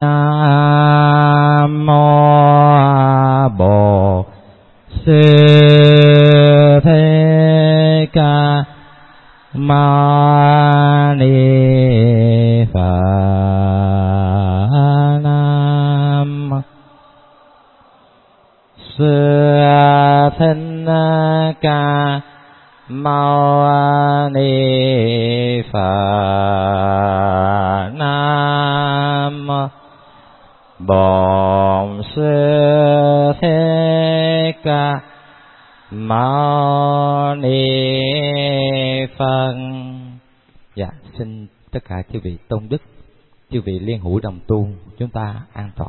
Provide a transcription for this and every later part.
Nam mô Bổn Sư Thích Ca Mâu Ni Phật. Nam Sư Thích Ca Mâu Ni Phật. Nam Bổn Sư Thích Ca Mâu Ni Phật. Dạ, xin tất cả chư vị tôn đức, chư vị liên hữu đồng tu, chúng ta an tọa.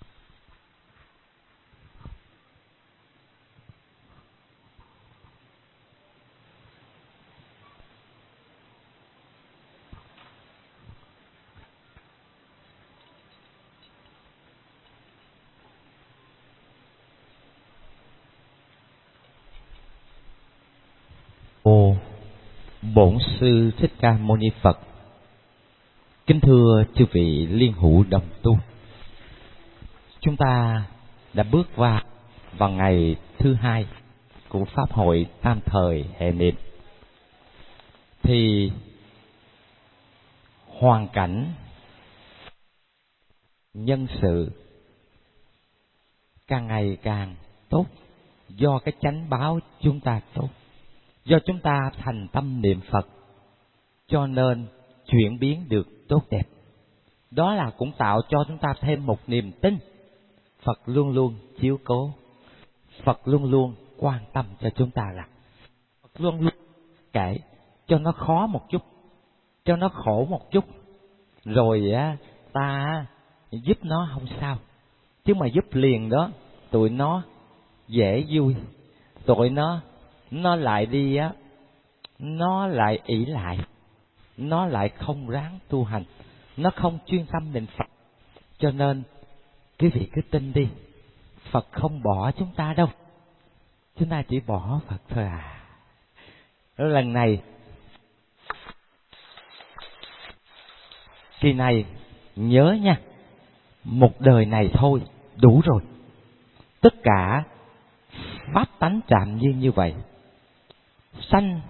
Bổn Sư Thích Ca Mâu Ni Phật. Kính thưa chư vị liên hữu đồng tu, chúng ta đã bước vào ngày thứ hai của Pháp hội tam thời hệ niệm. Thì hoàn cảnh, nhân sự càng ngày càng tốt, do cái chánh báo chúng ta tốt, do chúng ta thành tâm niệm Phật, cho nên chuyển biến được tốt đẹp. Đó là cũng tạo cho chúng ta thêm một niềm tin. Phật luôn luôn chiếu cố, Phật luôn luôn quan tâm cho chúng ta, là Phật luôn luôn kể cho nó khó một chút, cho nó khổ một chút, rồi ta giúp nó không sao. Chứ mà giúp liền đó, tụi nó dễ vui, tụi nó lại đi nó lại ỷ lại, nó lại không ráng tu hành, nó không chuyên tâm niệm Phật. Cho nên quý vị cứ tin đi, Phật không bỏ chúng ta đâu, chúng ta chỉ bỏ Phật thôi à. Lần này, kỳ này nhớ nha, một đời này thôi đủ rồi. Tất cả pháp tánh trạm nhiên như vậy, sanh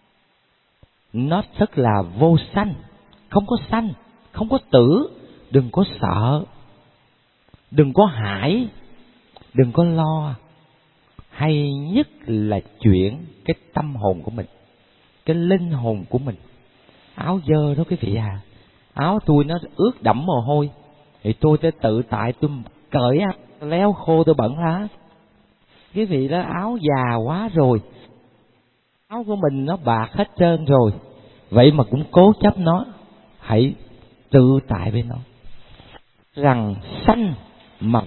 nó rất là vô sanh, không có sanh, không có tử. Đừng có sợ, đừng có hãi, đừng có lo. Hay nhất là chuyển cái tâm hồn của mình, cái linh hồn của mình. Áo dơ đó quý vị à, áo tôi nó ướt đẫm mồ hôi, thì tôi sẽ tự tại tôi cởi léo khô tôi bận lá. Quý vị đó áo già quá rồi, áo của mình nó bạc hết trơn rồi, vậy mà cũng cố chấp nó. Hãy tự tại với nó, rằng sanh mà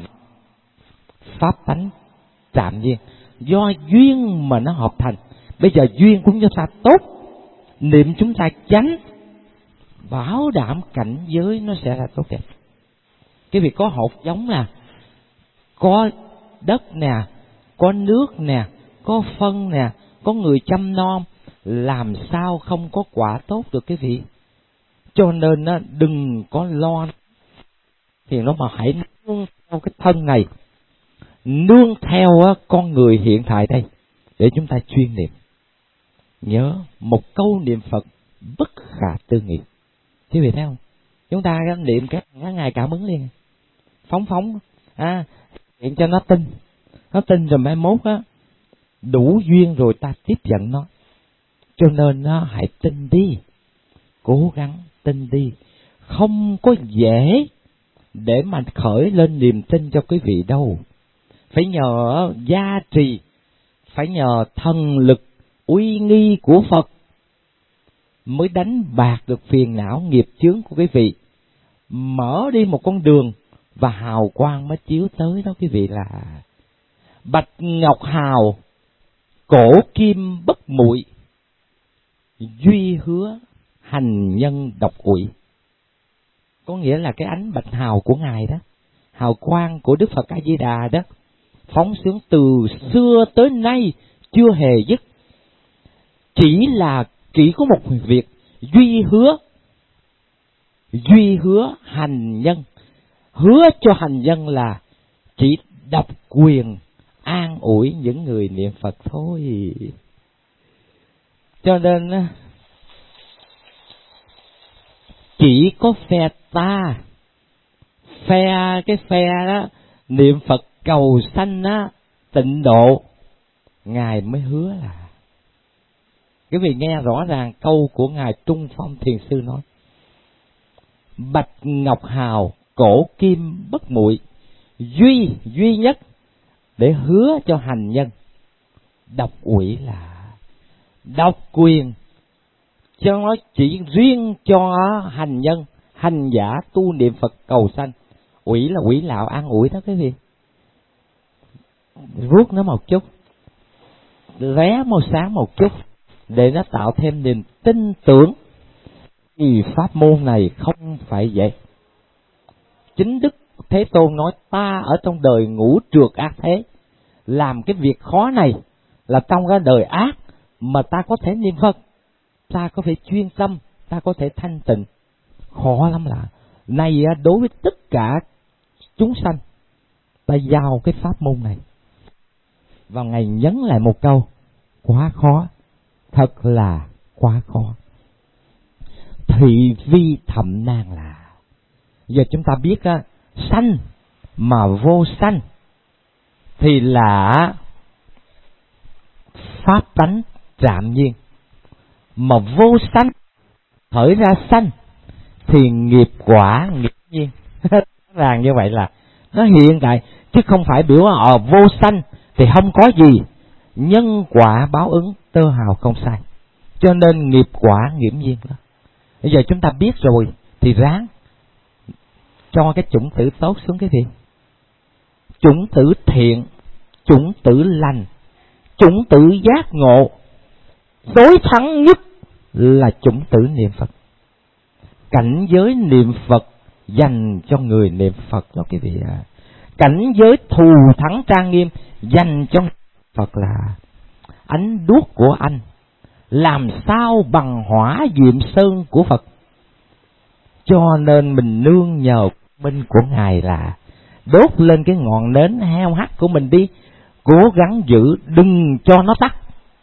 pháp tánh trạm nhiên, do duyên mà nó hợp thành. Bây giờ duyên của chúng ta tốt, niệm chúng ta chánh, bảo đảm cảnh giới nó sẽ là tốt đẹp. Cái việc có hột giống là có đất nè, có nước nè, có phân nè, có người chăm nom, làm sao không có quả tốt được quý vị. Cho nên đừng có lo thì nó, mà hãy nương theo cái thân này, nương theo con người hiện tại đây để chúng ta chuyên niệm. Nhớ một câu niệm Phật bất khả tư nghị. Quý vị thấy không? Chúng ta niệm cái ngày cảm ứng liền, phóng hiện cho nó tin rồi mai mốt đủ duyên rồi ta tiếp nhận nó. Cho nên hãy tin đi, cố gắng tin đi. Không có dễ để mà khởi lên niềm tin cho quý vị đâu. Phải nhờ gia trì, phải nhờ thần lực uy nghi của Phật mới đánh bạc được phiền não nghiệp chướng của quý vị. Mở đi một con đường và hào quang mới chiếu tới đó quý vị. Là bạch ngọc hào, cổ kim bất muội, duy hứa hành nhân độc uỷ. Có nghĩa là cái ánh bạch hào của Ngài đó, hào quang của Đức Phật A Di Đà đó, phóng sướng từ xưa tới nay chưa hề dứt. Chỉ có một việc duy hứa hành nhân. hứa cho hành nhân là chỉ độc quyền an ủi những người niệm Phật thôi. Cho nên chỉ có phe ta, cái phe đó niệm Phật cầu sanh á, tịnh độ, Ngài mới hứa là. Quý vị nghe rõ ràng câu của Ngài Trung Phong Thiền Sư nói: bạch ngọc hào, cổ kim bất muội, duy nhất để hứa cho hành nhân. Độc ủy là độc quyền, cho nó chỉ riêng cho hành nhân, hành giả tu niệm Phật cầu sanh. Ủy là quỷ lạo an ủi đó quý vị. Vuốt nó một chút, lóe màu sáng một chút, để nó tạo thêm niềm tin tưởng. Vì pháp môn này không phải vậy. Chính Đức Thế Tôn nói ta ở trong đời ngũ trược ác thế, làm cái việc khó này là trong cái đời ác mà ta có thể niệm Phật, ta có thể chuyên tâm, ta có thể thanh tịnh. Khó lắm là này đối với tất cả chúng sanh, ta giao cái pháp môn này. Và Ngài nhấn lại một câu: quá khó, thật là quá khó. Thị vi thậm nan là. Giờ chúng ta biết sanh mà vô sanh thì là pháp tánh trạm nhiên, mà vô sanh khởi ra sanh thì nghiệp quả nghiệp nhiên. Ràng như vậy là nó hiện tại, chứ không phải biểu vô sanh thì không có gì. Nhân quả báo ứng tơ hào không sai, cho nên nghiệp quả nghiễm nhiên đó. Bây giờ chúng ta biết rồi thì ráng cho cái chủng tử tốt xuống cái gì? Chủng tử thiện, chủng tử lành, chủng tử giác ngộ. Tối thắng nhất là chủng tử niệm Phật. Cảnh giới niệm Phật dành cho người niệm Phật đó quý vị ạ. Cảnh giới thù thắng trang nghiêm dành cho Phật là ánh đuốc của anh làm sao bằng hỏa diệm sơn của Phật. Cho nên mình nương nhờ minh của Ngài là đốt lên cái ngọn nến heo hắt của mình đi, cố gắng giữ đừng cho nó tắt,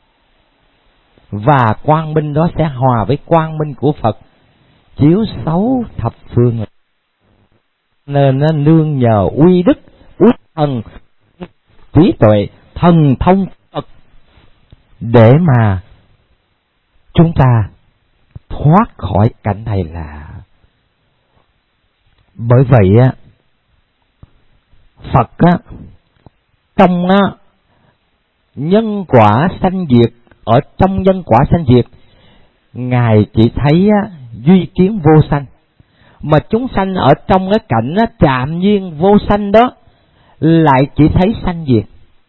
và quang minh đó sẽ hòa với quang minh của Phật, chiếu xấu thập phương. Nên nó nương nhờ uy đức, uy thần, trí tuệ, thần thông Phật để mà chúng ta thoát khỏi cảnh này là. Bởi vậy Phật trong nhân quả sanh diệt, ở trong nhân quả sanh diệt, Ngài chỉ thấy duy kiến vô sanh, mà chúng sanh ở trong cái cảnh trạm nhiên vô sanh đó lại chỉ thấy sanh diệt.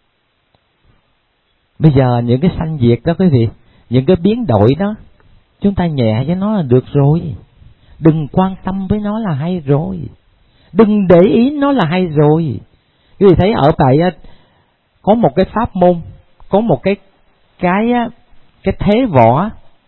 Bây giờ những cái sanh diệt đó quý vị, những cái biến đổi đó, chúng ta nhẹ với nó là được rồi. Đừng quan tâm với nó là hay rồi. Đừng để ý nó là hay rồi. Quý vị thấy ở tại có một cái pháp môn, có một cái thế võ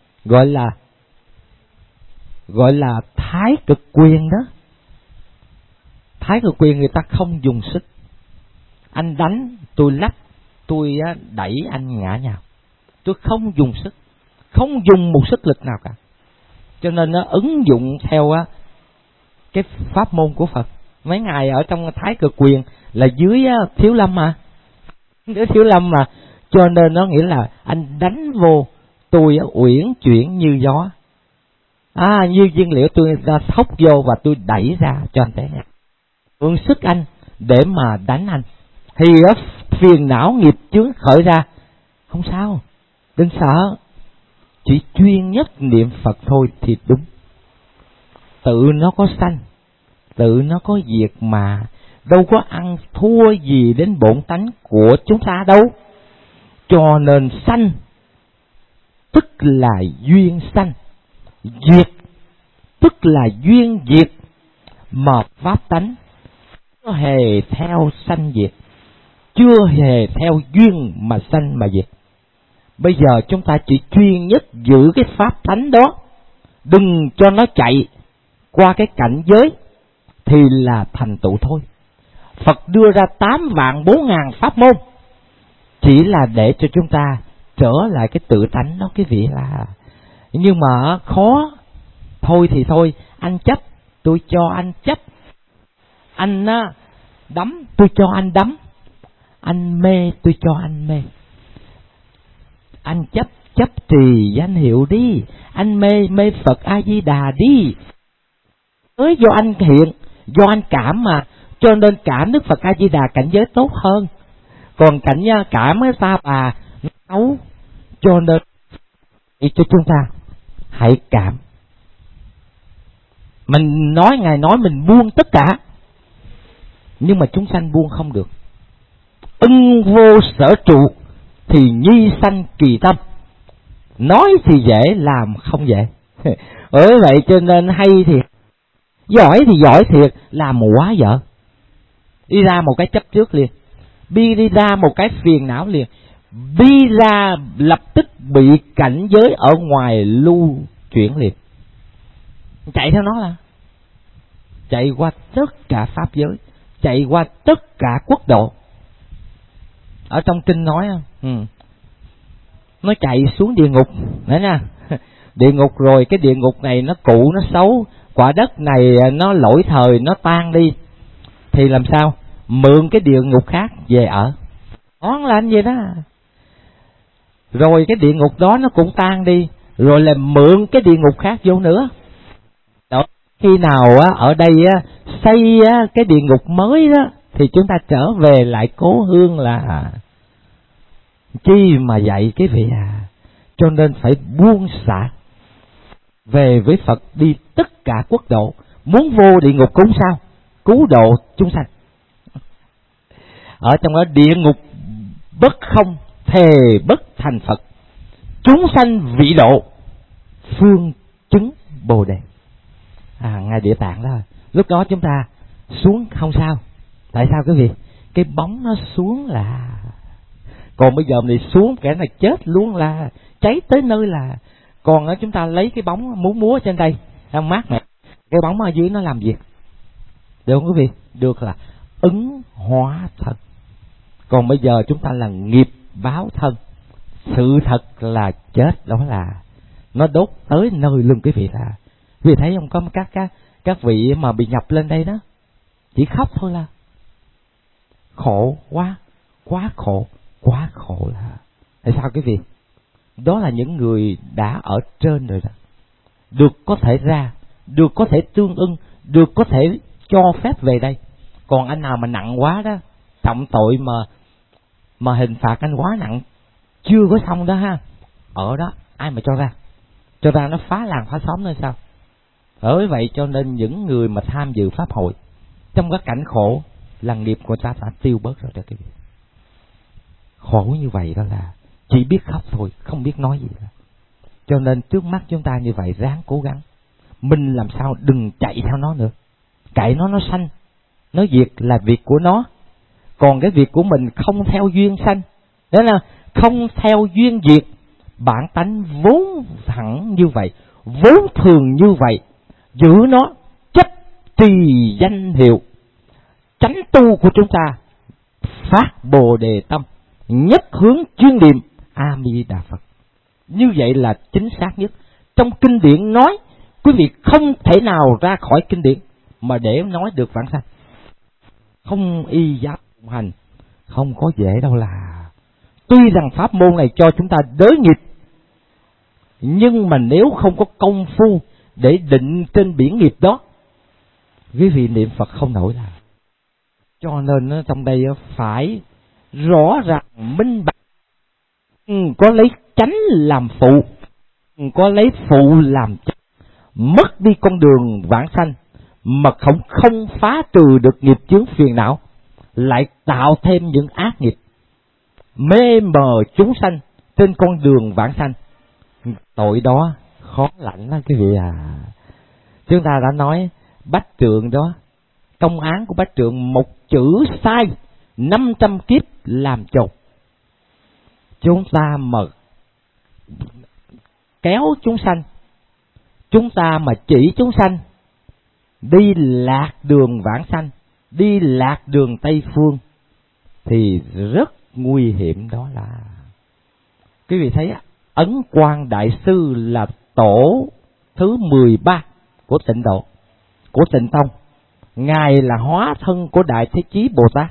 gọi là thái cực quyền đó. Thái cực quyền người ta không dùng sức. Anh đánh, tôi lắc, tôi đẩy anh ngã nhào. Tôi không dùng sức, không dùng một sức lực nào cả. Cho nên nó ứng dụng theo cái pháp môn của Phật. Mấy ngài ở trong thái cực quyền là dưới Thiếu Lâm mà. Dưới Thiếu Lâm mà. Cho nên nó nghĩa là anh đánh vô, tôi uyển chuyển như gió. Như viên liễu tôi ra thốc vô và tôi đẩy ra cho anh té. Mượn sức anh để mà đánh anh. Thì phiền não nghiệp chướng khởi ra, không sao, đừng sợ. Chỉ chuyên nhất niệm Phật thôi thì đúng. Tự nó có sanh, tự nó có diệt mà, đâu có ăn thua gì đến bổn tánh của chúng ta đâu. Cho nên sanh tức là duyên sanh, diệt tức là duyên diệt, mà pháp tánh chưa hề theo sanh diệt, chưa hề theo duyên mà sanh mà diệt. Bây giờ chúng ta chỉ chuyên nhất giữ cái pháp tánh đó, đừng cho nó chạy qua cái cảnh giới thì là thành tựu thôi. Phật đưa ra 8 vạn 4 ngàn pháp môn chỉ là để cho chúng ta trở lại cái tự tánh đó quý vị là. Nhưng mà khó. Thôi thì thôi, anh chấp, tôi cho anh chấp. Anh đắm, tôi cho anh đắm. Anh mê, tôi cho anh mê. Anh chấp, chấp trì danh hiệu đi. Anh mê, mê Phật A-di-đà đi. Mới do anh hiện, do anh cảm mà. Cho nên cảm Đức Phật A-di-đà cảnh giới tốt hơn. Còn cảnh cảm cái ta bà nó xấu. Cho nên cho chúng ta hãy cảm. Mình nói, Ngài nói mình buông tất cả, nhưng mà chúng sanh buông không được. Ưng vô sở trụ thì nhi sanh kỳ tâm. Nói thì dễ, làm không dễ. Bởi vậy cho nên hay thiệt, giỏi thì giỏi thiệt, làm quá dở. Đi ra một cái chấp trước liền, đi ra một cái phiền não liền, đi ra lập tức bị cảnh giới ở ngoài lưu chuyển liền. Chạy theo nó là chạy qua tất cả pháp giới, chạy qua tất cả quốc độ. Ở trong kinh nói nó chạy xuống địa ngục đấy nha. Địa ngục rồi cái địa ngục này nó cũ, nó xấu, quả đất này nó lỗi thời, nó tan đi, thì làm sao mượn cái địa ngục khác về ở. Nó là anh vậy đó. Rồi cái địa ngục đó nó cũng tan đi, rồi là mượn cái địa ngục khác vô nữa. Đó, khi nào ở đây xây cái địa ngục mới đó thì chúng ta trở về lại cố hương là chi mà dạy cái vị à. Cho nên phải buông xả về với Phật, đi tất cả quốc độ. Muốn vô địa ngục cũng sao, cứu độ chúng sanh. Ở trong đó địa ngục bất không, thề bất thành Phật, chúng sanh vị độ, phương chứng Bồ Đề. Ngay Địa Tạng đó. Lúc đó chúng ta xuống không sao. Tại sao quý vị? Cái bóng nó xuống là. Còn bây giờ mình xuống kẻ này chết luôn là, cháy tới nơi là. Còn chúng ta lấy cái bóng múa trên đây, mát mẻ, cái bóng ở dưới nó làm việc. Được không quý vị? Được là ứng hóa thân. Còn bây giờ chúng ta là nghiệp báo thân. Sự thật là chết, đó là nó đốt tới nơi luôn quý vị là. Quý vị thấy không, có các vị mà bị nhập lên đây đó, chỉ khóc thôi là khổ quá, quá khổ, quá khổ là. Tại sao quý vị? Đó là những người đã ở trên rồi đó, được có thể ra, được có thể tương ưng, được có thể cho phép về đây. Còn anh nào mà nặng quá đó, trọng tội mà hình phạt anh quá nặng, chưa có xong đó ha, ở đó ai mà cho ra? Cho ra nó phá làng phá xóm nên sao? Bởi vậy cho nên những người mà tham dự pháp hội trong cái cảnh khổ là nghiệp của ta đã tiêu bớt rồi đó quý vị. Khổ như vậy đó là chỉ biết khóc thôi, không biết nói gì nữa. Cho nên trước mắt chúng ta như vậy, ráng cố gắng mình làm sao đừng chạy theo nó nữa. Cậy nó sanh, nó diệt là việc của nó. Còn cái việc của mình không theo duyên sanh, đó là không theo duyên diệt. Bản tánh vốn thẳng như vậy, vốn thường như vậy, giữ nó, chấp trì danh hiệu, chánh tu của chúng ta phát Bồ Đề tâm, nhất hướng chuyên niệm A Di Đà Phật. Như vậy là chính xác nhất. Trong kinh điển nói, quý vị không thể nào ra khỏi kinh điển mà để nói được vãng sanh. Không y giáo hành, không có dễ đâu là. Tuy rằng pháp môn này cho chúng ta đới nghiệp, nhưng mà nếu không có công phu để định trên biển nghiệp đó, quý vị niệm Phật không nổi là. Cho nên trong đây phải rõ ràng minh bạch, có lấy chánh làm phụ, có lấy phụ làm chánh, mất đi con đường vãng sanh mà không phá trừ được nghiệp chướng phiền não, lại tạo thêm những ác nghiệp, mê mờ chúng sanh trên con đường vãng sanh. Tội đó khó lãnh lắm quý vị à. Chúng ta đã nói Bách Trượng đó, công án của Bách Trượng một chữ sai 500 kiếp làm chột. Chúng ta mà kéo chúng sanh, chúng ta mà chỉ chúng sanh, đi lạc đường vãng sanh, đi lạc đường Tây Phương thì rất nguy hiểm. Đó là quý vị thấy Ấn Quang Đại Sư là tổ thứ 13 của Tịnh Độ, của Tịnh Tông. Ngài là hóa thân của Đại Thế Chí Bồ Tát,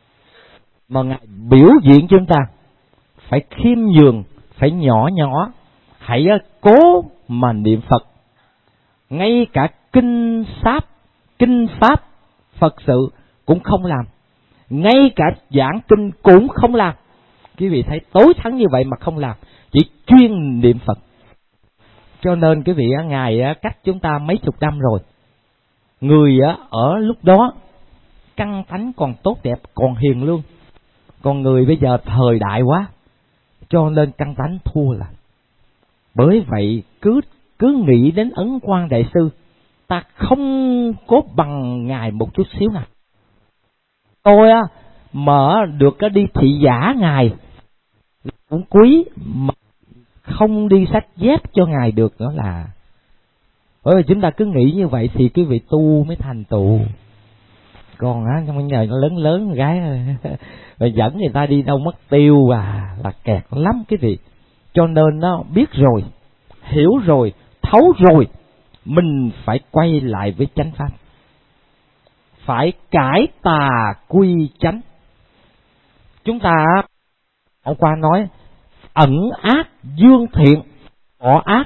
mà Ngài biểu diễn chúng ta phải khiêm nhường, phải nhỏ nhỏ, hãy cố mà niệm Phật. Ngay cả kinh pháp Phật sự cũng không làm, ngay cả giảng kinh cũng không làm. Quý vị thấy tối thắng như vậy mà không làm, chỉ chuyên niệm Phật. Cho nên quý vị, Ngài cách chúng ta mấy chục năm rồi. Người ở lúc đó căn tánh còn tốt đẹp, còn hiền lương. Còn người bây giờ thời đại quá, cho nên căn tánh thua lại. Bởi vậy cứ nghĩ đến Ấn Quang Đại Sư, ta không có bằng Ngài một chút xíu nào. Tôi mở được đi thị giả Ngài cũng quý, mà không đi xách dép cho Ngài được nữa là. Bởi vì chúng ta cứ nghĩ như vậy thì quý vị tu mới thành tựu. Còn trong nhờ nó lớn gái rồi dẫn người ta đi đâu mất tiêu là kẹt lắm quý vị. Cho nên nó biết rồi, hiểu rồi, thấu rồi, mình phải quay lại với chánh pháp, phải cải tà quy chánh. Chúng ta hôm qua nói ẩn ác dương thiện, bỏ ác,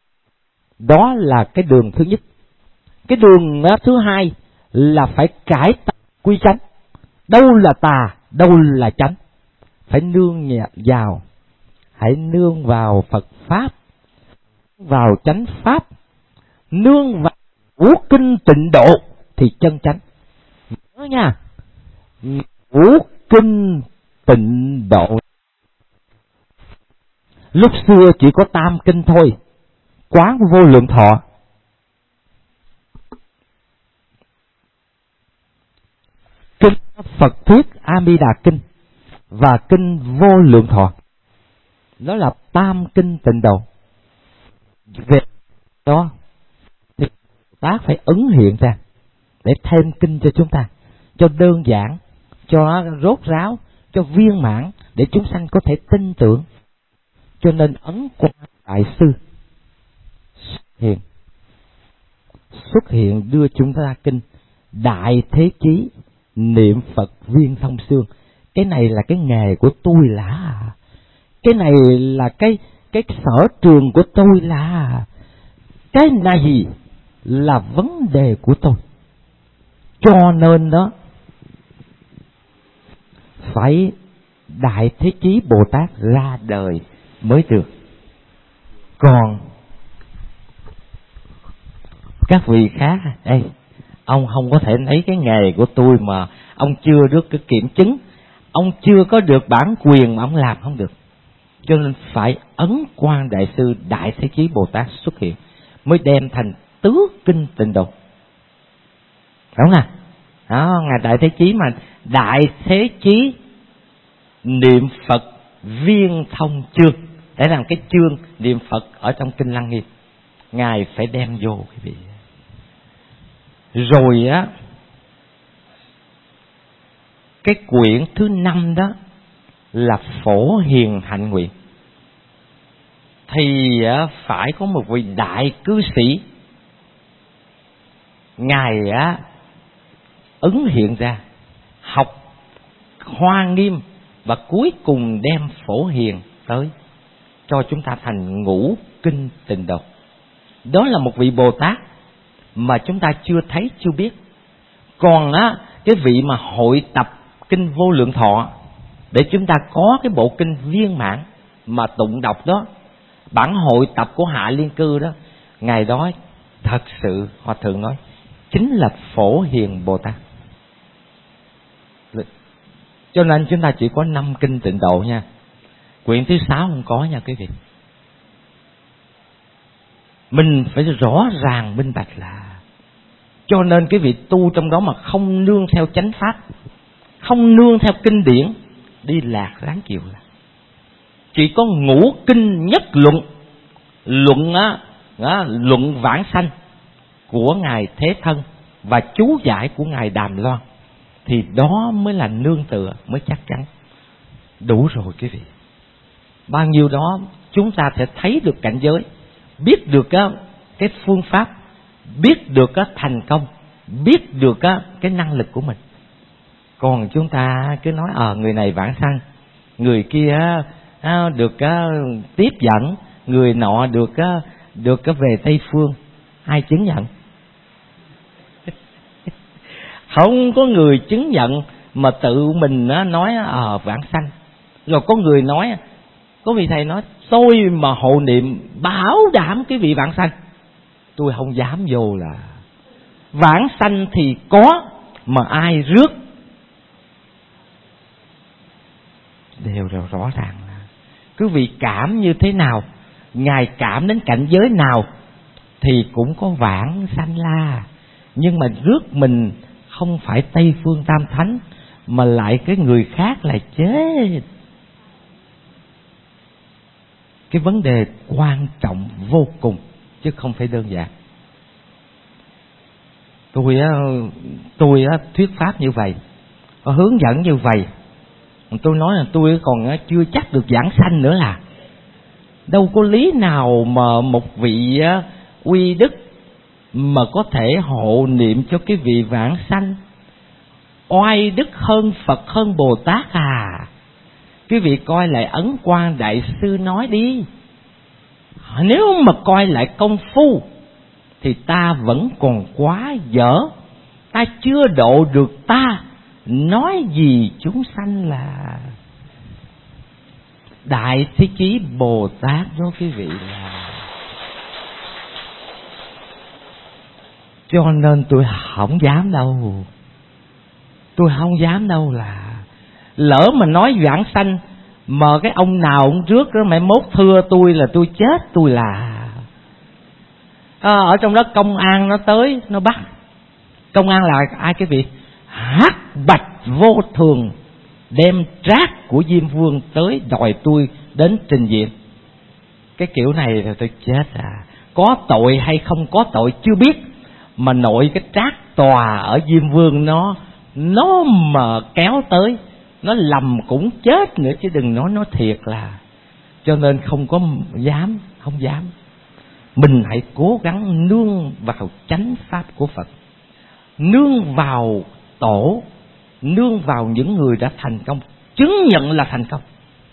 đó là cái đường thứ nhất. Cái đường thứ hai là phải cải tà quy chánh. Đâu là tà, đâu là chánh, phải nương vào, hãy nương vào Phật pháp, vào chánh pháp, nương vào ngũ kinh tịnh độ thì chân chánh. Nhớ nha, ngũ kinh tịnh độ. Lúc xưa chỉ có tam kinh thôi, Quán Vô Lượng Thọ, kinh Phật Thuyết A Di Đà Kinh và kinh Vô Lượng Thọ. Đó là tam kinh tịnh độ. Về đó thì Bác phải ứng hiện ra để thêm kinh cho chúng ta, cho đơn giản, cho nó rốt ráo, cho viên mãn, để chúng sanh có thể tin tưởng. Cho nên Ấn Quang Đại Sư xuất hiện đưa chúng ta kinh Đại Thế Chí niệm Phật viên thông xương. Cái này là cái nghề của tôi là, cái này là cái sở trường của tôi là, cái này là vấn đề của tôi. Cho nên đó phải Đại Thế Chí Bồ Tát ra đời mới được. Còn các vị khác, đây ông không có thể lấy cái nghề của tôi mà ông chưa được cái kiểm chứng, ông chưa có được bản quyền mà ông làm không được. Cho nên phải Ấn Quang Đại Sư Đại Thế Chí Bồ Tát xuất hiện mới đem thành tứ kinh tịnh độ. Đúng không? Đó, Ngài Đại Thế Chí mà Đại Thế Chí niệm Phật viên thông chương, để làm cái chương niệm Phật ở trong kinh Lăng Nghiêm, Ngài phải đem vô quý vị. Rồi cái quyển thứ 5 đó là Phổ Hiền Hạnh Nguyện, thì phải có một vị đại cư sĩ, Ngài ứng hiện ra học Hoa Nghiêm và cuối cùng đem Phổ Hiền tới cho chúng ta thành ngũ kinh tịnh độ. Đó là một vị Bồ Tát mà chúng ta chưa thấy, chưa biết. Còn cái vị mà hội tập kinh Vô Lượng Thọ để chúng ta có cái bộ kinh viên mãn mà tụng đọc đó, bản hội tập của Hạ Liên Cư đó, ngày đó thật sự Hòa Thượng nói chính là Phổ Hiền Bồ Tát. Cho nên chúng ta chỉ có 5 kinh tịnh độ nha. Quyển thứ 6 không có nha quý vị. Mình phải rõ ràng minh bạch là, cho nên cái vị tu trong đó mà không nương theo chánh pháp, không nương theo kinh điển, đi lạc ráng chịu là. Chỉ có ngũ kinh nhất luận, luận vãng sanh của Ngài Thế Thân và chú giải của Ngài Đàm Loan, thì đó mới là nương tựa, mới chắc chắn. Đủ rồi quý vị. Bao nhiêu đó chúng ta sẽ thấy được cảnh giới, biết được cái phương pháp, biết được thành công, biết được cái năng lực của mình. Còn chúng ta cứ nói người này vãng sanh, người kia được tiếp dẫn, người nọ được về Tây Phương. Ai chứng nhận? Không có người chứng nhận mà tự mình nói vãng sanh. Rồi có người nói, có vị thầy nói tôi mà hộ niệm bảo đảm cái vị vãng sanh. Tôi không dám vô là vãng sanh thì có, mà ai rước đều rõ ràng là quý vị cảm như thế nào, Ngài cảm đến cảnh giới nào thì cũng có vãng sanh la. Nhưng mà rước mình không phải Tây Phương Tam Thánh, mà lại cái người khác là chết. Cái vấn đề quan trọng vô cùng, chứ không phải đơn giản. Tôi thuyết pháp như vậy, hướng dẫn như vậy, tôi nói là tôi còn chưa chắc được giảng sanh nữa là. Đâu có lý nào mà một vị uy đức mà có thể hộ niệm cho cái vị vãng sanh. Oai đức hơn Phật hơn Bồ Tát à. Quý vị coi lại Ấn Quang Đại Sư nói đi. Nếu mà coi lại công phu thì ta vẫn còn quá dở, ta chưa độ được ta, nói gì chúng sanh là. Đại Thế Chí Bồ Tát đó quý vị là. Cho nên tôi không dám đâu. Tôi không dám đâu là. Lỡ mà nói vãng sanh mà cái ông nào ông rước đó mẹ mốt thưa tôi là tôi chết tôi là. Ở trong đó công an nó tới nó bắt. Công an là ai quý vị? Hắc bạch vô thường đem trác của Diêm Vương tới đòi tôi đến trình diện. Cái kiểu này là tôi chết à. Có tội hay không có tội chưa biết, mà nội cái trác tòa ở Diêm Vương nó mà kéo tới, nó lầm cũng chết nữa chứ đừng nói nó thiệt là. Cho nên không dám. Mình hãy cố gắng nương vào chánh pháp của Phật, nương vào tổ, nương vào những người đã thành công, chứng nhận là thành công.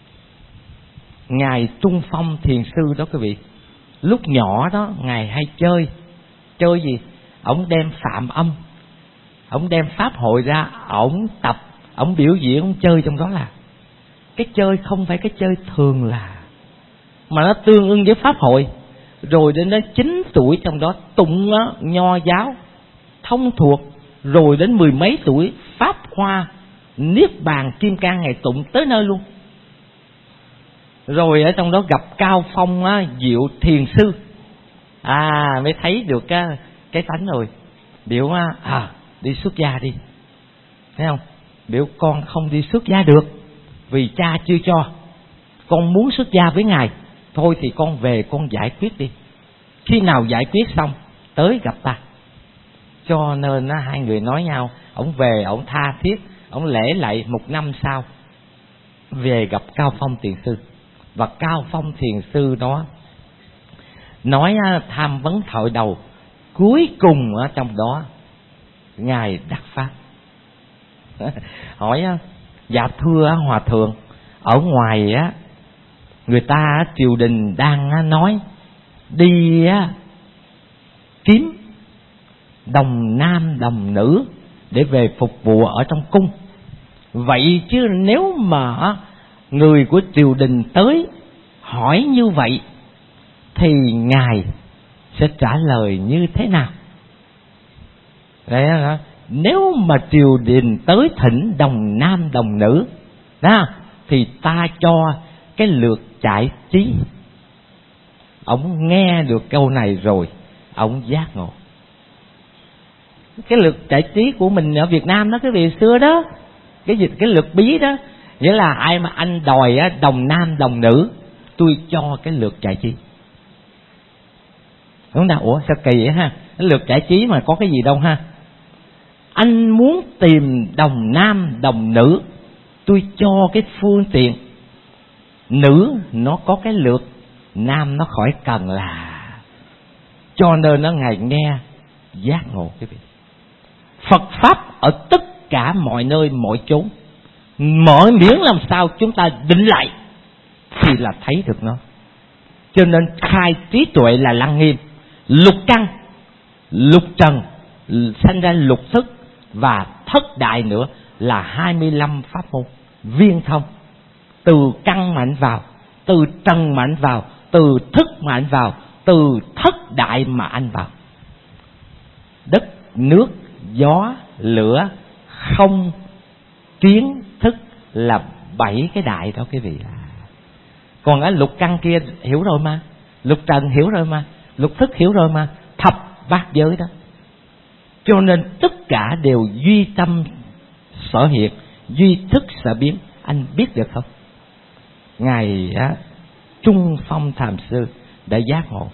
Ngài Trung Phong Thiền Sư đó quý vị, lúc nhỏ đó Ngài hay chơi gì? Ông đem Phạm Âm, ông đem pháp hội ra, ông tập, ông biểu diễn, ông chơi trong đó là. Cái chơi không phải cái chơi thường là, mà nó tương ưng với pháp hội. Rồi đến 9 tuổi trong đó tụng nho giáo thông thuộc, rồi đến 10 mấy tuổi pháp hoa niết bàn kim cang Ngài tụng tới nơi luôn. Rồi ở trong đó gặp Cao Phong Diệu Thiền Sư, mới thấy được cái tánh rồi. Biểu đi xuất gia đi, thấy không? Biểu con không đi xuất gia được vì cha chưa cho. Con muốn xuất gia với Ngài, thôi thì con về con giải quyết đi. Khi nào giải quyết xong tới gặp ta. Cho nên hai người nói nhau. Ông về, ông tha thiết, ông lễ lạy. 1 năm sau về gặp Cao Phong Thiền Sư. Và Cao Phong Thiền Sư đó nói tham vấn thọ đầu, cuối cùng ở trong đó Ngài đắc pháp. Hỏi dạ thưa hòa thượng, ở ngoài người ta triều đình đang nói đi kiếm đồng nam đồng nữ để về phục vụ ở trong cung. Vậy chứ nếu mà người của triều đình tới hỏi như vậy thì Ngài sẽ trả lời như thế nào? Đấy đó. Nếu mà triều đình tới thỉnh đồng nam đồng nữ đó, thì ta cho cái lược chạy trí. Ông nghe được câu này rồi ông giác ngộ. Cái lược chạy trí của mình ở Việt Nam đó cái vị xưa đó, cái lược bí đó, nghĩa là ai mà anh đòi đồng nam đồng nữ, tôi cho cái lược chạy trí. Đúng không? Ủa sao kỳ vậy ha? Cái lược giải trí mà có cái gì đâu ha? Anh muốn tìm đồng nam đồng nữ, tôi cho cái phương tiện. Nữ nó có cái lượt, nam nó khỏi cần là. Cho nên nó Ngài nghe giác ngộ quý vị. Phật Pháp ở tất cả mọi nơi mọi chốn, mọi miễn làm sao chúng ta định lại thì là thấy được nó. Cho nên khai trí tuệ là lăng nghiêm, lục căn, lục trần, sanh ra lục thức và thất đại nữa là 25 pháp môn viên thông. Từ căn mà anh vào, từ trần mà anh vào, từ thức mà anh vào, từ thất đại mà anh vào. Đất, nước, gió, lửa, không, kiến, thức là 7 cái đại đó quý vị. Còn ở lục căn kia hiểu rồi mà, lục trần hiểu rồi mà, lục thức hiểu rồi mà, thập bát giới đó. Cho nên tất cả đều duy tâm sở hiện, duy thức sở biến. Anh biết được không? Ngài Trung Phong Thiền Sư đã giác ngộ,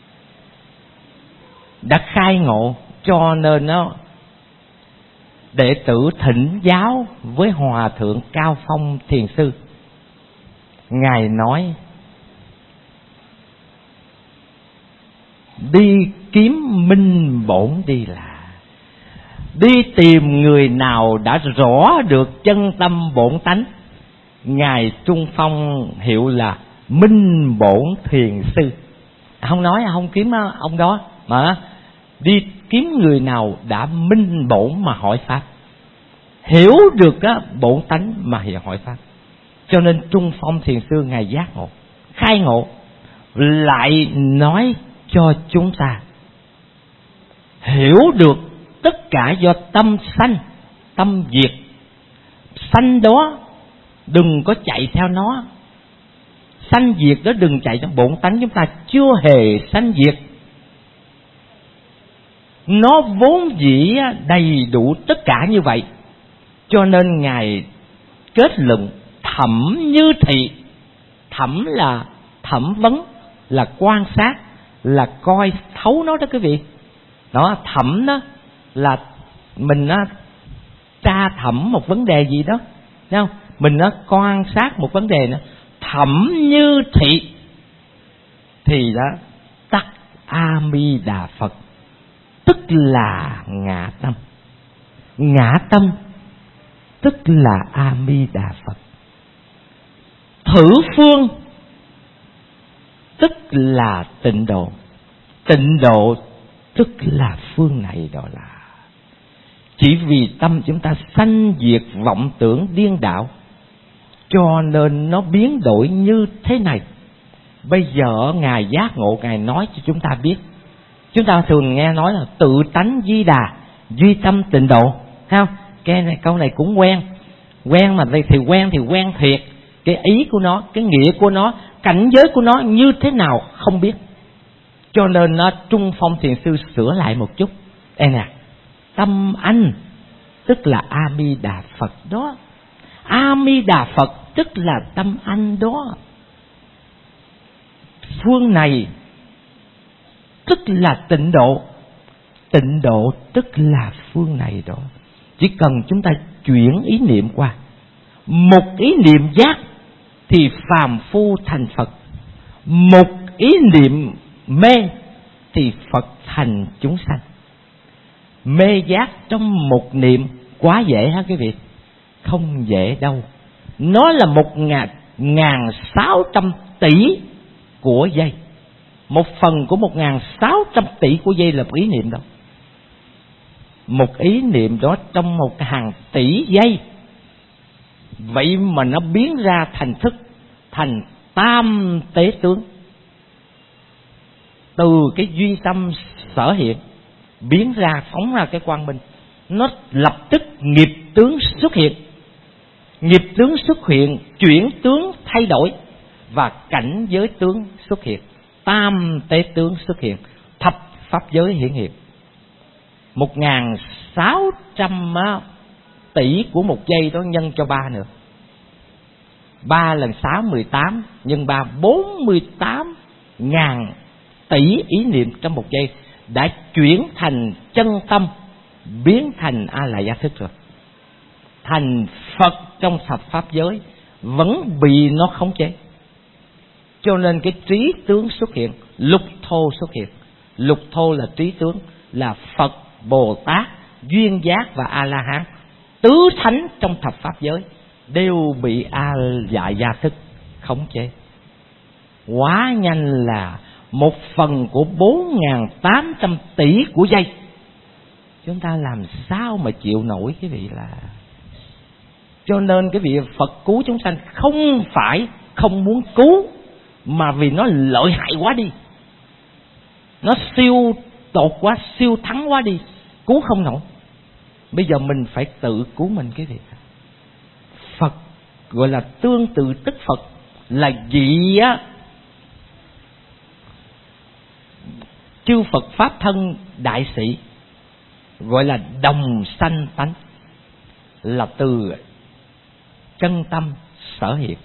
đã khai ngộ, cho nên nó đệ tử thỉnh giáo với Hòa Thượng Cao Phong Thiền Sư. Ngài nói đi kiếm minh bổn đi là, đi tìm người nào đã rõ được chân tâm bổn tánh. Ngài Trung Phong hiệu là minh bổn thiền sư. Không nói không kiếm ông đó, mà đi kiếm người nào đã minh bổn mà hỏi pháp, hiểu được bổn tánh mà hỏi pháp. Cho nên Trung Phong Thiền Sư Ngài giác ngộ, khai ngộ, lại nói cho chúng ta hiểu được tất cả do tâm sanh, tâm diệt. Sanh đó đừng có chạy theo nó, sanh diệt đó đừng chạy theo bổn tánh. Chúng ta chưa hề sanh diệt, nó vốn dĩ đầy đủ tất cả như vậy. Cho nên Ngài kết luận thẩm như thị. Thẩm là thẩm vấn, là quan sát, là coi thấu nó đó quý vị. Đó, thẩm đó là mình tra thẩm một vấn đề gì đó, thấy không? Mình quan sát một vấn đề nữa. Thẩm như thị thì đó tắc A Di Đà Phật, tức là ngã tâm. Ngã tâm tức là A Di Đà Phật. Thử phương tức là tịnh độ. Tịnh độ tức là phương này đó là. Chỉ vì tâm chúng ta sanh diệt vọng tưởng điên đảo, cho nên nó biến đổi như thế này. Bây giờ Ngài giác ngộ, Ngài nói cho chúng ta biết. Chúng ta thường nghe nói là tự tánh Di Đà, duy tâm tịnh độ, thấy không? Cái này, câu này cũng quen. Quen mà thì quen thiệt. Cái ý của nó, cái nghĩa của nó, cảnh giới của nó như thế nào không biết. Cho nên Trung Phong Thiền Sư sửa lại một chút. Đây nè, tâm anh tức là A Di Đà Phật đó. A Di Đà Phật tức là tâm anh đó. Phương này tức là tịnh độ. Tịnh độ tức là phương này đó. Chỉ cần chúng ta chuyển ý niệm qua, một ý niệm giác thì phàm phu thành Phật, một ý niệm mê thì Phật thành chúng sanh. Mê giác trong một niệm quá dễ hả quý vị? Không dễ đâu. Nó là 1.600 tỷ của giây. Một phần của 1.600 tỷ của giây là một ý niệm đâu. Một ý niệm đó trong 1.000 tỷ giây. Vậy mà nó biến ra thành thức, thành tam tế tướng. Từ cái duy tâm sở hiện biến ra, phóng ra cái quang minh, nó lập tức nghiệp tướng xuất hiện. Nghiệp tướng xuất hiện, chuyển tướng thay đổi, và cảnh giới tướng xuất hiện, tam tế tướng xuất hiện, thập pháp giới hiển hiện. 1.600 tỷ của một giây đó nhân cho 3 nữa. 3 lần 6 18, nhân 3 48.000 tỷ ý niệm trong một giây đã chuyển thành chân tâm biến thành A La Gia Thức rồi. Thành Phật trong thập pháp giới vẫn bị nó khống chế. Cho nên cái trí tướng xuất hiện, lục thô xuất hiện. Lục thô là trí tướng, là Phật, Bồ Tát, Duyên Giác và A La Hán, tứ thánh trong thập pháp giới đều bị A La Gia Thức khống chế. Quá nhanh là 1/4 của 4.800 tỷ của giây. Chúng ta làm sao mà chịu nổi cái vị là. Cho nên cái vị Phật cứu chúng sanh không phải không muốn cứu, mà vì nó lợi hại quá đi, nó siêu tột quá, siêu thắng quá đi, cứu không nổi. Bây giờ mình phải tự cứu mình cái vị. Phật gọi là tương tự tức Phật, là vị á, chư Phật Pháp thân đại sĩ, gọi là đồng sanh tánh, là từ chân tâm sở hiện.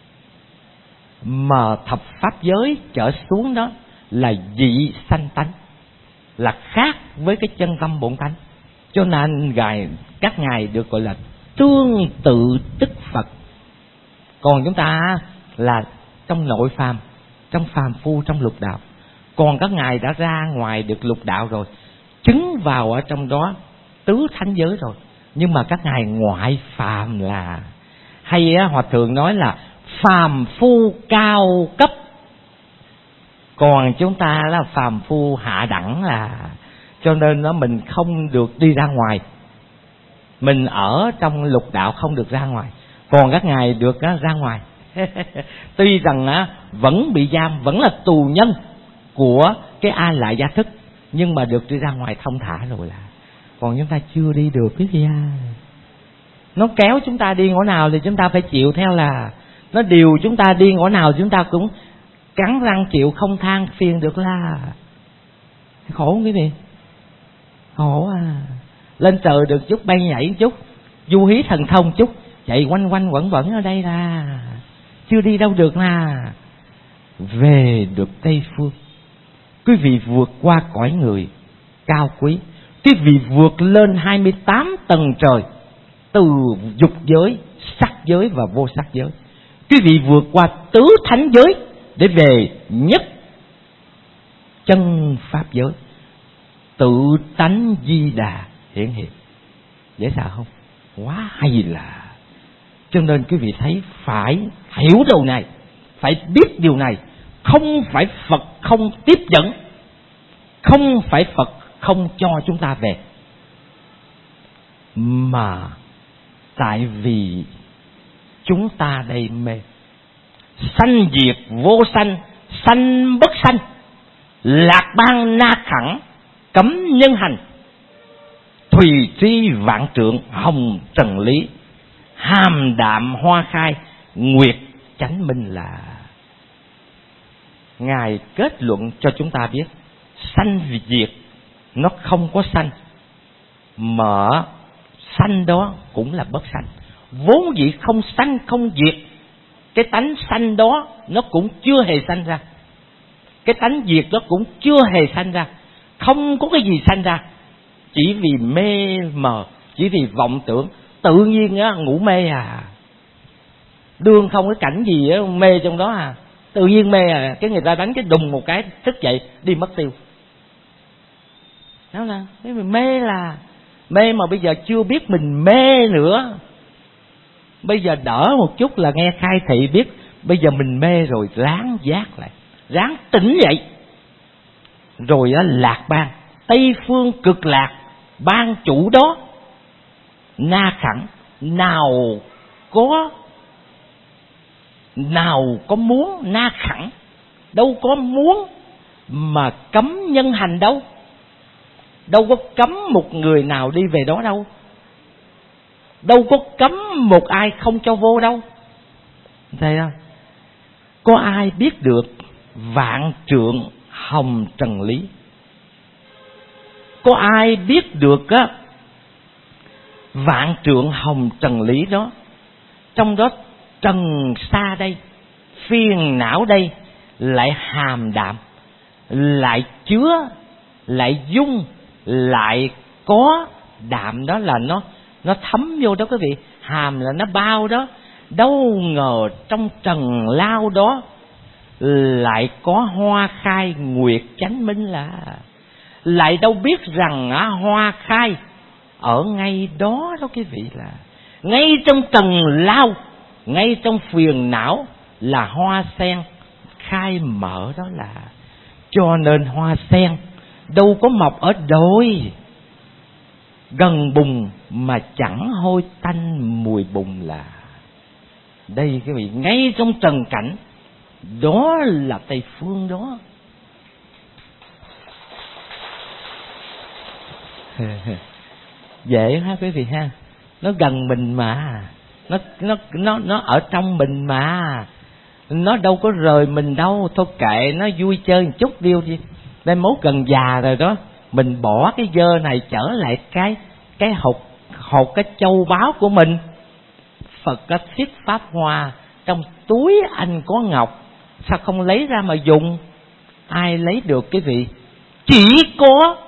Mà thập pháp giới trở xuống đó là dị sanh tánh, là khác với cái chân tâm bổn tánh. Cho nên các ngài được gọi là tương tự tức Phật. Còn chúng ta là trong nội phàm, trong phàm phu, trong lục đạo. Còn các ngài đã ra ngoài được lục đạo rồi, chứng vào ở trong đó tứ thánh giới rồi. Nhưng mà các ngài ngoại phàm, là hay á, Hòa Thượng nói là phàm phu cao cấp. Còn chúng ta là phàm phu hạ đẳng, là cho nên nó mình không được đi ra ngoài. Mình ở trong lục đạo không được ra ngoài. Còn các ngài được ra ngoài. Tuy rằng vẫn bị giam, vẫn là tù nhân của cái A La Gia Thức, nhưng mà được đi ra ngoài thông thả rồi. Là còn chúng ta chưa đi được cái gì. Nó kéo chúng ta đi ngõ nào thì chúng ta phải chịu theo, là nó điều chúng ta đi ngõ nào chúng ta cũng cắn răng chịu, không than phiền được. Là khổ không quý vị? Khổ à. Lên trời được chút, bay nhảy chút, du hí thần thông chút, chạy quanh quanh quẩn quẩn ở đây là chưa đi đâu được. Là về được Tây Phương, quý vị vượt qua cõi người cao quý, quý vị vượt lên 28 tầng trời, từ dục giới, sắc giới và vô sắc giới. Quý vị vượt qua tứ thánh giới để về nhất chân pháp giới, tự tánh Di Đà hiển hiện. Dễ sợ không? Quá hay là. Cho nên quý vị thấy phải hiểu điều này, phải biết điều này. Không phải Phật không tiếp dẫn, không phải Phật không cho chúng ta về, mà tại vì chúng ta đây mê. Sanh diệt vô sanh, sanh bất sanh, lạc ban na khẳng, cấm nhân hành, thùy tri vạn trượng, hồng trần lý, hàm đạm hoa khai, nguyệt chánh minh. Là Ngài kết luận cho chúng ta biết sanh diệt nó không có sanh, mà sanh đó cũng là bất sanh. Vốn dĩ không sanh không diệt, cái tánh sanh đó nó cũng chưa hề sanh ra, cái tánh diệt đó cũng chưa hề sanh ra. Không có cái gì sanh ra, chỉ vì mê mờ, chỉ vì vọng tưởng. Tự nhiên ngủ mê à, đương không cái cảnh gì mê trong đó à, tự nhiên mê à, cái người ta đánh cái đùng một cái thức dậy đi mất tiêu. Đó là cái mình mê, là mê mà bây giờ chưa biết mình mê nữa. Bây giờ đỡ một chút là nghe khai thị biết bây giờ mình mê rồi, ráng giác lại, ráng tỉnh dậy. Rồi lạc ban, Tây phương cực lạc, ban chủ đó na khẳng, nào có muốn na khẳng, đâu có muốn mà cấm nhân hành đâu, đâu có cấm một người nào đi về đó đâu, đâu có cấm một ai không cho vô đâu. Thấy không? Có ai biết được vạn trượng hồng trần lý? Có ai biết được vạn trượng hồng trần lý đó? Trong đó trần xa đây, phiền não đây, lại hàm đạm, lại chứa, lại dung, lại có đạm đó là nó thấm vô đó quý vị, hàm là nó bao đó. Đâu ngờ trong trần lao đó lại có hoa khai nguyệt chánh minh là. Lại đâu biết rằng hoa khai ở ngay đó đó quý vị, là ngay trong trần lao, ngay trong phiền não là hoa sen khai mở đó là. Cho nên hoa sen đâu có mọc ở đồi gần bùn mà chẳng hôi tanh mùi bùn là. Đây quý vị, ngay trong trần cảnh đó là Tây Phương đó. Dễ ha quý vị ha, nó gần mình mà, nó ở trong mình mà, nó đâu có rời mình đâu. Thôi kệ nó, vui chơi một chút điêu đi. Đây mốt gần già rồi đó, mình bỏ cái dơ này trở lại cái hột cái châu báu của mình. Phật có thiết pháp hoa, trong túi anh có ngọc, sao không lấy ra mà dùng? Ai lấy được quý vị? Chỉ có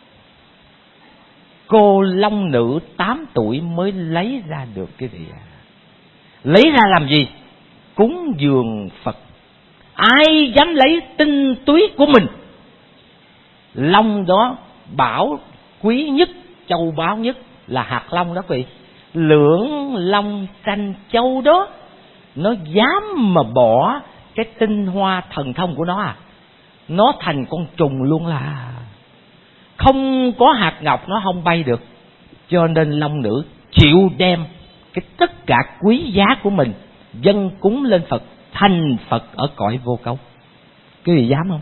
cô long nữ 8 tuổi mới lấy ra được quý vị ạ. Lấy ra làm gì? Cúng dường Phật. Ai dám lấy tinh túy của mình? Long đó bảo quý nhất, châu báu nhất là hạt long đó quý vị. Lưỡng long tranh châu đó, nó dám mà bỏ cái tinh hoa thần thông của nó à? Nó thành con trùng luôn là. Không có hạt ngọc nó không bay được. Cho nên long nữ chịu đem cái tất cả quý giá của mình dâng cúng lên Phật, thành Phật ở cõi vô cấu. Cái gì dám không?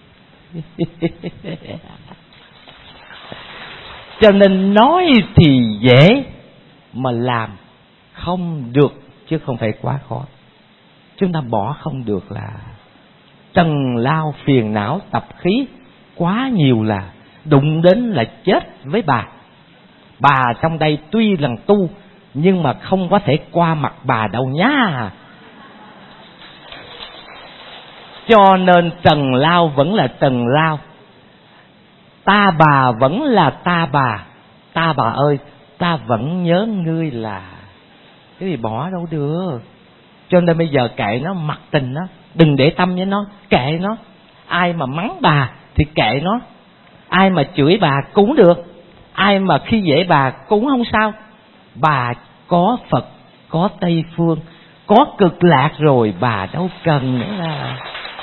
Cho nên nói thì dễ mà làm không được, chứ không phải quá khó. Chúng ta bỏ không được là trần lao phiền não tập khí quá nhiều là đụng đến là chết với bà. Bà trong đây tuy là tu nhưng mà không có thể qua mặt bà đâu nhá. Cho nên trần lao vẫn là trần lao, ta bà vẫn là ta bà. Ta bà ơi, ta vẫn nhớ ngươi là. Cái gì bỏ đâu được. Cho nên bây giờ kệ nó, mặc tình nó, đừng để tâm với nó, kệ nó. Ai mà mắng bà thì kệ nó, ai mà chửi bà cũng được, ai mà khi dễ bà cũng không sao. Bà có Phật, có Tây Phương, có cực lạc rồi, bà đâu cần nữa là.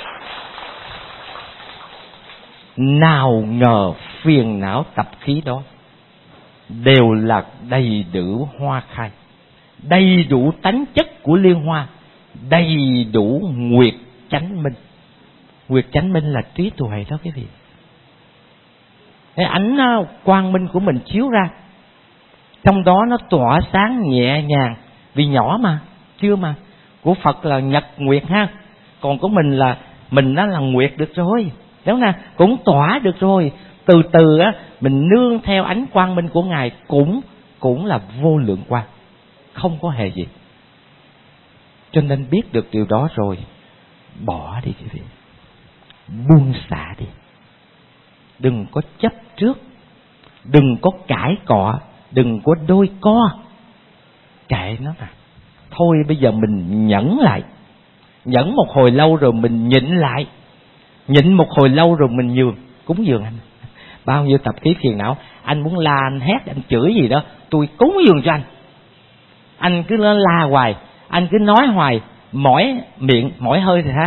Nào ngờ phiền não tập khí đó đều là đầy đủ hoa khai, đầy đủ tánh chất của liên hoa, đầy đủ nguyệt chánh minh. Nguyệt chánh minh là trí tuệ đó quý vị. Cái ánh quang minh của mình chiếu ra, trong đó nó tỏa sáng nhẹ nhàng. Vì nhỏ mà, chưa mà. Của Phật là nhật nguyệt ha, còn của mình là mình đó là nguyệt được rồi, đúng nè, cũng tỏa được rồi. Từ từ á, mình nương theo ánh quang minh của Ngài cũng là vô lượng quang, không có hề gì. Cho nên biết được điều đó rồi, bỏ đi quý vị, buông xả đi. Đừng có chấp trước, đừng có cãi cọ, đừng có đôi co. Kệ nó mà. Thôi bây giờ mình nhẫn lại. Nhẫn một hồi lâu rồi mình nhịn lại. Nhịn một hồi lâu rồi mình nhường. Cúng dường anh. Bao nhiêu tập khí phiền não, anh muốn la, anh hét, anh chửi gì đó, tôi cúng dường cho anh. Anh cứ la hoài, anh cứ nói hoài, mỏi miệng, mỏi hơi thì ha.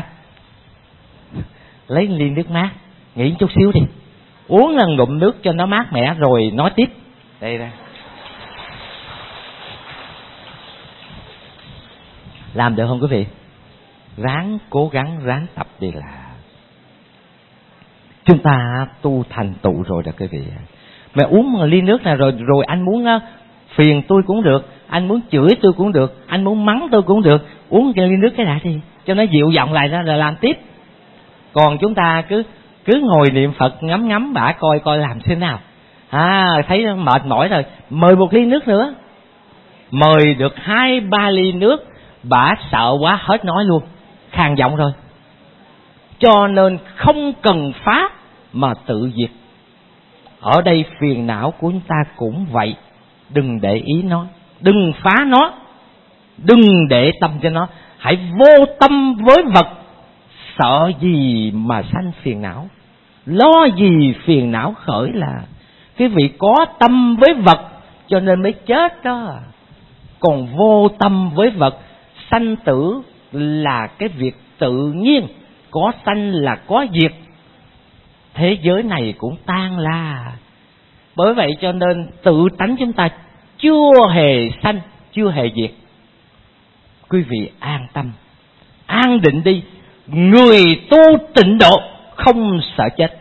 Lấy ly nước mát, nghỉ chút xíu đi, uống một ngụm nước cho nó mát mẻ rồi nói tiếp. Đây ra. Làm được không quý vị? Ráng, cố gắng, ráng tập đi là chúng ta tu thành tựu rồi đó quý vị. Mà uống một ly nước này rồi anh muốn phiền tôi cũng được, anh muốn chửi tôi cũng được, anh muốn mắng tôi cũng được, uống cái ly nước cái đã đi, cho nó dịu giọng lại đó là làm tiếp. Còn chúng ta cứ ngồi niệm Phật ngắm bả coi làm thế nào. Thấy nó mệt mỏi rồi, mời một ly nước nữa. Mời được 2-3 ly nước, bả sợ quá hết nói luôn, khàn giọng rồi. Cho nên không cần phá mà tự diệt. Ở đây phiền não của chúng ta cũng vậy. Đừng để ý nó, đừng phá nó, đừng để tâm cho nó. Hãy vô tâm với vật. Sợ gì mà sanh phiền não, lo gì phiền não khởi là. Cái vị có tâm với vật cho nên mới chết đó. Còn vô tâm với vật, sanh tử là cái việc tự nhiên, có sanh là có diệt. Thế giới này cũng tan la. Bởi vậy cho nên tự tánh chúng ta chưa hề sanh, chưa hề diệt. Quý vị an tâm, an định đi. Người tu tịnh độ không sợ chết.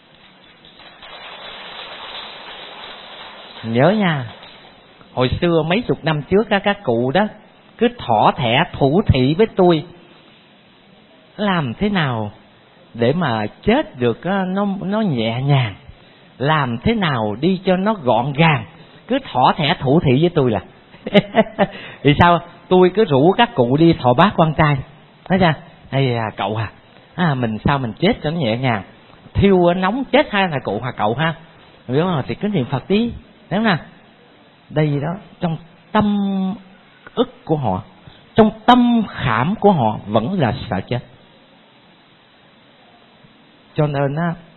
Nhớ nha, hồi xưa mấy chục năm trước các cụ đó cứ thỏ thẻ thủ thị với tôi, làm thế nào để mà chết được nó nhẹ nhàng, làm thế nào đi cho nó gọn gàng. Cứ thỏ thẻ thủ thị với tôi là vì sao? Tôi cứ rủ các cụ đi thọ bát quan trai. Nói ra, ê cậu mình sao mình chết cho nó nhẹ nhàng, thiêu nóng chết ha là cụ cậu ha. Biết không? Thì cứ niệm Phật đi, đúng không? Đây đó, trong tâm ức của họ, trong tâm khảm của họ vẫn là sợ chết. Cho nên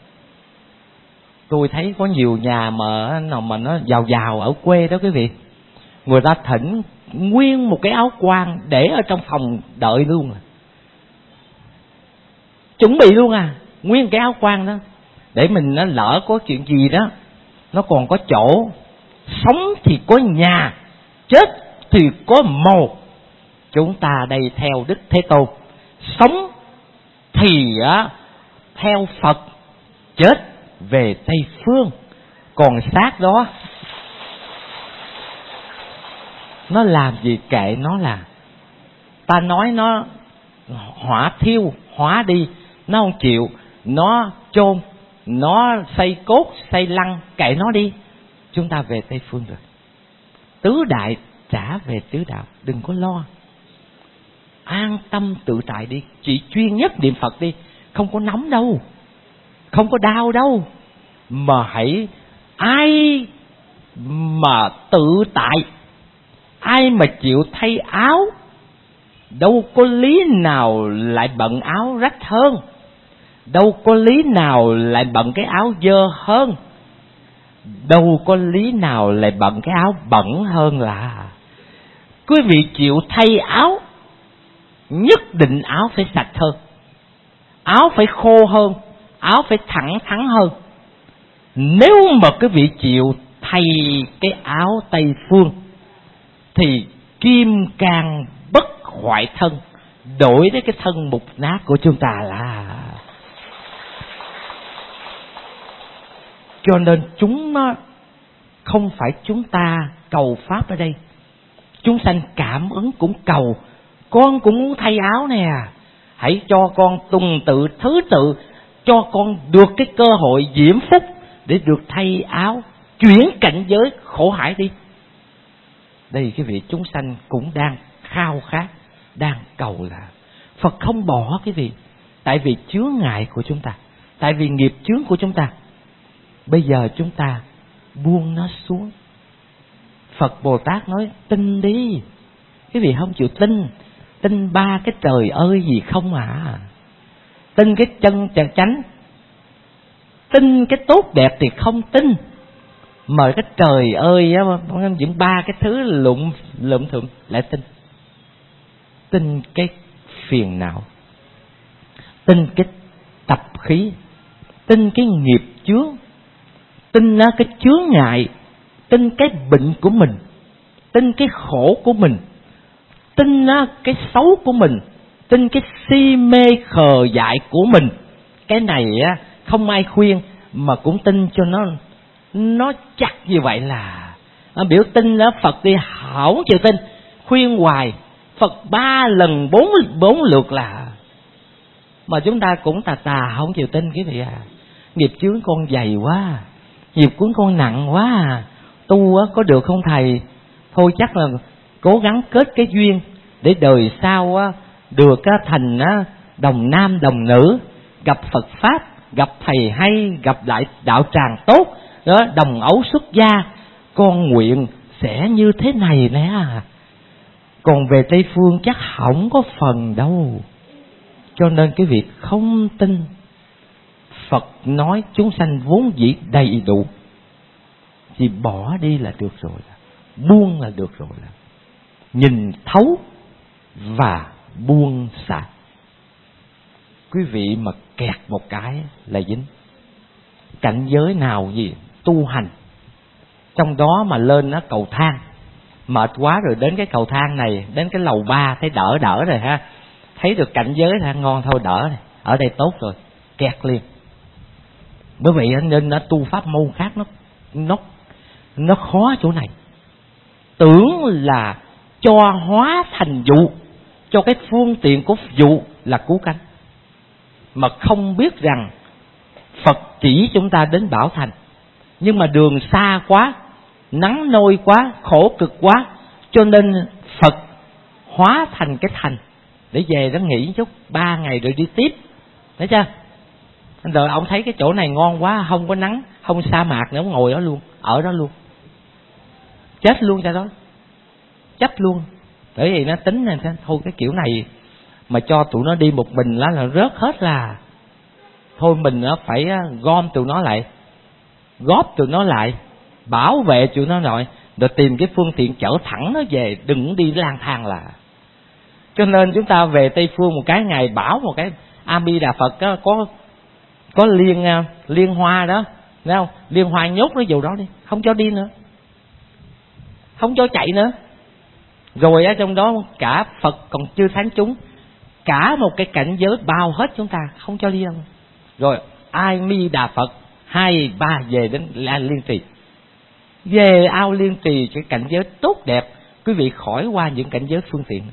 tôi thấy có nhiều nhà mà nó giàu ở quê đó quý vị, người ta thỉnh nguyên một cái áo quan để ở trong phòng đợi luôn, chuẩn bị luôn nguyên cái áo quan đó, để mình lỡ có chuyện gì đó nó còn có chỗ. Sống thì có nhà, chết thì có mồ. Chúng ta đây theo Đức Thế Tôn, sống thì theo Phật, chết về Tây Phương. Còn xác đó nó làm gì kệ nó, là ta nói nó hỏa thiêu hóa đi, nó không chịu, nó chôn, nó xây cốt xây lăng, kệ nó đi. Chúng ta về Tây Phương rồi, tứ đại trả về tứ đạo, đừng có lo, an tâm tự tại đi, chỉ chuyên nhất niệm Phật đi. Không có nóng đâu, không có đau đâu, mà hãy ai mà tự tại, ai mà chịu thay áo, đâu có lý nào lại bận áo rách hơn, đâu có lý nào lại bận cái áo dơ hơn, đâu có lý nào lại bận cái áo bẩn hơn là. Quý vị chịu thay áo, nhất định áo phải sạch hơn, áo phải khô hơn, áo phải thẳng thắn hơn. Nếu mà quý vị chịu thay cái áo Tây Phương thì kim cang bất hoại thân, đổi đến cái thân mục nát của chúng ta là. Cho nên không phải chúng ta cầu pháp ở đây, chúng sanh cảm ứng cũng cầu. Con cũng muốn thay áo nè, hãy cho con tuần tự thứ tự, cho con được cái cơ hội diễm phúc để được thay áo, chuyển cảnh giới khổ hải đi. Đây cái vị chúng sanh cũng đang khao khát, đang cầu là Phật không bỏ cái vị. Tại vì chướng ngại của chúng ta, tại vì nghiệp chướng của chúng ta. Bây giờ chúng ta buông nó xuống. Phật Bồ Tát nói tin đi. Cái vị không chịu tin, tin ba cái trời ơi gì không tin cái chân chánh, tin cái tốt đẹp thì không tin, mà cái trời ơi những ba cái thứ lụm thụm lại tin. Tin cái phiền não, tin cái tập khí, tin cái nghiệp chướng, tin cái chướng ngại, tin cái bệnh của mình, tin cái khổ của mình, tin cái xấu của mình, tin cái si mê khờ dại của mình. Cái này không ai khuyên mà cũng tin cho nó chắc như vậy là. Biểu tin Phật đi không chịu tin, khuyên hoài Phật 3 lần 4 lượt là. Mà chúng ta cũng tà không chịu tin quý vị Nghiệp chướng con dày quá, nghiệp cuốn con nặng quá tu có được không thầy? Thôi chắc là cố gắng kết cái duyên để đời sau được thành đồng nam đồng nữ, gặp Phật Pháp, gặp thầy hay, gặp lại đạo tràng tốt, đó, đồng ấu xuất gia, con nguyện sẽ như thế này nè. Còn về Tây Phương chắc không có phần đâu. Cho nên cái việc không tin, Phật nói chúng sanh vốn dĩ đầy đủ, thì bỏ đi là được rồi, buông là được rồi, nhìn thấu và buông xả. Quý vị mà kẹt một cái là dính. Cảnh giới nào gì tu hành, trong đó mà lên nó cầu thang, mệt quá rồi đến cái cầu thang này, đến cái lầu 3 thấy đỡ rồi ha, thấy được cảnh giới là ngon thôi, đỡ rồi, ở đây tốt rồi, kẹt liền. Bởi vậy nên nó tu pháp môn khác nó khó chỗ này. Tưởng là cho hóa thành dụ, cho cái phương tiện của dụ là cứu cánh, mà không biết rằng Phật chỉ chúng ta đến Bảo Thành, nhưng mà đường xa quá, nắng nôi quá, khổ cực quá, cho nên Phật hóa thành cái thành để về đó nghỉ chút 3 ngày rồi đi tiếp, thấy chưa? Rồi ông thấy cái chỗ này ngon quá, không có nắng, không sa mạc nữa, ông ngồi đó luôn, ở đó luôn, chết luôn cho đó, chấp luôn. Bởi vì nó tính này thôi, cái kiểu này mà cho tụi nó đi một mình là rớt hết là. Thôi mình nó phải gom tụi nó lại, góp tụi nó lại, bảo vệ tụi nó rồi tìm cái phương tiện chở thẳng nó về, đừng đi lang thang là. Cho nên chúng ta về Tây Phương một cái ngày bảo một cái A Di Đà Phật đó, có liên hoa đó, thấy không? Liên hoa nhốt nó vô đó đi, không cho đi nữa, không cho chạy nữa. Rồi ở trong đó cả Phật còn chư thánh chúng, cả một cái cảnh giới bao hết chúng ta, không cho đi đâu. Rồi A Di Đà Phật 2, 3 về đến Liên Trì, về ao Liên Trì, cái cảnh giới tốt đẹp. Quý vị khỏi qua những cảnh giới phương tiện,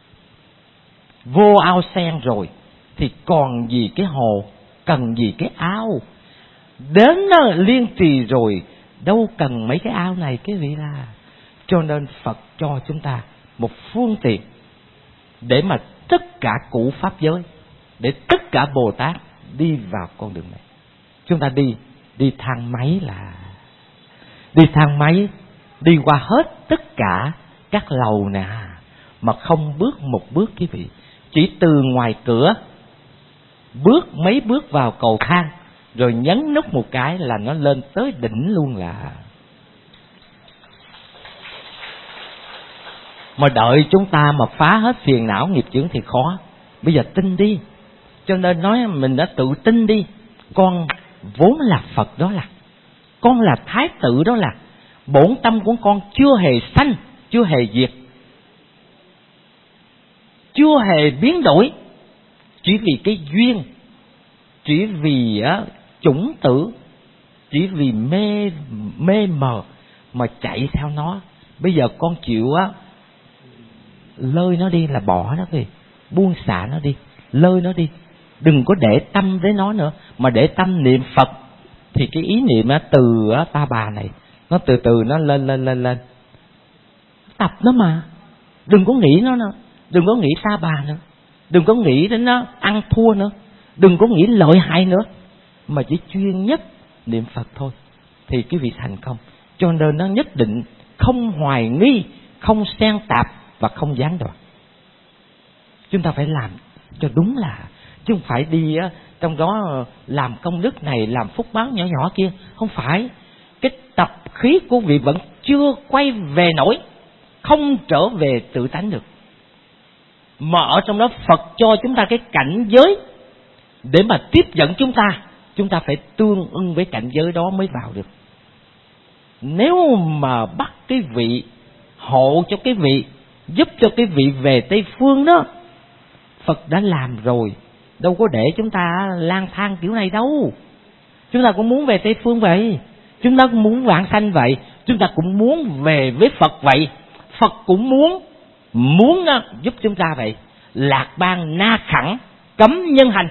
vô ao sen rồi thì còn gì cái hồ, cần gì cái ao. Đến Liên Trì rồi đâu cần mấy cái ao này cái vị là. Cho nên Phật cho chúng ta một phương tiện để mà tất cả cũ pháp giới, để tất cả Bồ Tát đi vào con đường này. Chúng ta đi thang máy là đi thang máy, đi qua hết tất cả các lầu nè, mà không bước một bước quý vị, chỉ từ ngoài cửa bước mấy bước vào cầu thang, rồi nhấn nút một cái là nó lên tới đỉnh luôn là. Mà đợi chúng ta mà phá hết phiền não nghiệp chướng thì khó. Bây giờ tin đi. Cho nên nói mình đã tự tin đi. Con vốn là Phật đó là, con là Thái tử đó là, bổn tâm của con chưa hề sanh, chưa hề diệt, chưa hề biến đổi. Chỉ vì cái duyên, chỉ vì chủng tử, chỉ vì mê mờ mà chạy theo nó. Bây giờ con chịu lơi nó đi là bỏ nó đi, buông xả nó đi, lơi nó đi, đừng có để tâm với nó nữa, mà để tâm niệm Phật. Thì cái ý niệm từ ta bà này nó từ từ nó lên, tập nó mà, đừng có nghĩ nó nữa, đừng có nghĩ ta bà nữa, đừng có nghĩ đến nó ăn thua nữa, đừng có nghĩ lợi hại nữa, mà chỉ chuyên nhất niệm Phật thôi thì quý vị thành công. Cho nên nó nhất định không hoài nghi, không xen tạp và không gián đoạn. Chúng ta phải làm cho đúng là, chứ không phải đi trong đó làm công đức này, làm phúc báo nhỏ nhỏ kia. Không phải. Cái tập khí của vị vẫn chưa quay về nổi, không trở về tự tánh được. Mà ở trong đó Phật cho chúng ta cái cảnh giới để mà tiếp dẫn chúng ta phải tương ưng với cảnh giới đó mới vào được. Nếu mà bắt cái vị, hộ cho cái vị, giúp cho cái vị về Tây Phương đó, Phật đã làm rồi, đâu có để chúng ta lang thang kiểu này đâu. Chúng ta cũng muốn về Tây Phương vậy, chúng ta cũng muốn vãng sanh vậy, chúng ta cũng muốn về với Phật vậy. Phật cũng muốn giúp chúng ta vậy. Lạc bang na khẳng, cấm nhân hành.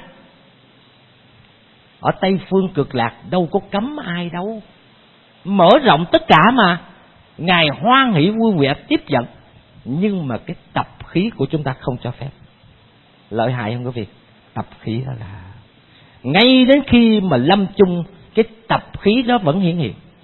Ở Tây Phương cực lạc đâu có cấm ai đâu, mở rộng tất cả mà. Ngài hoan hỷ vui vẻ tiếp dẫn, nhưng mà cái tập khí của chúng ta không cho phép. Lợi hại không quý vị? Tập khí đó là ngay đến khi mà lâm chung, cái tập khí đó vẫn hiển hiện.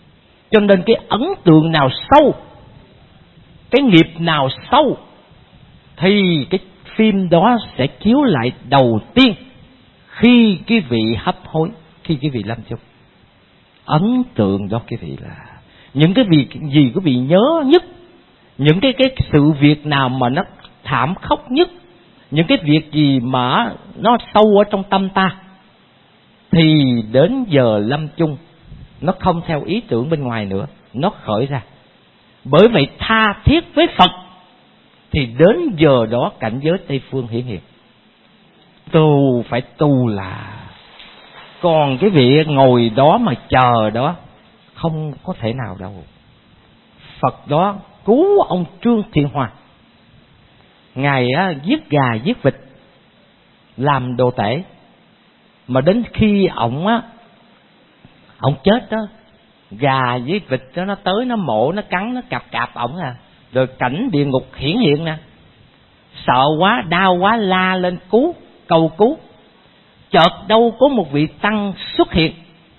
Cho nên cái ấn tượng nào sâu, cái nghiệp nào sâu, thì cái phim đó sẽ chiếu lại đầu tiên khi cái vị hấp hối, khi cái vị lâm chung. Ấn tượng đó cái vị là những cái việc gì quý vị nhớ nhất, những cái sự việc nào mà nó thảm khốc nhất, những cái việc gì mà nó sâu ở trong tâm ta, thì đến giờ lâm chung nó không theo ý tưởng bên ngoài nữa, nó khởi ra. Bởi vậy tha thiết với Phật thì đến giờ đó cảnh giới Tây Phương hiển hiện. Tu phải tu là, còn cái vị ngồi đó mà chờ đó không có thể nào đâu. Phật đó cứu ông Trương Thiện Hòa, Ngài giết gà giết vịt làm đồ tể, mà đến khi ông chết đó, gà với vịt đó nó tới nó mổ, nó cắn, nó cạp ổng rồi cảnh địa ngục hiển hiện nè. Sợ quá, đau quá, la lên cứu, cầu cứu. Chợt đâu có một vị tăng xuất hiện,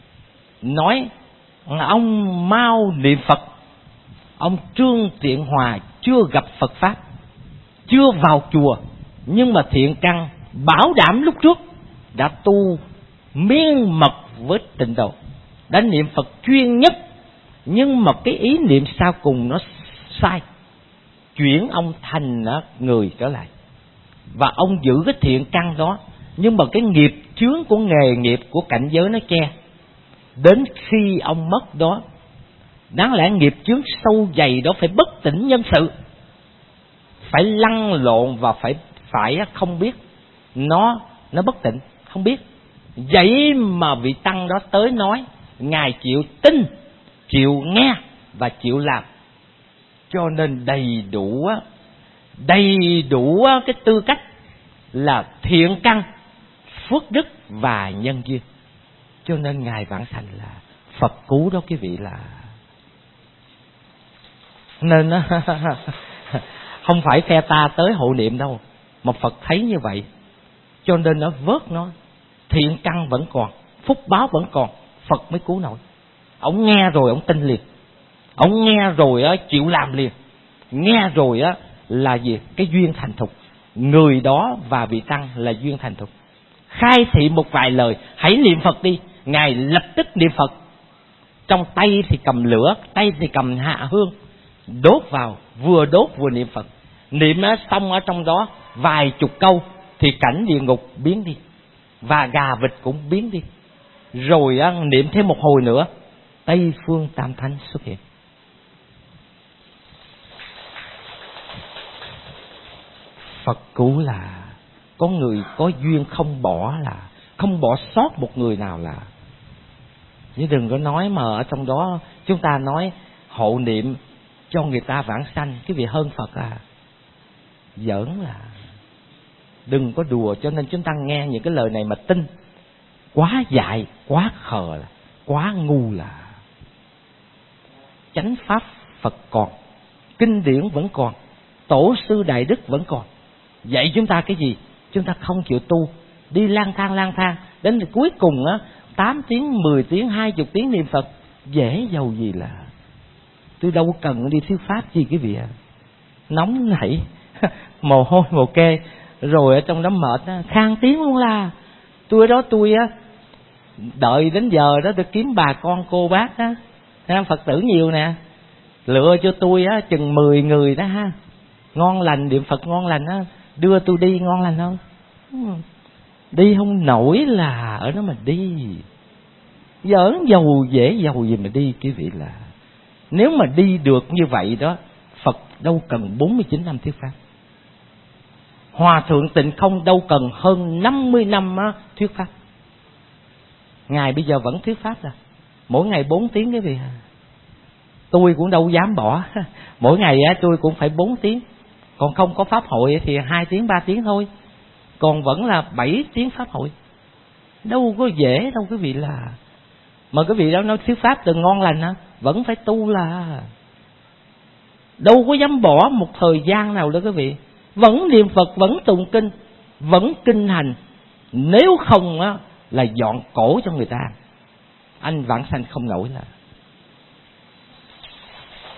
nói ông mau niệm Phật. Ông Trương Thiện Hòa chưa gặp Phật Pháp, chưa vào chùa, nhưng mà thiện căn bảo đảm lúc trước đã tu miên mật với tịnh độ, đã niệm Phật chuyên nhất. Nhưng mà cái ý niệm sau cùng nó sai, chuyển ông thành người trở lại. Và ông giữ cái thiện căn đó, nhưng mà cái nghiệp chướng của nghề nghiệp của cảnh giới nó che. Đến khi ông mất đó, đáng lẽ nghiệp chướng sâu dày đó phải bất tỉnh nhân sự, phải lăn lộn và phải không biết nó bất tỉnh, không biết. Vậy mà vị tăng đó tới nói, Ngài chịu tin, chịu nghe và chịu làm. Cho nên đầy đủ cái tư cách là thiện căn, phước đức và nhân duyên. Cho nên Ngài vãng sanh là Phật cứu đó quý vị là. Nên không phải phe ta tới hộ niệm đâu, mà Phật thấy như vậy cho nên nó vớt nó. Thiện căn vẫn còn, phúc báo vẫn còn, Phật mới cứu nổi. Ông nghe rồi ông tin liền, ông nghe rồi chịu làm liền, nghe rồi là gì? Cái duyên thành thục. Người đó và vị tăng là duyên thành thục. Khai thị một vài lời, hãy niệm Phật đi, Ngài lập tức niệm Phật. Trong tay thì cầm lửa, tay thì cầm hạ hương, đốt vào, vừa đốt vừa niệm Phật. Niệm xong ở trong đó vài chục câu thì cảnh địa ngục biến đi, và gà vịt cũng biến đi. Rồi niệm thêm một hồi nữa, Tây Phương Tam Thánh xuất hiện. Phật cứu là có người có duyên không bỏ, là không bỏ sót một người nào là. Chứ đừng có nói mà ở trong đó chúng ta nói hộ niệm cho người ta vãng sanh, cái vị hơn Phật giỡn là. Đừng có đùa. Cho nên chúng ta nghe những cái lời này mà tin, quá dại, quá khờ, là quá ngu là. Chánh pháp Phật còn, kinh điển vẫn còn, tổ sư đại đức vẫn còn. Vậy chúng ta cái gì? Chúng ta không chịu tu, đi lang thang đến cuối cùng 8 tiếng, 10 tiếng, 20 tiếng niệm Phật, dễ giàu gì là. Tôi đâu cần đi thuyết pháp gì quý vị ạ. Nóng nảy, mồ hôi mồ kê, rồi ở trong đó mệt khang tiếng luôn là. Tôi ở đó tôi đợi đến giờ đó tôi kiếm bà con cô bác đó, Phật tử nhiều nè, lựa cho tôi chừng 10 người đó ngon lành, niệm Phật ngon lành đưa tôi đi ngon lành không? Đi không nổi là ở đó mà đi. Giỡn giàu dễ giàu gì mà đi quý vị là. Nếu mà đi được như vậy đó, Phật đâu cần 49 năm thuyết pháp. Hòa thượng Tịnh Không đâu cần hơn 50 năm thuyết pháp. Ngài bây giờ vẫn thuyết pháp mỗi ngày 4 tiếng quý vị. Tôi cũng đâu dám bỏ. Mỗi ngày tôi cũng phải 4 tiếng. Còn không có pháp hội thì 2 tiếng 3 tiếng thôi. Còn vẫn là 7 tiếng pháp hội. Đâu có dễ đâu quý vị là. Mà quý vị đó nói thuyết pháp từ ngon lành vẫn phải tu là. Đâu có dám bỏ một thời gian nào đó quý vị. Vẫn niệm Phật, vẫn tụng kinh, vẫn kinh hành. Nếu không là dọn cổ cho người ta, anh vãng sanh không nổi là.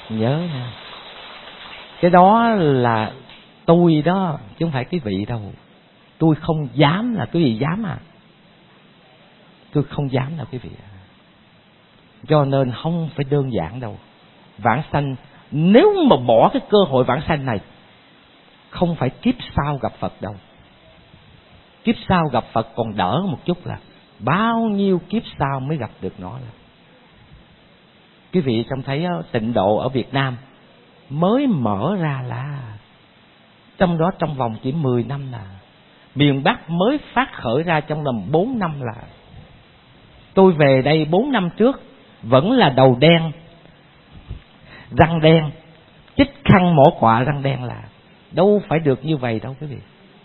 Nhớ nha. Cái đó là tôi đó, chứ không phải quý vị đâu. Tôi không dám là quý vị dám à. Tôi không dám là quý vị à. Cho nên không phải đơn giản đâu. Vãng sanh, nếu mà bỏ cái cơ hội vãng sanh này, không phải kiếp sau gặp Phật đâu. Kiếp sau gặp Phật còn đỡ một chút, là bao nhiêu kiếp sau mới gặp được nó. Quý vị trông thấy tịnh độ ở Việt Nam mới mở ra là, trong đó trong vòng chỉ 10 năm là. Miền Bắc mới phát khởi ra trong vòng 4 năm là. Tôi về đây 4 năm trước vẫn là đầu đen, răng đen, chích khăn mổ quạ răng đen, là đâu phải được như vậy đâu quý vị.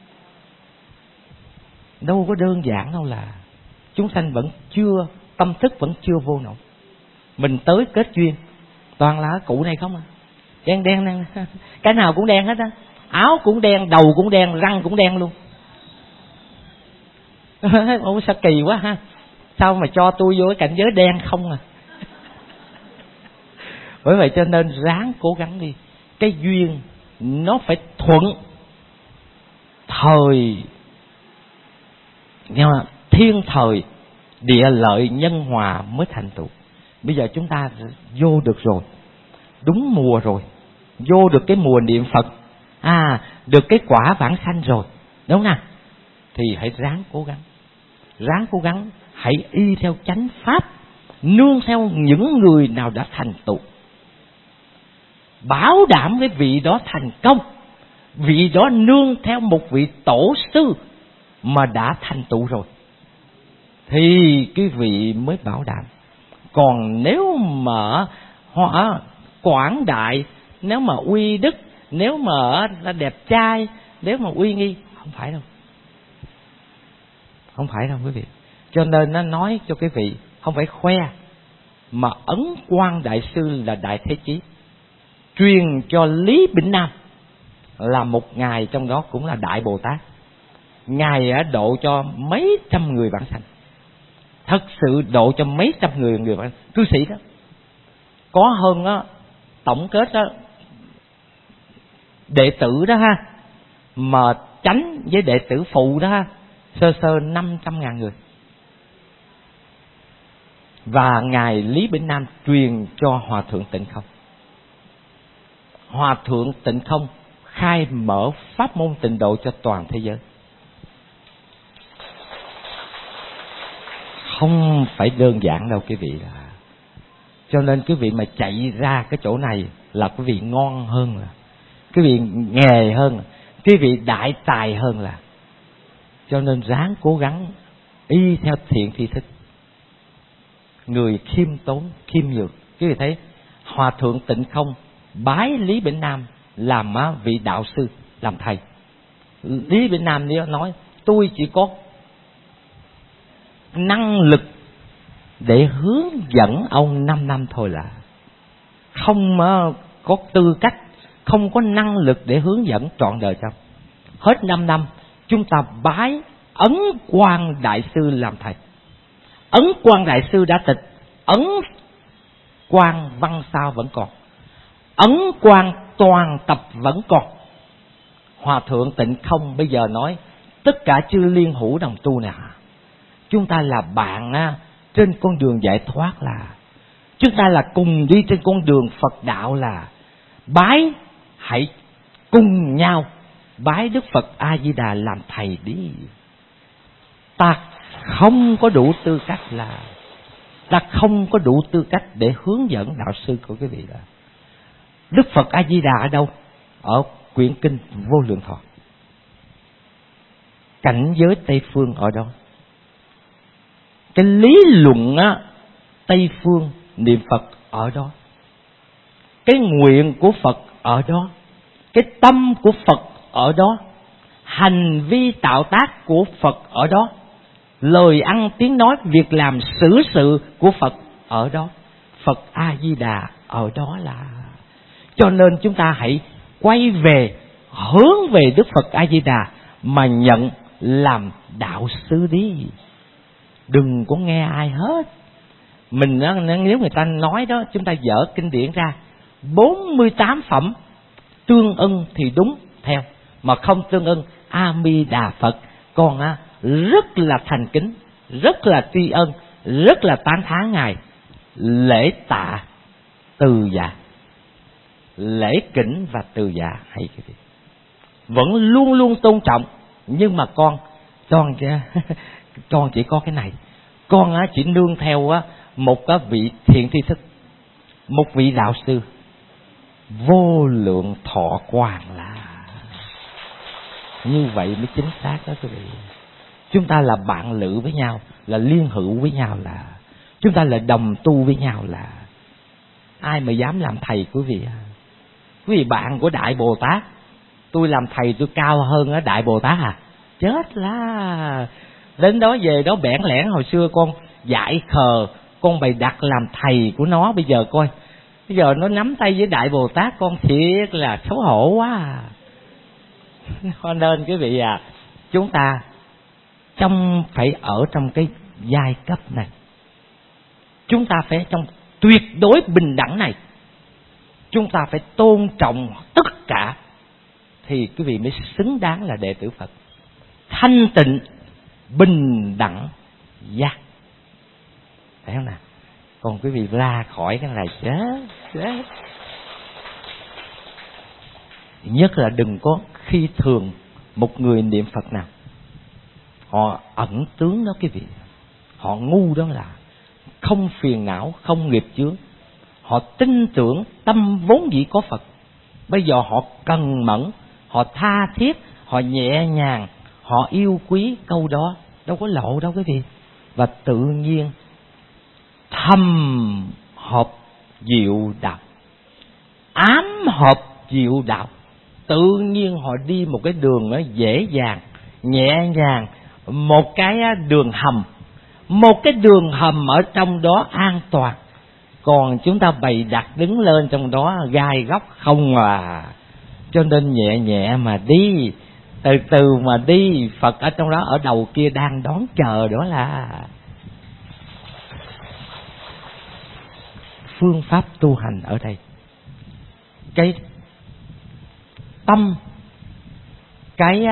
Đâu có đơn giản đâu, là chúng sanh vẫn chưa, tâm thức vẫn chưa vô nổi. Mình tới kết duyên toàn là cụ này không à. Đen đen, cái nào cũng đen hết á. Áo cũng đen, đầu cũng đen, răng cũng đen luôn. Ủa sao kỳ quá ha. Sao mà cho tôi vô cái cảnh giới đen không à. Bởi vậy cho nên ráng cố gắng đi. Cái duyên nó phải thuận thời, nhưng mà thiên thời địa lợi nhân hòa mới thành tựu. Bây giờ chúng ta vô được rồi, đúng mùa rồi, vô được cái mùa niệm Phật, được cái quả vãng sanh rồi, đúng không nào? Thì hãy ráng cố gắng, hãy y theo chánh pháp, nương theo những người nào đã thành tựu, bảo đảm cái vị đó thành công, vị đó nương theo một vị tổ sư mà đã thành tựu rồi, thì cái vị mới bảo đảm. Còn nếu mà họ quảng đại, nếu mà uy đức, nếu mà đẹp trai, nếu mà uy nghi, không phải đâu. Không phải đâu quý vị. Cho nên nó nói cho quý vị, không phải khoe, mà Ấn Quang Đại Sư là Đại Thế Chí truyền cho Lý Bỉnh Nam, là một ngài trong đó cũng là Đại Bồ Tát. Ngài đã độ cho mấy trăm người vãng sanh. Thật sự độ cho mấy trăm người vãng sanh. Cư sĩ đó có hơn đó, tổng kết đó, đệ tử đó ha, mà chánh với đệ tử phụ đó ha, sơ 500.000 người. Và ngài Lý Bỉnh Nam truyền cho Hòa thượng Tịnh Không. Hòa thượng Tịnh Không khai mở pháp môn tịnh độ cho toàn thế giới. Không phải đơn giản đâu quý vị. Cho nên quý vị mà chạy ra cái chỗ này là quý vị ngon hơn, là quý vị nghề hơn, quý vị đại tài hơn là. Cho nên ráng cố gắng y theo thiện tri thức, người khiêm tốn, khiêm nhường. Quý vị thấy Hòa thượng Tịnh Không bái Lý Bỉnh Nam làm vị đạo sư, làm thầy. Lý Bỉnh Nam nói tôi chỉ có năng lực để hướng dẫn ông 5 năm thôi, là không có tư cách, không có năng lực để hướng dẫn trọn đời cho. Hết 5 năm chúng ta bái Ấn Quang Đại Sư làm thầy. Ấn Quang Đại Sư đã tịch, Ấn Quang văn sao vẫn còn, Ấn Quang toàn tập vẫn còn. Hòa thượng Tịnh Không bây giờ nói tất cả chư liên hữu đồng tu nè, chúng ta là bạn trên con đường giải thoát, là chúng ta là cùng đi trên con đường Phật đạo, là bái, hãy cùng nhau bái Đức Phật A Di Đà làm thầy đi. Ta không có đủ tư cách, là ta không có đủ tư cách để hướng dẫn đạo sư của quý vị. Là Đức Phật A Di Đà ở đâu? Ở quyển kinh Vô Lượng Thọ. Cảnh giới Tây Phương ở đó. Cái lý luận Tây Phương niệm Phật ở đó. Cái nguyện của Phật ở đó. Cái tâm của Phật ở đó. Hành vi tạo tác của Phật ở đó. Lời ăn tiếng nói, việc làm xử sự của Phật ở đó. Phật A Di Đà ở đó là. Cho nên chúng ta hãy quay về, hướng về Đức Phật A Di Đà mà nhận làm đạo sư đi. Đừng có nghe ai hết. Mình nếu người ta nói đó, chúng ta dở kinh điển ra, 48 phẩm tương ưng thì đúng theo, mà không tương ưng, A Di Đà Phật, con rất là thành kính, rất là tri ân, rất là tán thán Ngài, lễ tạ từ dạ, lễ kính và từ dạ. Hay cái gì vẫn luôn luôn tôn trọng, nhưng mà con chỉ có cái này, con chỉ nương theo một vị thiện tri thức, một vị đạo sư vô lượng thọ quang, là như vậy mới chính xác đó quý vị. Chúng ta là bạn lữ với nhau, là liên hữu với nhau, là chúng ta là đồng tu với nhau, là ai mà dám làm thầy quý vị? Quý vị bạn của Đại Bồ Tát, tôi làm thầy tôi cao hơn ở Đại Bồ Tát à? Chết là đến đó về đó bẽn lẽn, hồi xưa con dại khờ, con bày đặt làm thầy của nó, bây giờ coi, bây giờ nó nắm tay với Đại Bồ Tát, con thiệt là xấu hổ quá. Cho nên quý vị chúng ta phải ở trong cái giai cấp này, chúng ta phải trong tuyệt đối bình đẳng này, chúng ta phải tôn trọng tất cả, thì quý vị mới xứng đáng là đệ tử Phật. Thanh tịnh, bình đẳng, giác, thấy không nào? Còn quý vị ra khỏi cái này chết. Nhất là đừng có khi thường một người niệm Phật nào họ ẩn tướng đó quý vị, họ ngu đó là không phiền não, không nghiệp chướng, họ tin tưởng tâm vốn dĩ có Phật. Bây giờ họ cần mẫn, họ tha thiết, họ nhẹ nhàng, họ yêu quý câu đó, đâu có lộ đâu quý vị. Và tự nhiên thầm hợp diệu đạo, ám hợp diệu đạo, tự nhiên họ đi một cái đường nó dễ dàng, nhẹ nhàng, một cái đường hầm ở trong đó an toàn. Còn chúng ta bày đặt đứng lên trong đó gai góc không à. Cho nên nhẹ nhẹ mà đi, từ từ mà đi, Phật ở trong đó, ở đầu kia đang đón chờ đó là phương pháp tu hành. Ở đây cái tâm, cái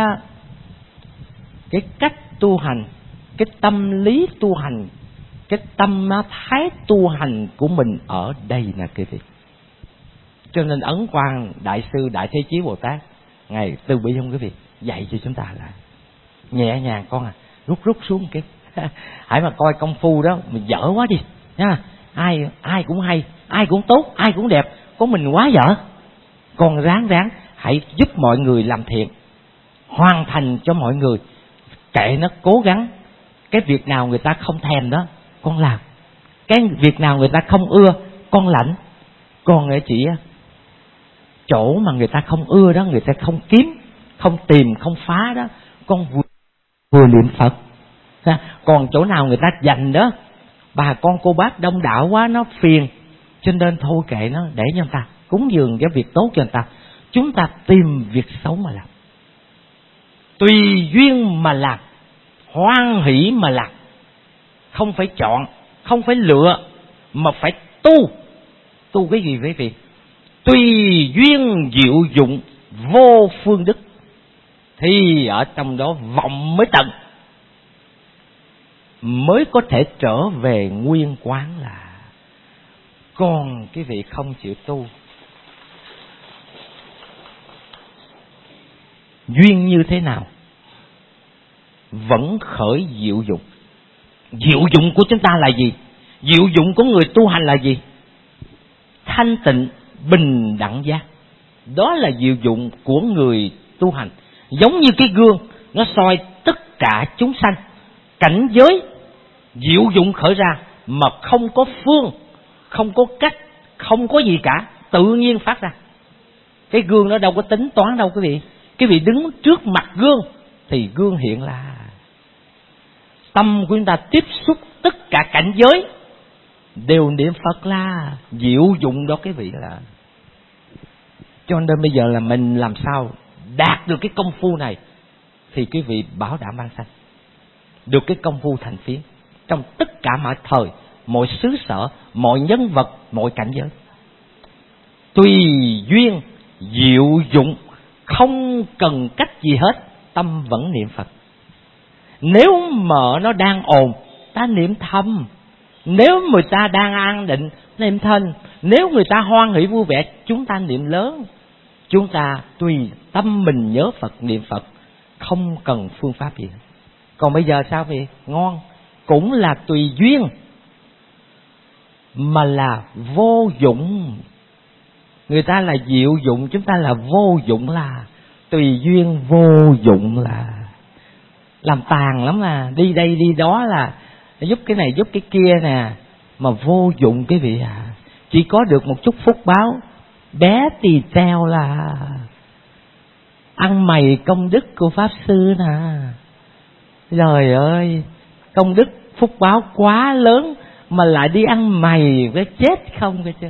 cách tu hành, cái tâm lý tu hành, cái tâm thái tu hành của mình ở đây nè quý vị. Cho nên Ấn Quang Đại Sư Đại Thế Chí Bồ Tát Ngài từ bi không quý vị, dạy cho chúng ta là nhẹ nhàng con rút xuống cái hãy mà coi công phu đó mình dở quá đi nha, ai cũng hay, ai cũng tốt, ai cũng đẹp, có mình quá dở. Con ráng hãy giúp mọi người làm thiện, hoàn thành cho mọi người, kệ nó cố gắng. Cái việc nào người ta không thèm đó con làm, cái việc nào người ta không ưa con lãnh. Con chỉ chỗ mà người ta không ưa đó, người ta không kiếm, không tìm, không phá đó, con vừa niệm Phật. Còn chỗ nào người ta dành đó, bà con cô bác đông đảo quá nó phiền, cho nên thôi kệ nó, để cho người ta cúng dường cái việc tốt cho người ta. Chúng ta tìm việc xấu mà làm, tùy duyên mà làm, hoan hỷ mà làm, không phải chọn, không phải lựa, mà phải tu cái gì quý vị? Tùy duyên diệu dụng vô phương đức, thì ở trong đó vọng mới tận, mới có thể trở về nguyên quán. Là còn cái vị không chịu tu, duyên như thế nào vẫn khởi diệu dụng. Diệu dụng của chúng ta là gì? Diệu dụng của người tu hành là gì? Thanh tịnh, bình đẳng giác. Đó là diệu dụng của người tu hành. Giống như cái gương, nó soi tất cả chúng sanh. Cảnh giới, diệu dụng khởi ra mà không có phương, không có cách, không có gì cả, tự nhiên phát ra. Cái gương nó đâu có tính toán đâu quý vị. Quý vị đứng trước mặt gương thì gương hiện là tâm của chúng ta tiếp xúc tất cả cảnh giới đều niệm Phật, là diệu dụng đó quý vị. Là cho nên bây giờ là mình làm sao đạt được cái công phu này thì quý vị bảo đảm an sanh, được cái công phu thành phiến trong tất cả mọi thời, mọi xứ sở, mọi nhân vật, mọi cảnh giới. tùy duyên diệu dụng, không cần cách gì hết, tâm vẫn niệm Phật. Nếu mà nó đang ồn, ta niệm thầm. Nếu người ta đang an định, niệm thanh. Nếu người ta hoan hỷ vui vẻ, chúng ta niệm lớn. Chúng ta tùy tâm mình nhớ Phật, niệm Phật, không cần phương pháp gì. Còn bây giờ sao vậy? Ngon, cũng là tùy duyên, mà là vô dụng. Người ta là diệu dụng, chúng ta là vô dụng, là tùy duyên vô dụng, là làm tàn lắm, là đi đây đi đó, là giúp cái này giúp cái kia nè, mà vô dụng quý vị à. Chỉ có được một chút phúc báo bé tì teo, là ăn mày công đức của Pháp Sư nè. Trời ơi, công đức phúc báo quá lớn mà lại đi ăn mày, với chết không cơ chứ.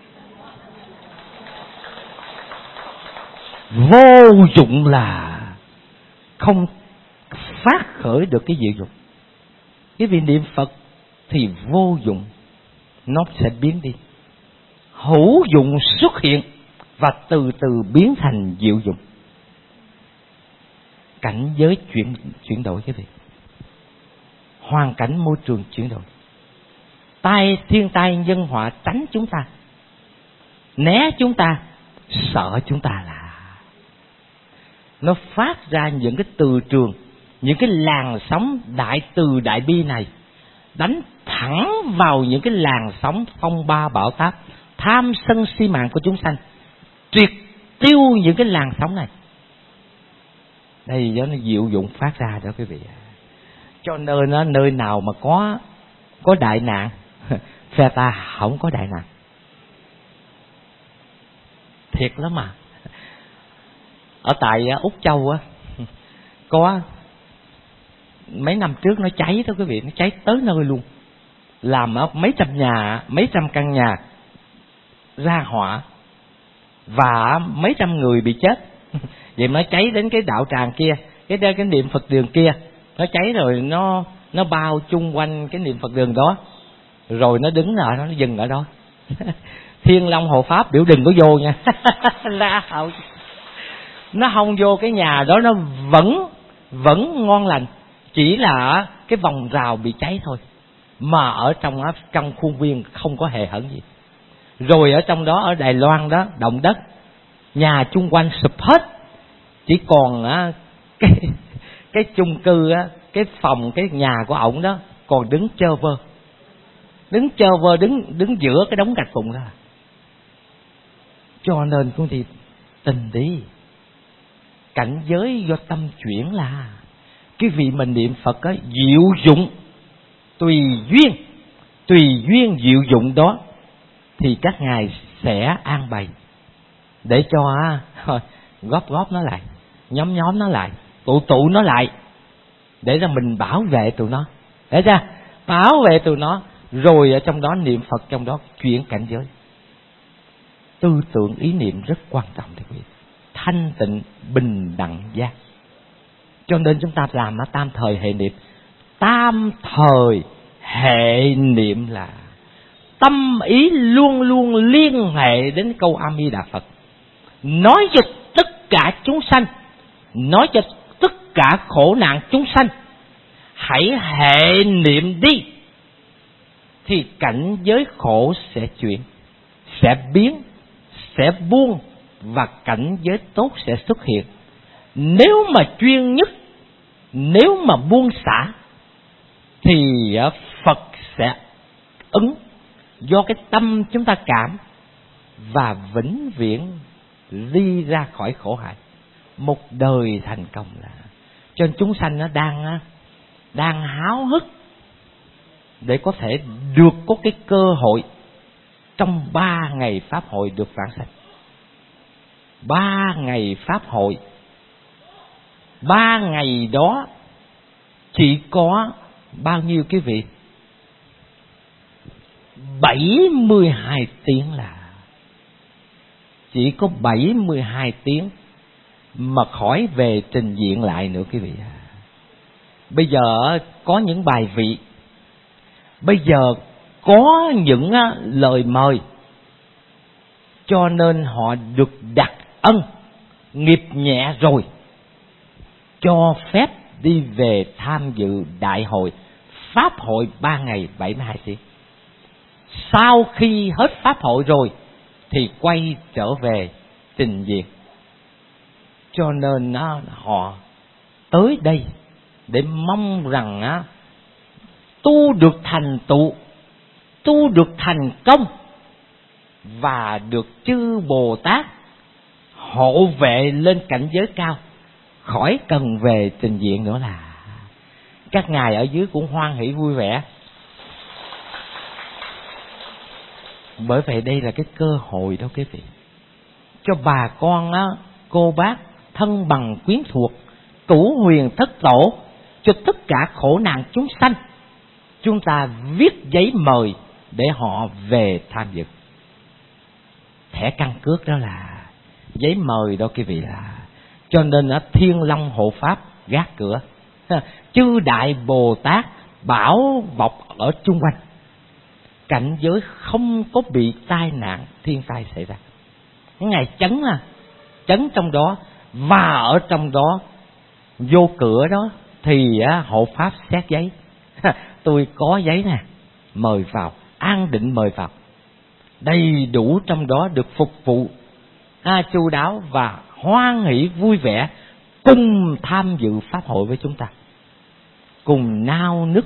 Vô dụng là không phát khởi được cái diệu dụng. Cái việc niệm Phật thì vô dụng, nó sẽ biến đi. Hữu dụng xuất hiện và từ từ biến thành diệu dụng. Cảnh giới chuyển đổi cái việc, hoàn cảnh môi trường chuyển đổi. Thiên tai nhân họa tránh chúng ta, né chúng ta, sợ chúng ta, là nó phát ra những cái từ trường, những cái làn sóng đại từ đại bi này, đánh thẳng vào những cái làn sóng phong ba bão táp, tham sân si mạng của chúng sanh, triệt tiêu những cái làn sóng này. Đây do nó diệu dụng phát ra đó quý vị. Cho nên nơi nào mà có đại nạn, phe ta không có đại nạn. Thiệt lắm mà. Ở tại Úc Châu á, có mấy năm trước nó cháy đó quý vị, nó cháy tới nơi luôn, làm ở mấy trăm căn nhà ra hỏa, và mấy trăm người bị chết. Vậy mà nó cháy đến cái đạo tràng kia, cái niệm Phật đường kia, nó cháy rồi nó bao chung quanh cái niệm Phật đường đó, rồi nó đứng ở đó, nó dừng ở đó. Thiên Long Hộ Pháp biểu đừng có vô nha. Nó không vô cái nhà đó, nó vẫn ngon lành, chỉ là cái vòng rào bị cháy thôi, mà ở trong khuôn viên không có hề hấn gì. Rồi ở trong đó, ở Đài Loan đó, động đất, nhà chung quanh sụp hết, chỉ còn cái chung cư á, cái phòng, cái nhà của ổng đó còn đứng chơ vơ, đứng giữa cái đống gạch vụn đó. Cho nên cũng thì tình đi, cảnh giới do tâm chuyển, là cái vị mình niệm Phật á, diệu dụng tùy duyên diệu dụng đó thì các ngài sẽ an bày để cho góp nó lại, nhóm nó lại, tụ nó lại, để ra mình bảo vệ tụi nó, để ra bảo vệ tụi nó. Rồi ở trong đó niệm Phật, trong đó chuyển cảnh giới. Tư tưởng ý niệm rất quan trọng thưa quý vị, thanh tịnh bình đẳng giác. Cho nên chúng ta làm nó tam thời hệ niệm. Tam thời hệ niệm là tâm ý luôn luôn liên hệ đến câu A Di Đà Phật, nói cho tất cả chúng sanh, nói cho tất cả khổ nạn chúng sanh hãy hệ niệm đi, thì cảnh giới khổ sẽ chuyển, sẽ biến, sẽ buông, và cảnh giới tốt sẽ xuất hiện. Nếu mà chuyên nhất, nếu mà buông xả, thì Phật sẽ ứng, do cái tâm chúng ta cảm, và vĩnh viễn đi ra khỏi khổ hại, một đời thành công. Là cho nên chúng sanh nó đang háo hức để có thể được có cái cơ hội trong 3 ngày pháp hội được vãng sanh. 3 ngày pháp hội, 3 ngày đó chỉ có bao nhiêu quý vị? 72 tiếng, là chỉ có 72 tiếng mà khỏi về trình diện lại nữa quý vị. Bây giờ có những bài vị, bây giờ có những lời mời cho nên họ được đặc ân nghiệp nhẹ rồi, cho phép đi về tham dự đại hội Pháp hội 3 ngày 72 tiếng. Sau khi hết Pháp hội rồi thì quay trở về trình diện. Cho nên họ tới đây để mong rằng tu được thành tựu, tu được thành công và được chư Bồ Tát hộ vệ lên cảnh giới cao, khỏi cần về trình diện nữa là. Các ngài ở dưới cũng hoan hỷ vui vẻ. Bởi vậy đây là cái cơ hội đó quý vị, cho bà con cô bác, thân bằng quyến thuộc, cửu huyền thất tổ, cho tất cả khổ nạn chúng sanh, chúng ta viết giấy mời để họ về tham dự. Thẻ căn cước đó là giấy mời đó quý vị là. Cho nên Thiên Long hộ pháp gác cửa, chư Đại Bồ Tát bảo bọc ở chung quanh, cảnh giới không có bị tai nạn thiên tai xảy ra. Cái ngày chấn trong đó, và ở trong đó vô cửa đó thì hộ pháp xét giấy. Tôi có giấy nè, mời vào, an định mời vào. Đầy đủ trong đó được phục vụ chu đáo và hoan hỷ vui vẻ, cùng tham dự pháp hội với chúng ta, cùng nao nức.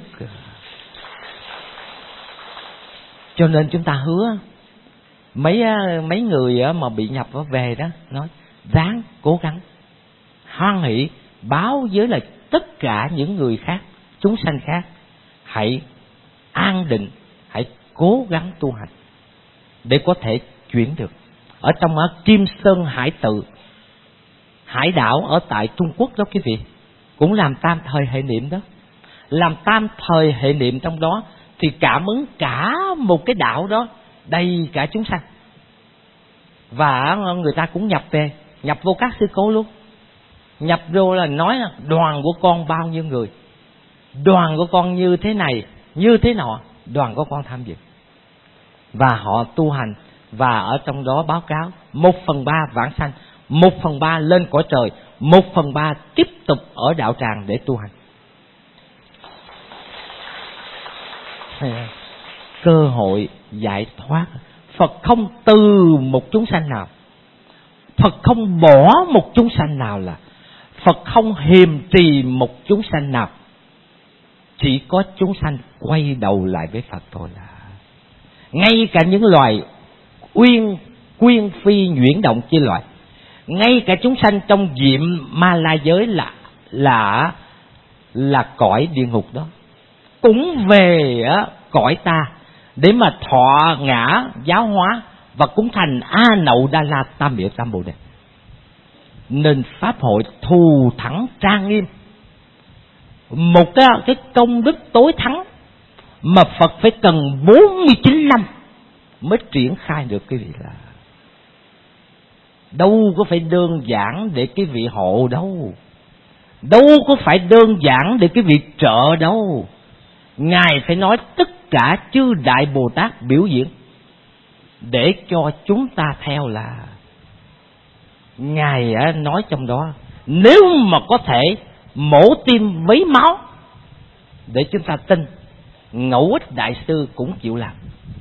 Cho nên chúng ta hứa mấy người mà bị nhập về đó, nói ráng cố gắng hoan hỷ báo với là tất cả những người khác, chúng sanh khác, hãy an định, hãy cố gắng tu hành để có thể chuyển được. Ở trong Kim Sơn Hải Tự, hải đảo ở tại Trung Quốc đó quý vị, cũng làm tam thời hệ niệm đó. Làm tam thời hệ niệm trong đó thì cảm ứng cả một cái đảo đó đầy cả chúng sanh. Và người ta cũng nhập về, nhập vô các sư cô luôn. Nhập vô là nói là đoàn của con bao nhiêu người, đoàn của con như thế này, như thế nọ, đoàn của con tham dự. Và họ tu hành, và ở trong đó báo cáo 1/3 vãng sanh, 1/3 lên cõi trời, 1/3 tiếp tục ở đạo tràng để tu hành. Cơ hội giải thoát. Phật không từ một chúng sanh nào, Phật không bỏ một chúng sanh nào, là Phật không hiềm trì một chúng sanh nào. Chỉ có chúng sanh quay đầu lại với Phật thôi là. Ngay cả những loài quyên phi nhuyễn động chi loại, ngay cả chúng sanh trong diệm ma la giới là cõi địa ngục đó, cũng về cõi ta để mà thọ ngã giáo hóa và cũng thành A Nậu Đa La Tam Biểu Tam Bồ Đề. Nên pháp hội thù thắng trang nghiêm, một cái công đức tối thắng mà Phật phải cần 49 năm mới triển khai được quý vị. Là đâu có phải đơn giản để cái vị hộ đâu, đâu có phải đơn giản để cái vị trợ đâu. Ngài phải nói tất cả chư Đại Bồ Tát biểu diễn để cho chúng ta theo. Là Ngài nói trong đó, nếu mà có thể mổ tim lấy máu để chúng ta tin, Ngẫu Ích Đại Sư cũng chịu làm.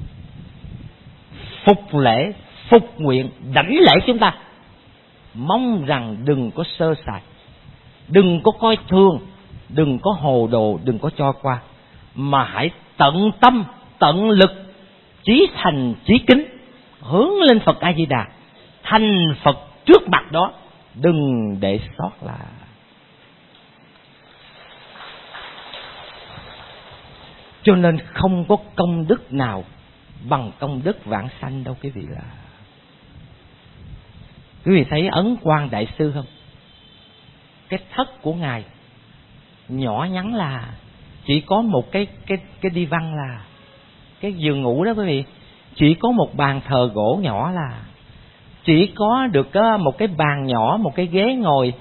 Phục lễ, phục nguyện, đảnh lễ chúng ta. Mong rằng đừng có sơ sài, đừng có coi thường, đừng có hồ đồ, đừng có cho qua, mà hãy tận tâm, tận lực, chí thành chí kính, hướng lên Phật A Di Đà, thành Phật trước mặt đó, đừng để sót là. Cho nên không có công đức nào bằng công đức vãng sanh đâu quý vị. Là quý vị thấy Ấn Quang Đại Sư không? Cái thất của Ngài nhỏ nhắn, là chỉ có một cái đi văn, là cái giường ngủ đó quý vị, chỉ có một bàn thờ gỗ nhỏ, là chỉ có được một cái bàn nhỏ, một cái ghế ngồi,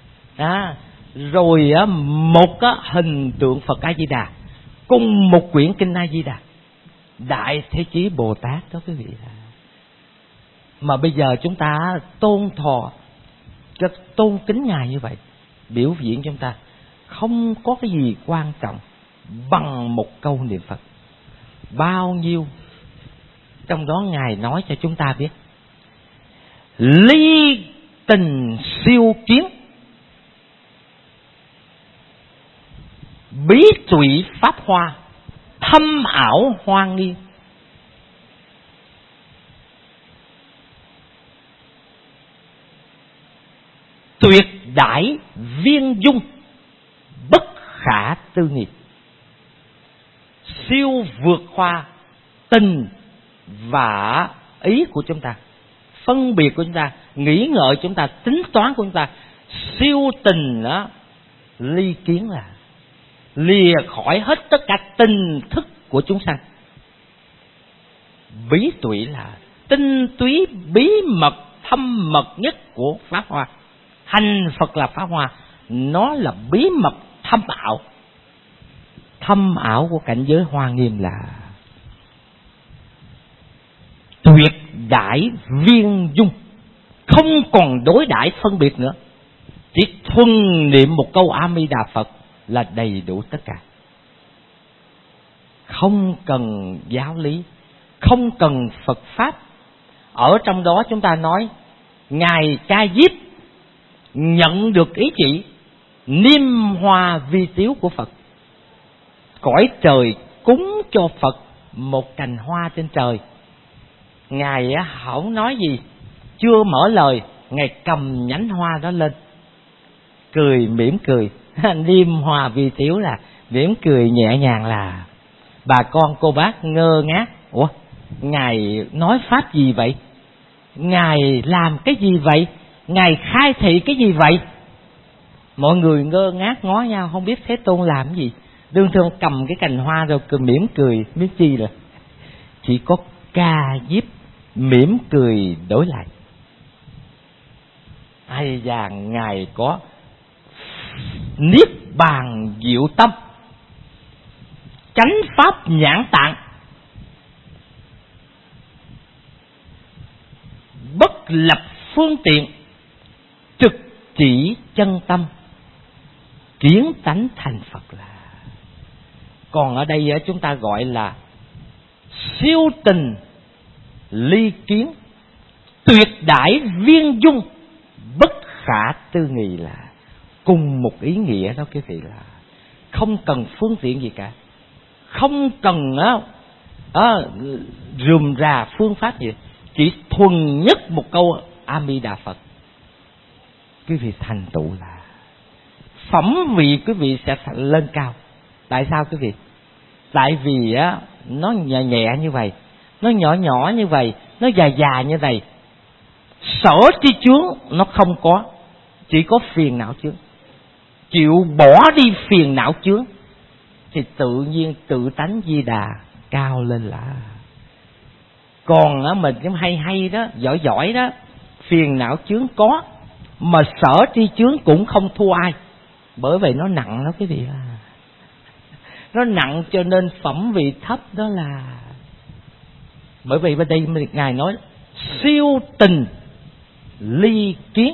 rồi một hình tượng Phật A Di Đà cùng một quyển kinh A Di Đà, Đại Thế Chí Bồ Tát đó quý vị. Mà bây giờ chúng ta tôn thọ, rất tôn kính Ngài như vậy, biểu diễn chúng ta không có cái gì quan trọng bằng một câu niệm Phật. Bao nhiêu trong đó Ngài nói cho chúng ta biết: ly tình siêu kiến, bí tụy pháp hoa, thâm ảo hoa nghi. Tuyệt đại viên dung, bất khả tư nghị. Siêu vượt qua tình và ý của chúng ta, phân biệt của chúng ta, nghĩ ngợi chúng ta, tính toán của chúng ta. Siêu tình đó, ly kiến là lìa khỏi hết tất cả tình thức của chúng sanh. Bí tụy là tinh túy bí mật thâm mật nhất của Pháp Hoa. Hành Phật là Pháp Hoa, nó là bí mật thâm ảo. Thâm ảo của cảnh giới Hoa Nghiêm là tuyệt đại viên dung, không còn đối đãi phân biệt nữa. Chỉ thuần niệm một câu A Di Đà Phật là đầy đủ tất cả. Không cần giáo lý, không cần Phật Pháp. Ở trong đó chúng ta nói Ngài Ca Diếp nhận được ý chỉ niêm hoa vi tiếu của Phật. Cõi trời cúng cho Phật một cành hoa trên trời. Ngài không nói gì, chưa mở lời, Ngài cầm nhánh hoa đó lên, cười mỉm cười. Niêm hoa vi tiếu là mỉm cười nhẹ nhàng, là bà con cô bác ngơ ngác. Ủa, Ngài nói pháp gì vậy? Ngài làm cái gì vậy? Ngài khai thị cái gì vậy? Mọi người ngơ ngác ngó nhau, không biết Thế Tôn làm cái gì. Đương thương cầm cái cành hoa rồi cười mỉm cười, biết chi là chỉ có Ca Diếp mỉm cười đối lại. Ai da, Ngài có niết bàn diệu tâm, chánh pháp nhãn tạng, bất lập phương tiện, trực chỉ chân tâm, kiến tánh thành Phật là. Còn ở đây chúng ta gọi là siêu tình ly kiến, tuyệt đại viên dung, bất khả tư nghị, là cùng một ý nghĩa đó quý vị, là không cần phương tiện gì cả, không cần rườm rà phương pháp gì, chỉ thuần nhất một câu A Di Đà Phật, quý vị thành tựu là phẩm vị quý vị sẽ lên cao. Tại sao quý vị? Tại vì nó nhẹ nhẹ như vậy, nó nhỏ nhỏ như vậy, nó dài dài như vậy, sở tri chướng nó không có, chỉ có phiền não chướng. Chịu bỏ đi phiền não chướng thì tự nhiên tự tánh Di Đà cao lên là. Còn mình cũng hay đó, giỏi đó, phiền não chướng có, mà sở tri chướng cũng không thua ai. Bởi vậy nó nặng đó quý vị à. Nó nặng cho nên phẩm vị thấp đó là. Bởi vì bên đây Ngài nói siêu tình ly kiến,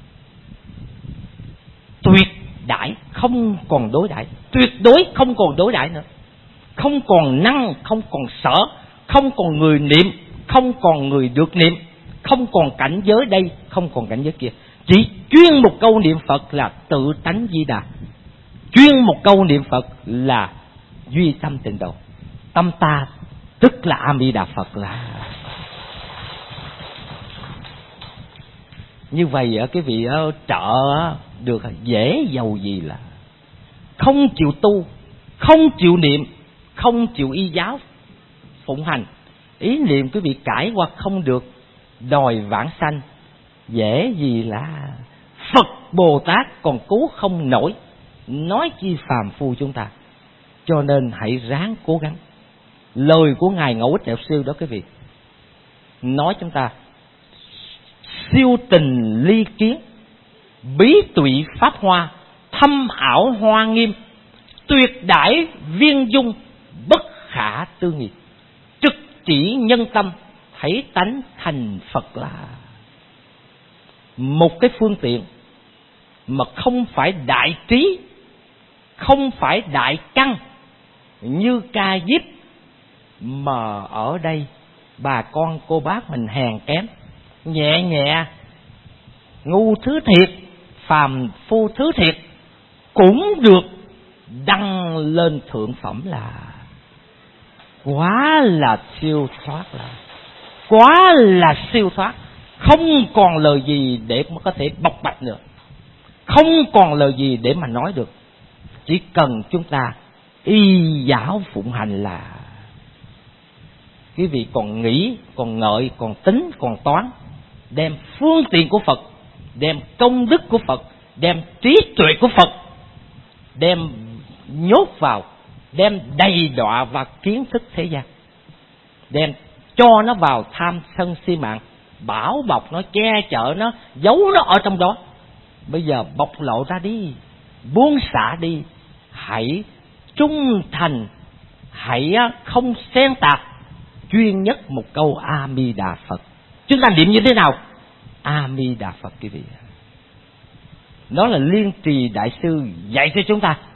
tuyệt đại, không còn đối đãi, tuyệt đối không còn đối đãi nữa, không còn năng, không còn sở, không còn người niệm, không còn người được niệm, không còn cảnh giới đây, không còn cảnh giới kia, chỉ chuyên một câu niệm Phật là tự tánh Di Đà, chuyên một câu niệm Phật là duy tâm tịnh độ. Tâm ta tức là A Di Đà Phật là. Như vậy cái vị trợ được dễ giàu gì là không chịu tu, không chịu niệm, không chịu y giáo phụng hành, ý niệm quý vị cải hoặc không được, đòi vãng sanh, dễ gì là Phật Bồ Tát còn cứu không nổi, nói chi phàm phu chúng ta. Cho nên hãy ráng cố gắng. Lời của Ngài Ngẫu Ích Đại Sư đó quý vị, nói chúng ta siêu tình ly kiến, bí tụy pháp hoa, thâm ảo hoa nghiêm, tuyệt đại viên dung, bất khả tư nghị, trực chỉ nhân tâm, Hãy tánh thành Phật là một cái phương tiện mà không phải đại trí, không phải đại căn như ca diếp, mà ở đây bà con cô bác mình hèn kém, nhẹ nhẹ, ngu thứ thiệt, phàm phu thứ thiệt cũng được đăng lên thượng phẩm là quá là siêu thoát, là quá là siêu thoát. Không còn lời gì để mà có thể bộc bạch nữa, không còn lời gì để mà nói được. Chỉ cần chúng ta y giáo phụng hành là quý vị còn nghĩ, còn ngợi, còn tính, còn toán, đem phương tiện của Phật, đem công đức của Phật, đem trí tuệ của Phật, đem nhốt vào, đem đầy đọa và kiến thức thế gian, đem cho nó vào tham sân si mạng, bảo bọc nó, che chở nó, giấu nó ở trong đó. Bây giờ bộc lộ ra đi, buông xả đi, hãy trung thành, hãy không xen tạp, chuyên nhất một câu A Di Đà Phật. Chúng ta niệm như thế nào? A Di Đà Phật quý vị. Đó là Liên Trì Đại Sư dạy cho chúng ta,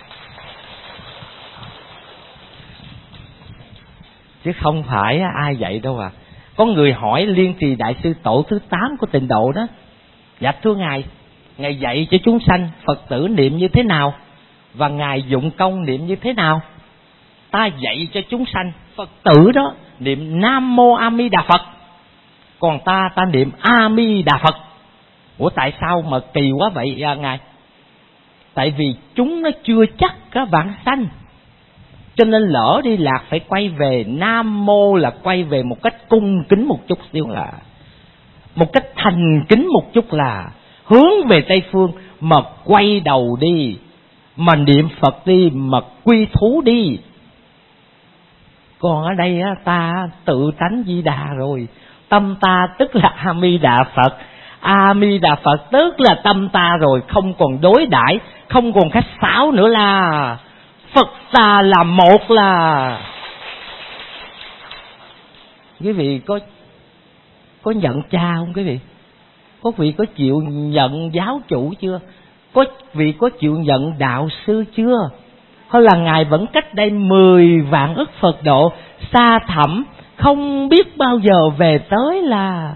chứ không phải ai dạy đâu à. Có người hỏi Liên Trì Đại Sư tổ thứ 8 của Tịnh Độ đó: dạ thưa Ngài, Ngài dạy cho chúng sanh Phật tử niệm như thế nào, và Ngài dụng công niệm như thế nào? Ta dạy cho chúng sanh Phật tử đó niệm Nam Mô A Di Đà Phật, còn ta niệm A Di Đà Phật. Ủa tại sao mà kỳ quá vậy Ngài? Tại vì chúng nó chưa chắc các bạn sanh, cho nên lỡ đi lạc phải quay về. Nam Mô là quay về một cách cung kính một chút xíu, là một cách thành kính một chút, là hướng về Tây Phương, mà quay đầu đi, mà niệm Phật đi, mà quy thú đi. Còn ở đây ta tự tánh Di Đà rồi, tâm ta tức là A Di Đà Phật. A Di Đà Phật tức là tâm ta rồi, không còn đối đãi, không còn khách sáo nữa, là Phật ta là một. Là quý vị có nhận cha không quý vị? Có vị có chịu nhận giáo chủ chưa? Có vị có chịu nhận đạo sư chưa? Hay là Ngài vẫn cách đây 10 vạn ức Phật độ xa thẳm, không biết bao giờ về tới là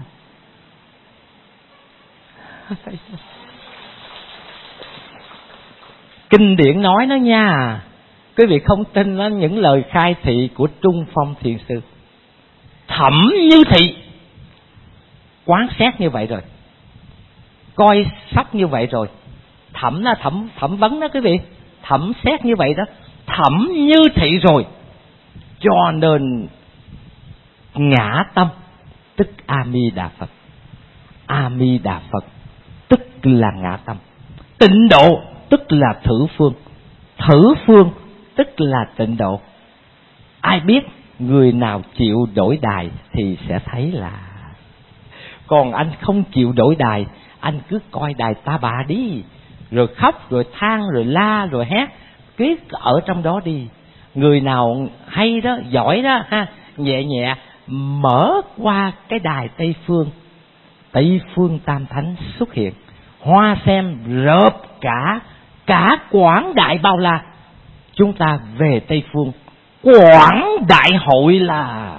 kinh điển nói nó nha. Quý vị không tin đó, những lời khai thị của Trung Phong Thiền Sư, thẩm như thị, quán xét như vậy rồi, coi sóc như vậy rồi, thẩm là thẩm vấn đó quý vị, thẩm xét như vậy đó, thẩm như thị rồi, cho nên ngã tâm tức A Di Đà Phật. A Di Đà Phật tức là ngã tâm. Tịnh độ tức là thử phương, thử phương tức là tịnh độ. Ai biết, người nào chịu đổi đài thì sẽ thấy là. Còn anh không chịu đổi đài, anh cứ coi đài ta bà đi, rồi khóc, rồi than, rồi la, rồi hét, cứ ở trong đó đi. Người nào hay đó, giỏi đó ha, nhẹ nhẹ mở qua cái đài Tây Phương, Tây Phương Tam Thánh xuất hiện, hoa sen rợp cả quảng đại bao la. Chúng ta về Tây Phương, quảng đại hội là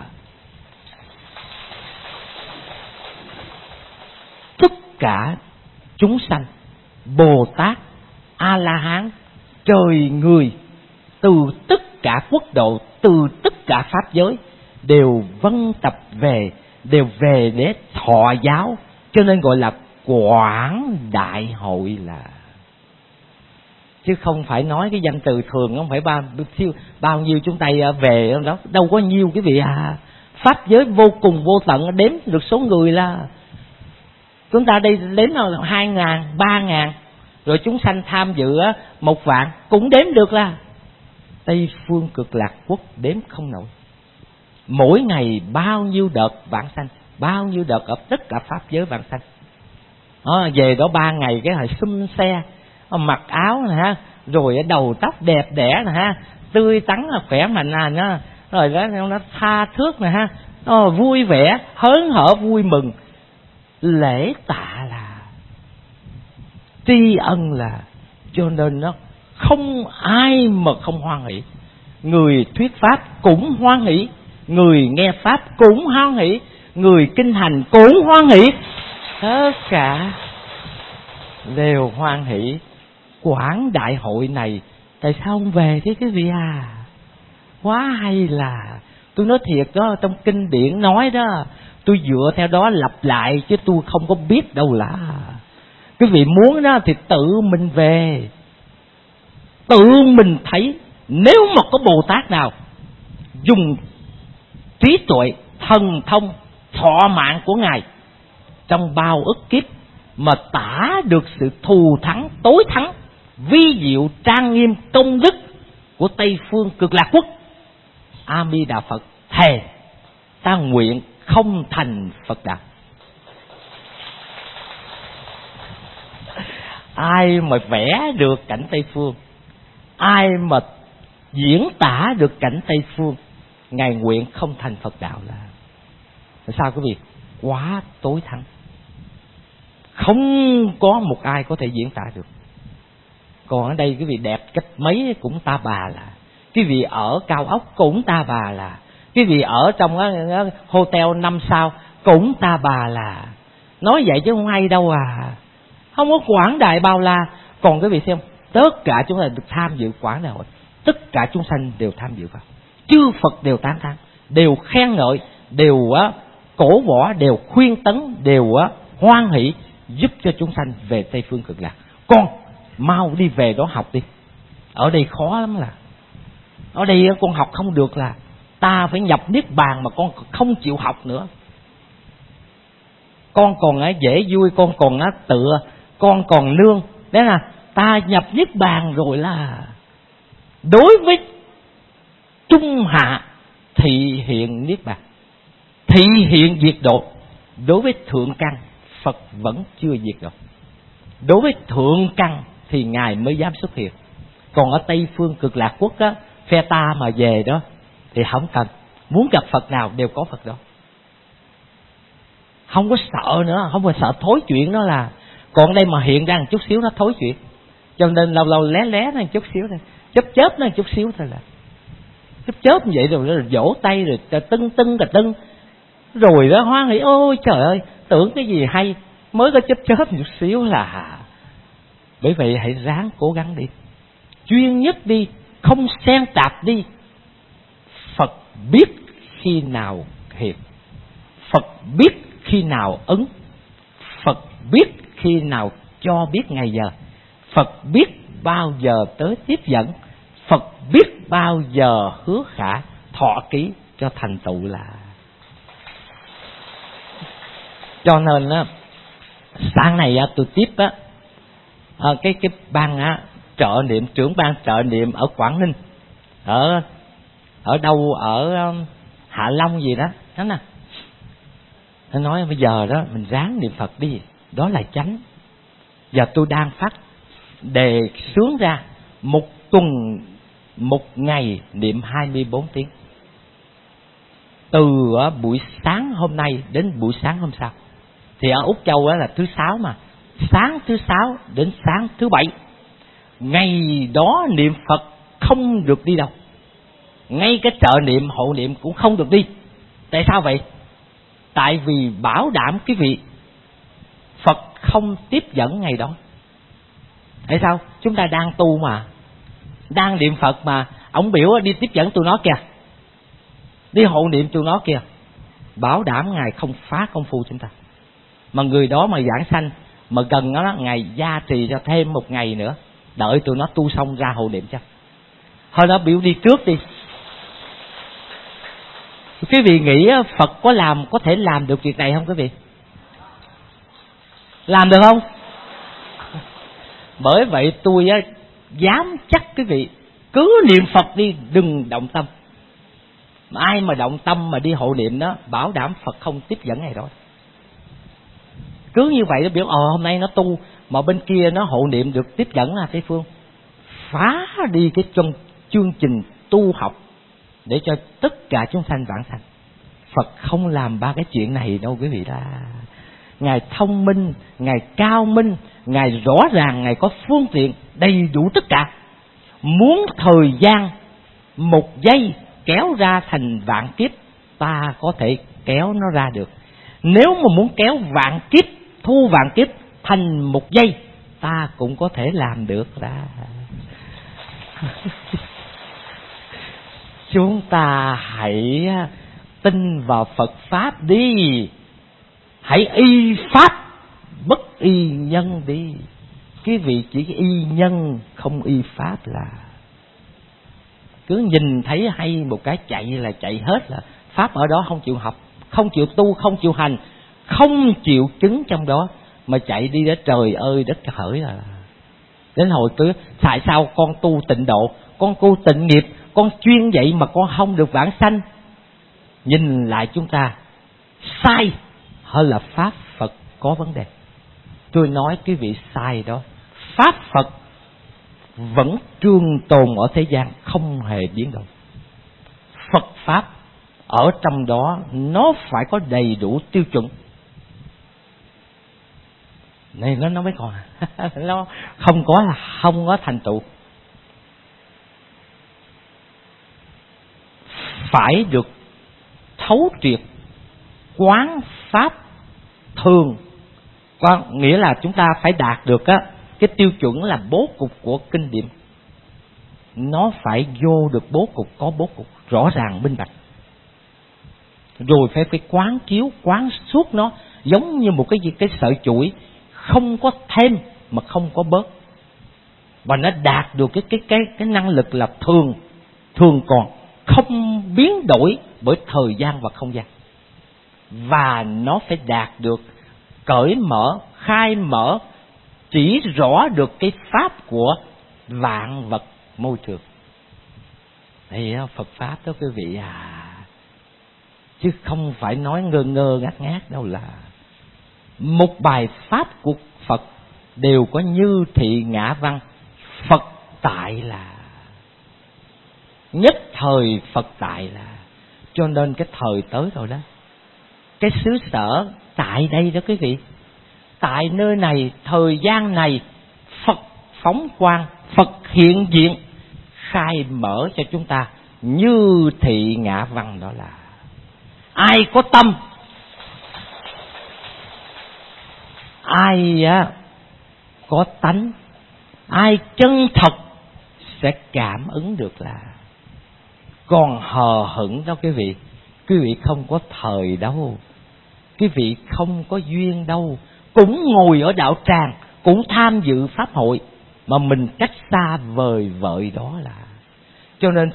tất cả chúng sanh, Bồ Tát, A-la-hán, trời người, từ tất cả quốc độ, từ tất cả pháp giới đều vân tập về, đều về để thọ giáo, cho nên gọi là quảng đại hội là. Chứ không phải nói cái danh từ thường, không phải bao nhiêu chúng ta về đó, đâu có nhiêu quý vị à. Pháp giới vô cùng vô tận, đếm được số người là chúng ta đi đếm là 2.000, 3.000, rồi chúng sanh tham dự 1 vạn cũng đếm được là. Tây Phương Cực Lạc Quốc đếm không nổi. Mỗi ngày bao nhiêu đợt vãng sanh, bao nhiêu đợt ở tất cả pháp giới vãng sanh. Về đó 3 ngày cái hồi xum xe, mặc áo nè ha, rồi đầu tóc đẹp đẽ nè ha, tươi tắn khỏe mạnh nè, rồi đó nó tha thước nè ha, vui vẻ, hớn hở, vui mừng. Lễ tạ là tri ân là, cho nên nó không ai mà không hoan hỷ. Người thuyết pháp cũng hoan hỷ, người nghe pháp cũng hoan hỷ, người kinh hành cũng hoan hỷ, tất cả đều hoan hỷ. Quảng đại hội này tại sao không về thế quý vị à? Quá hay là, tôi nói thiệt đó, trong kinh điển nói đó, tôi dựa theo đó lặp lại chứ tôi không có biết đâu là. Quý vị muốn đó thì tự mình về, tự mình thấy. Nếu mà có Bồ Tát nào dùng trí tuệ, thần thông, thọ mạng của Ngài trong bao ức kiếp mà tả được sự thù thắng, tối thắng, vi diệu, trang nghiêm, công đức của Tây Phương Cực Lạc Quốc, A Di Đà Phật thề ta nguyện không thành Phật đạo. Ai mà vẽ được cảnh Tây Phương, ai mà diễn tả được cảnh Tây Phương, Ngài nguyện không thành Phật đạo là sao quý vị? Quá tối thắng, không có một ai có thể diễn tả được. Còn ở đây quý vị đẹp cách mấy cũng ta bà là, quý vị ở cao ốc cũng ta bà là, quý vị ở trong hotel 5 sao cũng ta bà là. Nói vậy chứ không hay đâu à, không có quảng đại bao la. Còn quý vị xem, tất cả chúng ta được tham dự quảng đại hội, tất cả chúng sanh đều tham dự vào, chư Phật đều tán thán, đều khen ngợi, đều cổ võ, đều khuyên tấn, đều hoan hỷ giúp cho chúng sanh về Tây Phương Cực Lạc. Con mau đi về đó học đi, ở đây khó lắm là, ở đây con học không được là ta phải nhập niết bàn mà con không chịu học nữa. Con còn dễ vui, con còn tựa, con còn nương. Đấy là ta nhập niết bàn rồi là đối với trung hạ thị hiện niết bàn, thị hiện diệt độ. Đối với thượng căn Phật vẫn chưa diệt độ, đối với thượng căn thì Ngài mới dám xuất hiện. Còn ở Tây Phương Cực Lạc Quốc á, phe ta mà về đó thì không cần, muốn gặp Phật nào đều có Phật đó, không có sợ nữa, không có sợ thối chuyện đó là. Còn đây mà hiện ra một chút xíu nó thối chuyện, cho nên lâu lâu lé lé nó một chút xíu thôi, chớp nó một chút xíu thôi là chớp như vậy rồi vỗ tay rồi tưng tưng rồi đó hoan hỉ. Ôi trời ơi, tưởng cái gì hay mới có chớp một chút xíu là. Bởi vậy hãy ráng cố gắng đi, chuyên nhất đi, không xen tạp đi. Phật biết khi nào hiện, Phật biết khi nào ứng, Phật biết khi nào cho biết ngày giờ, Phật biết bao giờ tới tiếp dẫn, Phật biết bao giờ hứa khả thọ ký cho thành tựu là. Cho nên sáng này tôi tiếp cái ban trợ niệm, trưởng ban trợ niệm ở Quảng Ninh, ở đâu ở Hạ Long gì đó nè. Nó nói bây giờ đó mình ráng niệm Phật đi, đó là chánh. Giờ tôi đang phát đề xướng ra một tuần, một ngày niệm 24 tiếng, từ buổi sáng hôm nay đến buổi sáng hôm sau. Thì ở Úc Châu là thứ Sáu mà, sáng thứ Sáu đến sáng thứ Bảy, ngày đó niệm Phật không được đi đâu, ngay cái trợ niệm hộ niệm cũng không được đi. Tại sao vậy? Tại vì bảo đảm quý vị Phật không tiếp dẫn ngày đó. Tại sao? Chúng ta đang tu mà, đang niệm Phật mà ông biểu đi tiếp dẫn tụi nó kìa, đi hộ niệm tụi nó kìa, bảo đảm Ngài không phá công phu chúng ta. Mà người đó mà giảng sanh mà gần đó Ngài gia trì cho thêm một ngày nữa, đợi tụi nó tu xong ra hộ niệm cho. Thôi nó biểu đi trước đi. Quý vị nghĩ Phật có thể làm được việc này không quý vị? Làm được không? Bởi vậy tôi dám chắc quý vị cứ niệm Phật đi, đừng động tâm. Ai mà động tâm mà đi hộ niệm đó, bảo đảm Phật không tiếp dẫn ngày đó. Cứ như vậy nó biểu hôm nay nó tu mà bên kia nó hộ niệm được tiếp dẫn là Tây Phương, phá đi cái trong chương trình tu học để cho tất cả chúng sanh vãng sanh. Phật không làm ba cái chuyện này đâu quý vị đó. Ngài thông minh, Ngài cao minh, Ngài rõ ràng, Ngài có phương tiện đầy đủ tất cả. Muốn thời gian một giây kéo ra thành vạn kiếp, ta có thể kéo nó ra được. Nếu mà muốn kéo vạn kiếp, thu vạn kiếp thành một giây, ta cũng có thể làm được đó. Chúng ta hãy tin vào Phật Pháp đi. Hãy y Pháp, bất y nhân đi. Quý vị chỉ y nhân, không y Pháp là cứ nhìn thấy hay một cái chạy là chạy hết, là Pháp ở đó không chịu học, không chịu tu, không chịu hành, không chịu chứng trong đó, mà chạy đi đó trời ơi đất hỡi à. Đến hồi cứ tại sao con tu tịnh độ, con tu tịnh nghiệp, con chuyên vậy mà con không được vãng sanh. Nhìn lại chúng ta sai hơn là Pháp Phật có vấn đề. Tôi nói quý vị sai đó. Pháp Phật vẫn trường tồn ở thế gian, không hề biến động. Phật Pháp ở trong đó nó phải có đầy đủ tiêu chuẩn này, nó mới còn nó không có là không có thành tựu. Phải được thấu triệt quán Pháp thường, nghĩa là chúng ta phải đạt được cái tiêu chuẩn là bố cục của kinh điển. Nó phải vô được bố cục, có bố cục rõ ràng minh bạch, rồi phải quán chiếu, quán suốt nó giống như một cái sợi chuỗi, không có thêm mà không có bớt, và nó đạt được cái năng lực là thường còn, không biến đổi bởi thời gian và không gian. Và nó phải đạt được cởi mở, khai mở, chỉ rõ được cái pháp của vạn vật môi trường. Đây là Phật Pháp đó quý vị à, chứ không phải nói ngơ ngơ ngát ngát đâu. Là một bài pháp của Phật đều có như thị ngã văn. Phật tại là nhất thời, Phật tại là, cho nên cái thời tới rồi đó, cái xứ sở tại đây đó quý vị, tại nơi này, thời gian này, Phật phóng quang, Phật hiện diện, khai mở cho chúng ta như thị ngã văn. Đó là ai có tâm, ai có tánh, ai chân thật sẽ cảm ứng được. Là còn hờ hững đó quý vị không có thời đâu, quý vị không có duyên đâu, cũng ngồi ở đạo tràng, cũng tham dự pháp hội, mà mình cách xa vời vợi đó. Là cho nên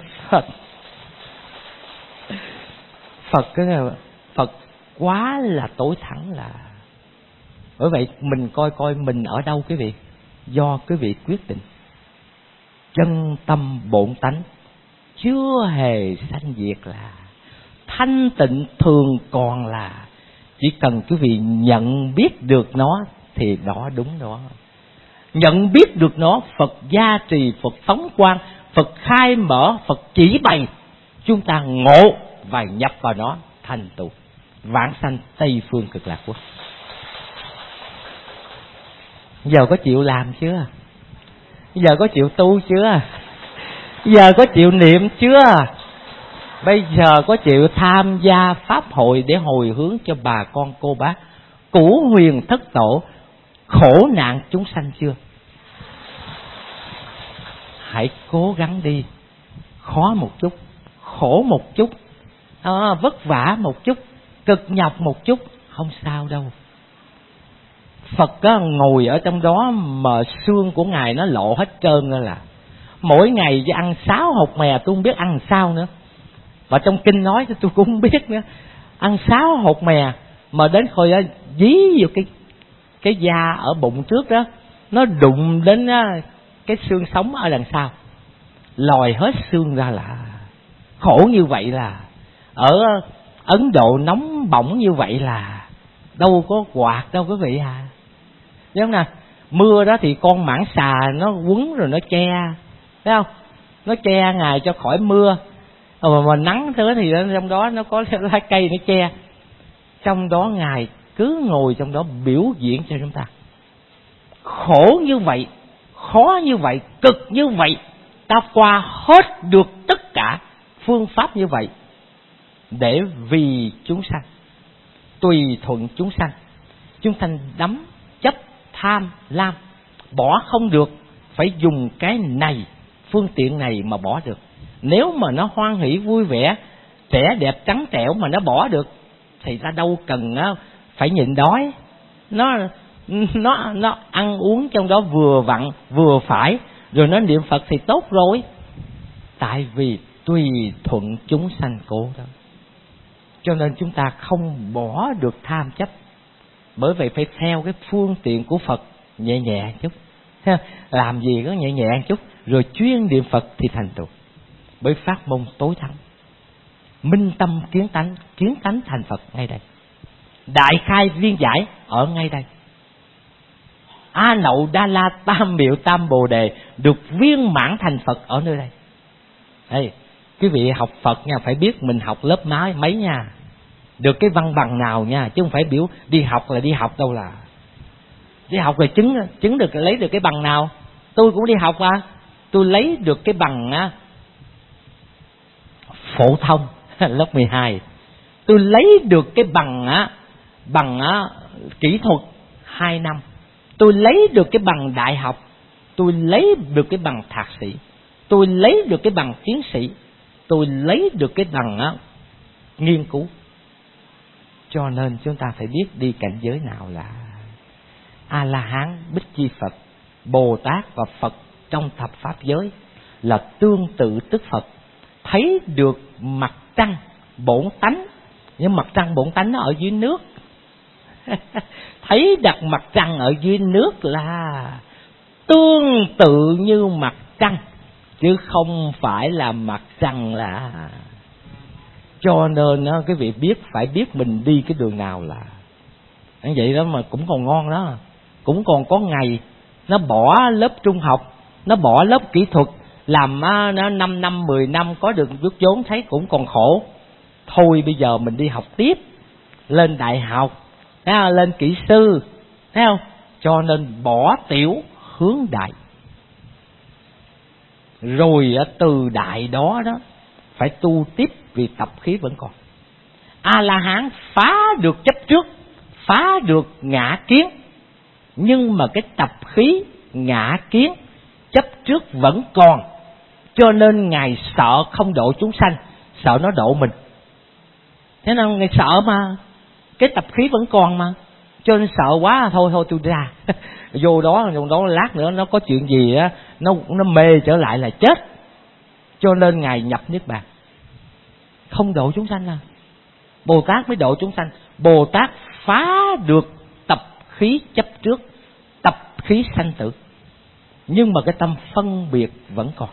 Phật quá là tối thắng. Là bởi vậy mình coi mình ở đâu quý vị, do quý vị quyết định. Chân tâm bổn tánh chưa hề sanh diệt, là thanh tịnh thường còn. Là chỉ cần quý vị nhận biết được nó thì đó đúng đó. Nhận biết được nó, Phật gia trì, Phật phóng quang, Phật khai mở, Phật chỉ bày, chúng ta ngộ và nhập vào nó, thành tựu vãng sanh Tây phương cực lạc quốc. Giờ có chịu làm chưa? Giờ có chịu tu chưa? Giờ có chịu niệm chưa? Bây giờ có chịu tham gia pháp hội để hồi hướng cho bà con cô bác cửu huyền thất tổ khổ nạn chúng sanh chưa? Hãy cố gắng đi, khó một chút, khổ một chút, vất vả một chút, cực nhọc một chút, không sao đâu. Phật ngồi ở trong đó mà xương của Ngài nó lộ hết trơn ra. Là mỗi ngày chỉ ăn 6 hột mè, tôi không biết ăn sao nữa. Và trong kinh nói tôi cũng không biết nữa. Ăn 6 hột mè mà đến hồi dí vào cái da ở bụng trước đó, nó đụng đến cái xương sống ở đằng sau, lòi hết xương ra. Là khổ như vậy. Là ở Ấn Độ nóng bỏng như vậy, là đâu có quạt đâu quý vị à. Đúng không nào? Mưa đó thì con mãng xà nó quấn rồi nó che, thấy không? Nó che Ngài cho khỏi mưa. Mà nắng thế thì trong đó nó có lá cây nó che, trong đó Ngài cứ ngồi trong đó biểu diễn cho chúng ta. Khổ như vậy, khó như vậy, cực như vậy, ta qua hết được tất cả phương pháp như vậy để vì chúng sanh, tùy thuận chúng sanh. Chúng sanh đắm chấp tham lam, bỏ không được, phải dùng cái này, phương tiện này mà bỏ được. Nếu mà nó hoan hỷ vui vẻ, trẻ đẹp trắng trẻo mà nó bỏ được thì ta đâu cần phải nhịn đói. Nó ăn uống trong đó vừa vặn vừa phải, rồi nó niệm Phật thì tốt rồi. Tại vì tùy thuận chúng sanh cố đó, cho nên chúng ta không bỏ được tham chấp. Bởi vậy phải theo cái phương tiện của Phật, nhẹ nhẹ chút, làm gì có nhẹ nhẹ chút, rồi chuyên niệm Phật thì thành tựu. Bởi pháp môn tối thắng, minh tâm kiến tánh thành Phật ngay đây, đại khai viên giải ở ngay đây. A Nậu Đa La Tam Miệu Tam Bồ Đề được viên mãn thành Phật ở nơi đây. Đây, quý vị học Phật nha, phải biết mình học lớp mấy nha, được cái văn bằng nào nha, chứ không phải biểu đi học là đi học đâu. Là đi học là chứng được, lấy được cái bằng nào. Tôi cũng đi học tôi lấy được cái bằng phổ thông lớp 12, tôi lấy được cái bằng kỹ thuật 2 năm, tôi lấy được cái bằng đại học, tôi lấy được cái bằng thạc sĩ, tôi lấy được cái bằng tiến sĩ, tôi lấy được cái bằng nghiên cứu. Cho nên chúng ta phải biết đi cảnh giới nào là A-la-hán, Bích Chi Phật, Bồ Tát và Phật trong thập pháp giới là tương tự tức Phật. Thấy được mặt trăng bổn tánh, nhưng mặt trăng bổn tánh nó ở dưới nước. Thấy đặt mặt trăng ở dưới nước là tương tự như mặt trăng, chứ không phải là mặt trăng là. Cho nên cái vị phải biết mình đi cái đường nào là như vậy đó. Mà cũng còn ngon đó, cũng còn có ngày nó bỏ lớp trung học, nó bỏ lớp kỹ thuật, làm nó 5 năm 10 năm có được chút vốn, thấy cũng còn khổ. Thôi bây giờ mình đi học tiếp, lên đại học, lên kỹ sư, thấy không? Cho nên bỏ tiểu hướng đại, rồi từ đại đó phải tu tiếp, vì tập khí vẫn còn. A-la-hán phá được chấp trước, phá được ngã kiến, nhưng mà cái tập khí ngã kiến chấp trước vẫn còn. Cho nên Ngài sợ không độ chúng sanh, sợ nó độ mình. Thế nên Ngài sợ mà, cái tập khí vẫn còn mà, cho nên sợ quá, thôi tôi ra vô đó lát nữa nó có chuyện gì nó mê trở lại là chết. Cho nên Ngài nhập niết bàn, không độ chúng sanh. Bồ Tát mới độ chúng sanh. Bồ Tát phá được tập khí chấp trước, tập khí sanh tử, nhưng mà cái tâm phân biệt vẫn còn.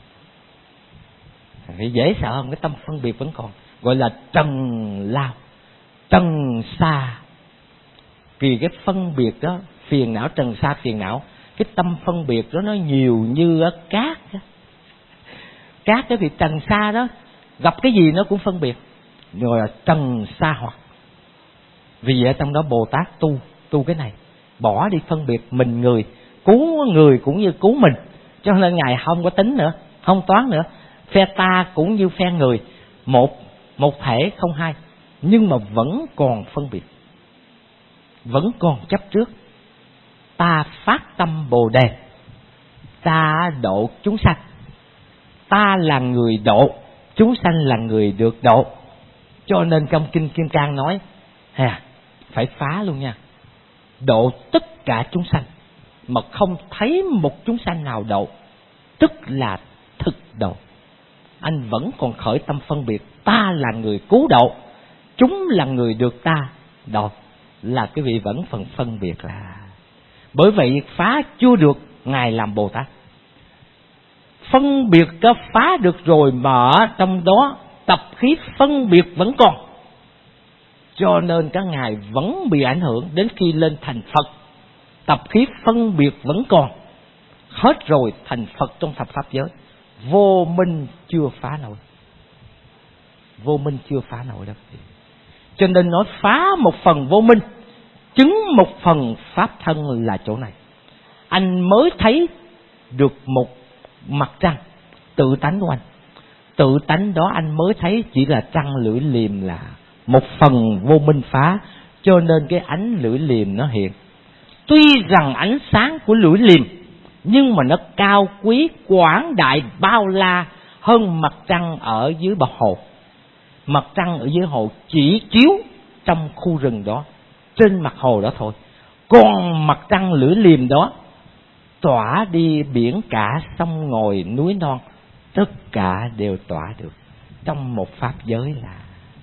Thì dễ sợ không? Cái tâm phân biệt vẫn còn, gọi là trần lao, trần sa. Vì cái phân biệt đó, phiền não, trần sa phiền não, cái tâm phân biệt đó nó nhiều như cát. Cát đó thì trần sa đó, gặp cái gì nó cũng phân biệt, rồi là trần sa hoặc. Vì vậy trong đó Bồ Tát tu cái này, bỏ đi phân biệt mình cứu người cũng như cứu mình. Cho nên Ngài không có tính nữa, không toán nữa. Phe ta cũng như phe người, một thể không hai, nhưng mà vẫn còn phân biệt, vẫn còn chấp trước. Ta phát tâm Bồ Đề, ta độ chúng sanh, ta là người độ, chúng sanh là người được độ. Cho nên trong Kinh Kim Cang nói phải phá luôn nha, độ tất cả chúng sanh, mà không thấy một chúng sanh nào độ, tức là thực độ. Anh vẫn còn khởi tâm phân biệt, ta là người cứu độ, chúng là người được ta độ, là cái vị vẫn phần phân biệt là. Bởi vậy phá chưa được, Ngài làm Bồ Tát. Phân biệt có phá được rồi mà trong đó tập khí phân biệt vẫn còn, cho nên các ngài vẫn bị ảnh hưởng. Đến khi lên thành Phật, tập khí phân biệt vẫn còn, hết rồi thành Phật trong thập pháp giới, vô minh chưa phá nổi. vô minh chưa phá nổi đâu. Cho nên nói phá một phần vô minh, chứng một phần pháp thân là chỗ này. Anh mới thấy được một mặt trăng, tự tánh của anh. Tự tánh đó anh mới thấy chỉ là trăng lưỡi liềm, là một phần vô minh phá, cho nên cái ánh lưỡi liềm nó hiện. Tuy rằng ánh sáng của lưỡi liềm, nhưng mà nó cao quý quảng đại bao la hơn mặt trăng ở dưới bờ hồ. Mặt trăng ở dưới hồ chỉ chiếu trong khu rừng đó, trên mặt hồ đó thôi. Còn mặt trăng lưỡi liềm đó tỏa đi biển cả, sông ngòi, núi non, tất cả đều tỏa được trong một pháp giới. Là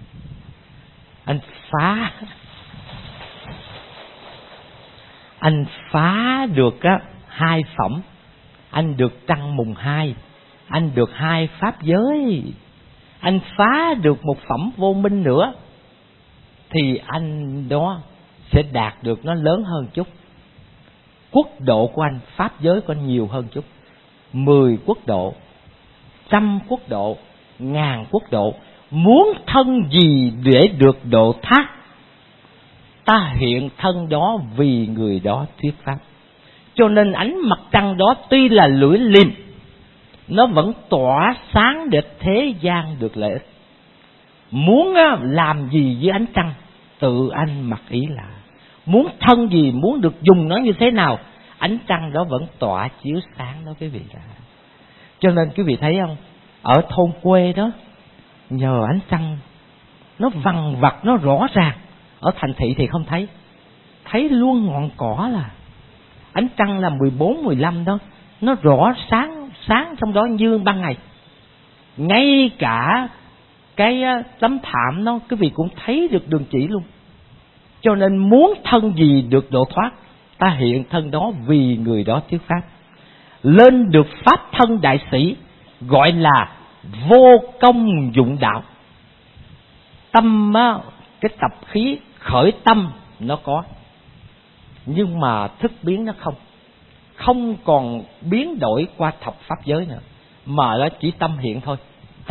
anh phá được á 2 phẩm, anh được trăng mùng 2, anh được 2 pháp giới, anh phá được một phẩm vô minh nữa, thì anh đó sẽ đạt được nó lớn hơn chút. Quốc độ của anh, pháp giới của anh nhiều hơn chút. 10 quốc độ, 100 quốc độ, 1000 quốc độ. Muốn thân gì để được độ thoát, ta hiện thân đó vì người đó thuyết pháp. Cho nên ánh mặt trăng đó tuy là lưỡi liềm, nó vẫn tỏa sáng để thế gian được lợi ích. Muốn làm gì với ánh trăng, tự anh mặc ý là. Muốn thân gì, muốn được dùng nó như thế nào, ánh trăng đó vẫn tỏa chiếu sáng đó quý vị ạ. Cho nên quý vị thấy không, ở thôn quê đó, nhờ ánh trăng nó vằng vặc, nó rõ ràng. Ở thành thị thì không thấy, thấy luôn ngọn cỏ là ánh trăng là 14, 15 đó, nó rõ sáng trong đó như ban ngày. Ngay cả cái tấm thảm nó quý vị cũng thấy được đường chỉ luôn. Cho nên muốn thân gì được độ thoát, ta hiện thân đó vì người đó thuyết pháp. Lên được pháp thân đại sĩ, gọi là vô công dụng đạo. Tâm á, cái tập khí khởi tâm nó có, nhưng mà thức biến nó không còn biến đổi qua thập pháp giới nữa, mà nó chỉ tâm hiện thôi.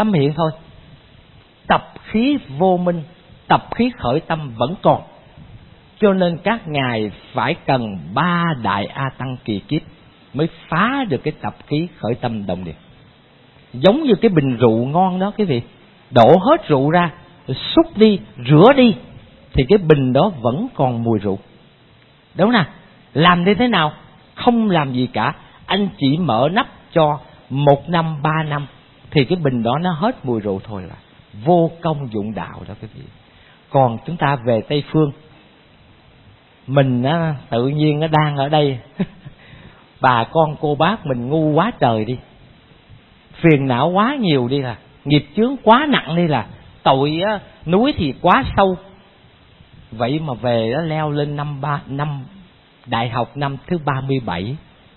Tập khí vô minh, tập khí khởi tâm vẫn còn. Cho nên các ngài phải cần 3 đại A Tăng kỳ kiếp mới phá được cái tập khí khởi tâm động niệm. Giống như cái bình rượu ngon đó quý vị, đổ hết rượu ra, xúc đi, rửa đi, thì cái bình đó vẫn còn mùi rượu. Đúng nè, làm như thế nào? Không làm gì cả, anh chỉ mở nắp cho 1 năm, 3 năm, thì cái bình đó nó hết mùi rượu thôi, là vô công dụng đạo đó quý vị. Còn chúng ta về Tây Phương, mình á, tự nhiên nó đang ở đây bà con cô bác mình ngu quá trời đi, phiền não quá nhiều đi, là nghiệp chướng quá nặng đi, là tội á, núi thì quá sâu. Vậy mà về đó leo lên năm đại học năm thứ 37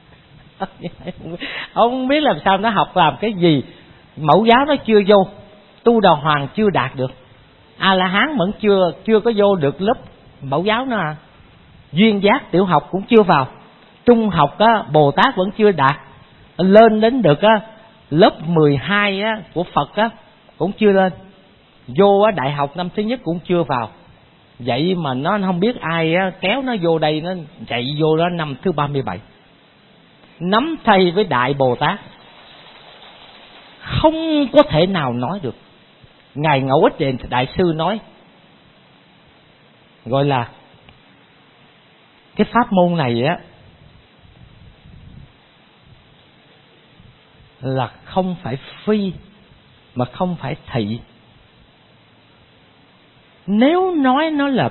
không biết làm sao nó học làm cái gì. Mẫu giáo nó chưa vô, tu đà hoàng chưa đạt được, A La Hán vẫn chưa có vô được lớp mẫu giáo nữa à. Duyên giác tiểu học cũng chưa vào, trung học á, Bồ Tát vẫn chưa đạt, lên đến được á, lớp 12 á, của Phật á, cũng chưa lên, vô á, đại học năm thứ nhất cũng chưa vào. Vậy mà nó không biết ai á, kéo nó vô đây, nó chạy vô đó năm thứ 37, nắm tay với Đại Bồ Tát, không có thể nào nói được. Ngài Ngẫu Ích Đền Đại Sư nói, gọi là cái pháp môn này á là không phải phi mà không phải thị. Nếu nói nó là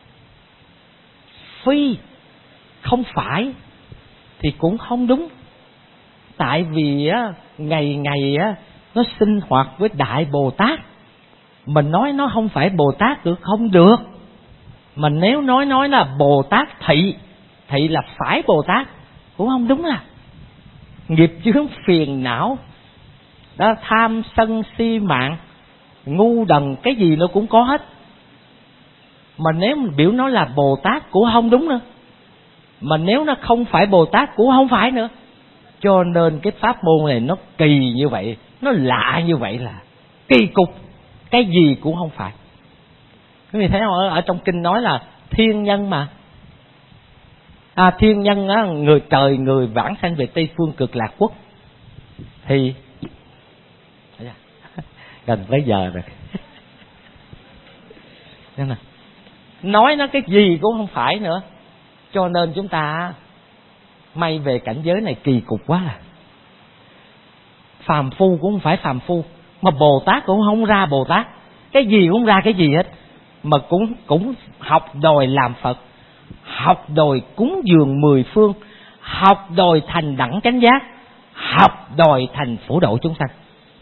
phi, không phải, thì cũng không đúng. Tại vì á, ngày á, nó sinh hoạt với Đại Bồ Tát, mình nói nó không phải Bồ Tát được không được. Mà nếu nói là Bồ Tát thị là phải Bồ Tát, cũng không đúng. Là nghiệp chướng phiền não đó, tham sân si mạng, ngu đần, cái gì nó cũng có hết. Mà nếu mình biểu nó là Bồ Tát cũng không đúng nữa, mà nếu nó không phải Bồ Tát cũng không phải nữa. Cho nên cái pháp môn này nó kỳ như vậy, nó lạ như vậy, là kỳ cục. cái gì cũng không phải. Quý vị thấy không? Ở trong kinh nói là thiên nhân mà. Thiên nhân á, người trời người vãng sanh về Tây Phương Cực Lạc Quốc. Thì gần tới giờ rồi. Nói nó cái gì cũng không phải nữa. Cho nên chúng ta may về cảnh giới này kỳ cục quá à. Phàm phu cũng không phải phàm phu, mà Bồ Tát cũng không ra Bồ Tát. Cái gì cũng ra cái gì hết. Mà cũng học đòi làm Phật, học đòi cúng dường 10 phương, học đòi thành đẳng chánh giác, học đòi thành phổ độ chúng sanh.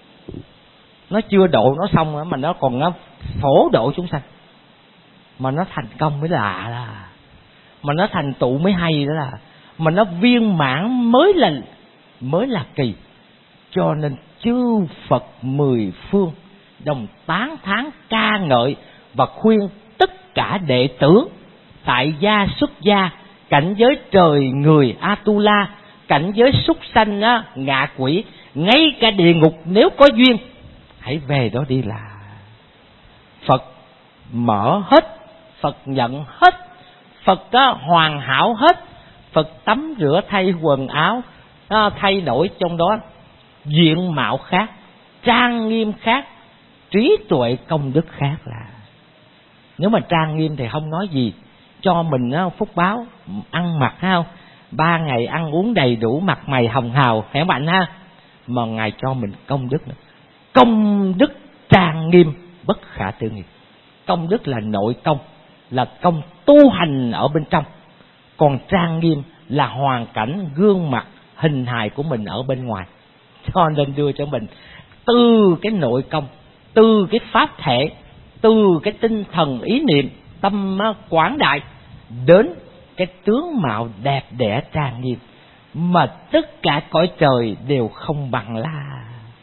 Nó chưa độ nó xong mà nó còn nó phổ độ chúng sanh. Mà nó thành công mới lạ là, mà nó thành tựu mới hay đó là, mà nó viên mãn mới là kỳ. Cho nên chư Phật 10 phương đồng tán thán ca ngợi và khuyên tất cả đệ tử tại gia xuất gia, cảnh giới trời người Atula, cảnh giới súc sanh ngạ quỷ, ngay cả địa ngục nếu có duyên hãy về đó đi là. Phật mở hết, Phật nhận hết, Phật hoàn hảo hết. Phật tắm rửa thay quần áo, thay đổi trong đó diện mạo khác, trang nghiêm khác, trí tuệ công đức khác là. Nếu mà trang nghiêm thì không nói gì, cho mình phúc báo, ăn mặc không, 3 ngày ăn uống đầy đủ, mặt mày hồng hào, khỏe mạnh ha. Mà Ngài cho mình công đức nữa. Công đức trang nghiêm bất khả tư nghị. Công đức là nội công, là công tu hành ở bên trong. Còn trang nghiêm là hoàn cảnh, gương mặt, hình hài của mình ở bên ngoài. Cho nên đưa cho mình từ cái nội công, từ cái pháp thể, từ cái tinh thần ý niệm, tâm quảng đại, đến cái tướng mạo đẹp đẽ trang nghiêm, mà tất cả cõi trời đều không bằng la.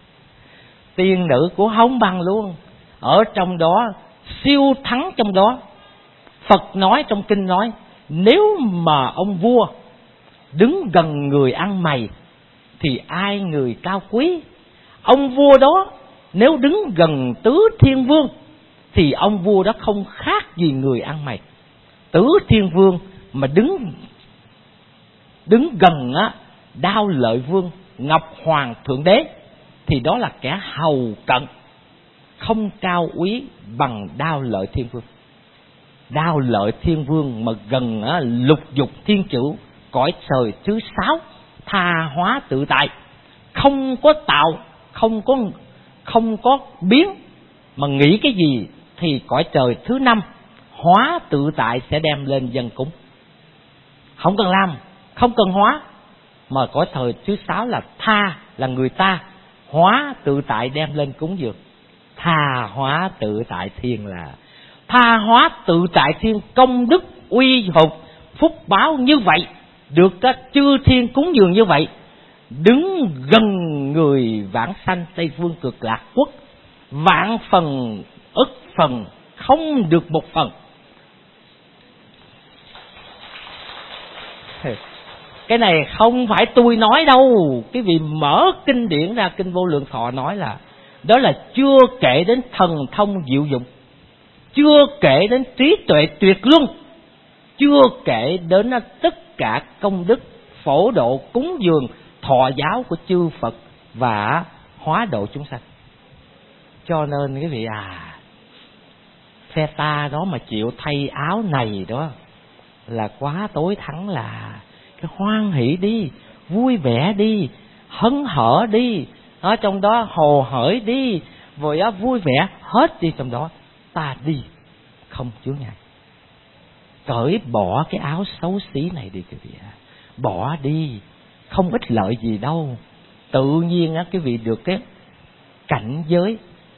Tiên nữ cũng không bằng luôn. Ở trong đó siêu thắng trong đó. Phật nói trong kinh nói, nếu mà ông vua đứng gần người ăn mày thì ai người cao quý. Ông vua đó nếu đứng gần Tứ Thiên Vương thì ông vua đó không khác gì người ăn mày. Tứ Thiên Vương mà đứng gần Đao Lợi Vương, Ngọc Hoàng Thượng Đế thì đó là kẻ hầu cận, không cao quý bằng Đao Lợi Thiên Vương. Đao Lợi Thiên Vương mà gần lục dục thiên cửu, cõi trời thứ 6, tha hóa tự tại, không có tạo, không có biến, mà nghĩ cái gì thì cõi trời thứ 5 hóa tự tại sẽ đem lên dân cúng. Không cần làm, không cần hóa, mà cõi trời thứ 6 là tha, là người ta, hóa tự tại đem lên cúng dường. Tha hóa tự tại thiên là tha hóa tự tại thiên, công đức uy hục phúc báo như vậy, được các chư thiên cúng dường như vậy, đứng gần người vãng sanh Tây Phương Cực Lạc Quốc, vạn phần ức phần không được một phần. Cái này không phải tôi nói đâu, cái vị mở kinh điển ra, kinh Vô Lượng Thọ nói là đó là chưa kể đến thần thông diệu dụng, chưa kể đến trí tuệ tuyệt luân, chưa kể đến tất cả công đức phổ độ cúng dường thọ giáo của chư Phật và hóa độ chúng sanh. Cho nên cái vị phe ta đó mà chịu thay áo này đó là quá tối thắng, là cái hoan hỷ đi, vui vẻ đi, hân hở đi, ở trong đó hồ hởi đi, rồi vui vẻ hết đi trong đó. Ta đi không chướng ngại, cởi bỏ cái áo xấu xí này đi quý vị ạ. Bỏ đi, không ích lợi gì đâu. Tự nhiên quý vị được cái cảnh giới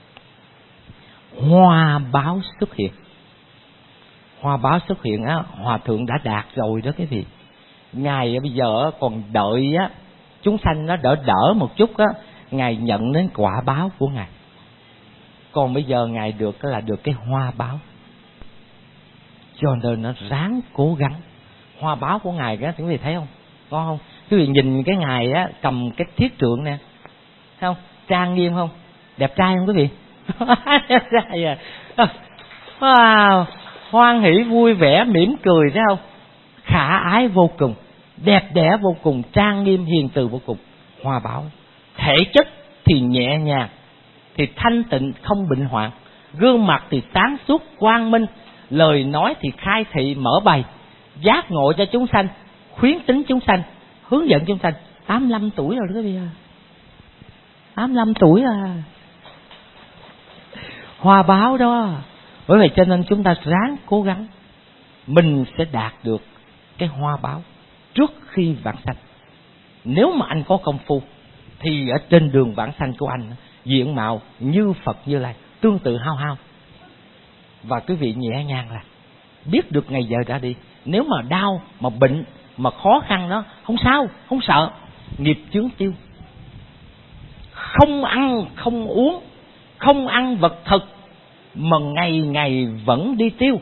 hoa báo xuất hiện. Hoa báo xuất hiện Hòa Thượng đã đạt rồi đó quý vị. Ngài bây giờ còn đợi chúng sanh nó đỡ một chút Ngài nhận đến quả báo của Ngài. Còn bây giờ Ngài được là được cái hoa báo. Cho nên nó ráng cố gắng. Hoa báo của Ngài quý vị thấy không? Có không? Quý vị nhìn cái Ngài cầm cái thiết trượng nè, thấy không? Trang nghiêm không? Đẹp trai không quý vị? Wow, hoan hỷ vui vẻ mỉm cười, thấy không? Khả ái vô cùng, đẹp đẽ vô cùng, trang nghiêm hiền từ vô cùng. Hoa báo thể chất thì nhẹ nhàng, thì thanh tịnh không bệnh hoạn, gương mặt thì sáng suốt quang minh, lời nói thì khai thị mở bày, giác ngộ cho chúng sanh, khuyến tính chúng sanh, hướng dẫn chúng sanh. 85 tuổi rồi đó quý vị à, 85 tuổi à, hoa báo đó. Bởi vậy cho nên chúng ta ráng cố gắng, mình sẽ đạt được cái hoa báo trước khi vãng sanh. Nếu mà anh có công phu thì ở trên đường vãng sanh của anh, diện mạo như Phật Như Lai, tương tự hao hao. Và quý vị nhẹ nhàng là biết được ngày giờ ra đi. Nếu mà đau, mà bệnh, mà khó khăn đó, không sao, không sợ. Nghiệp chướng tiêu. Không ăn, không uống, không ăn vật thực, mà ngày ngày vẫn đi tiêu.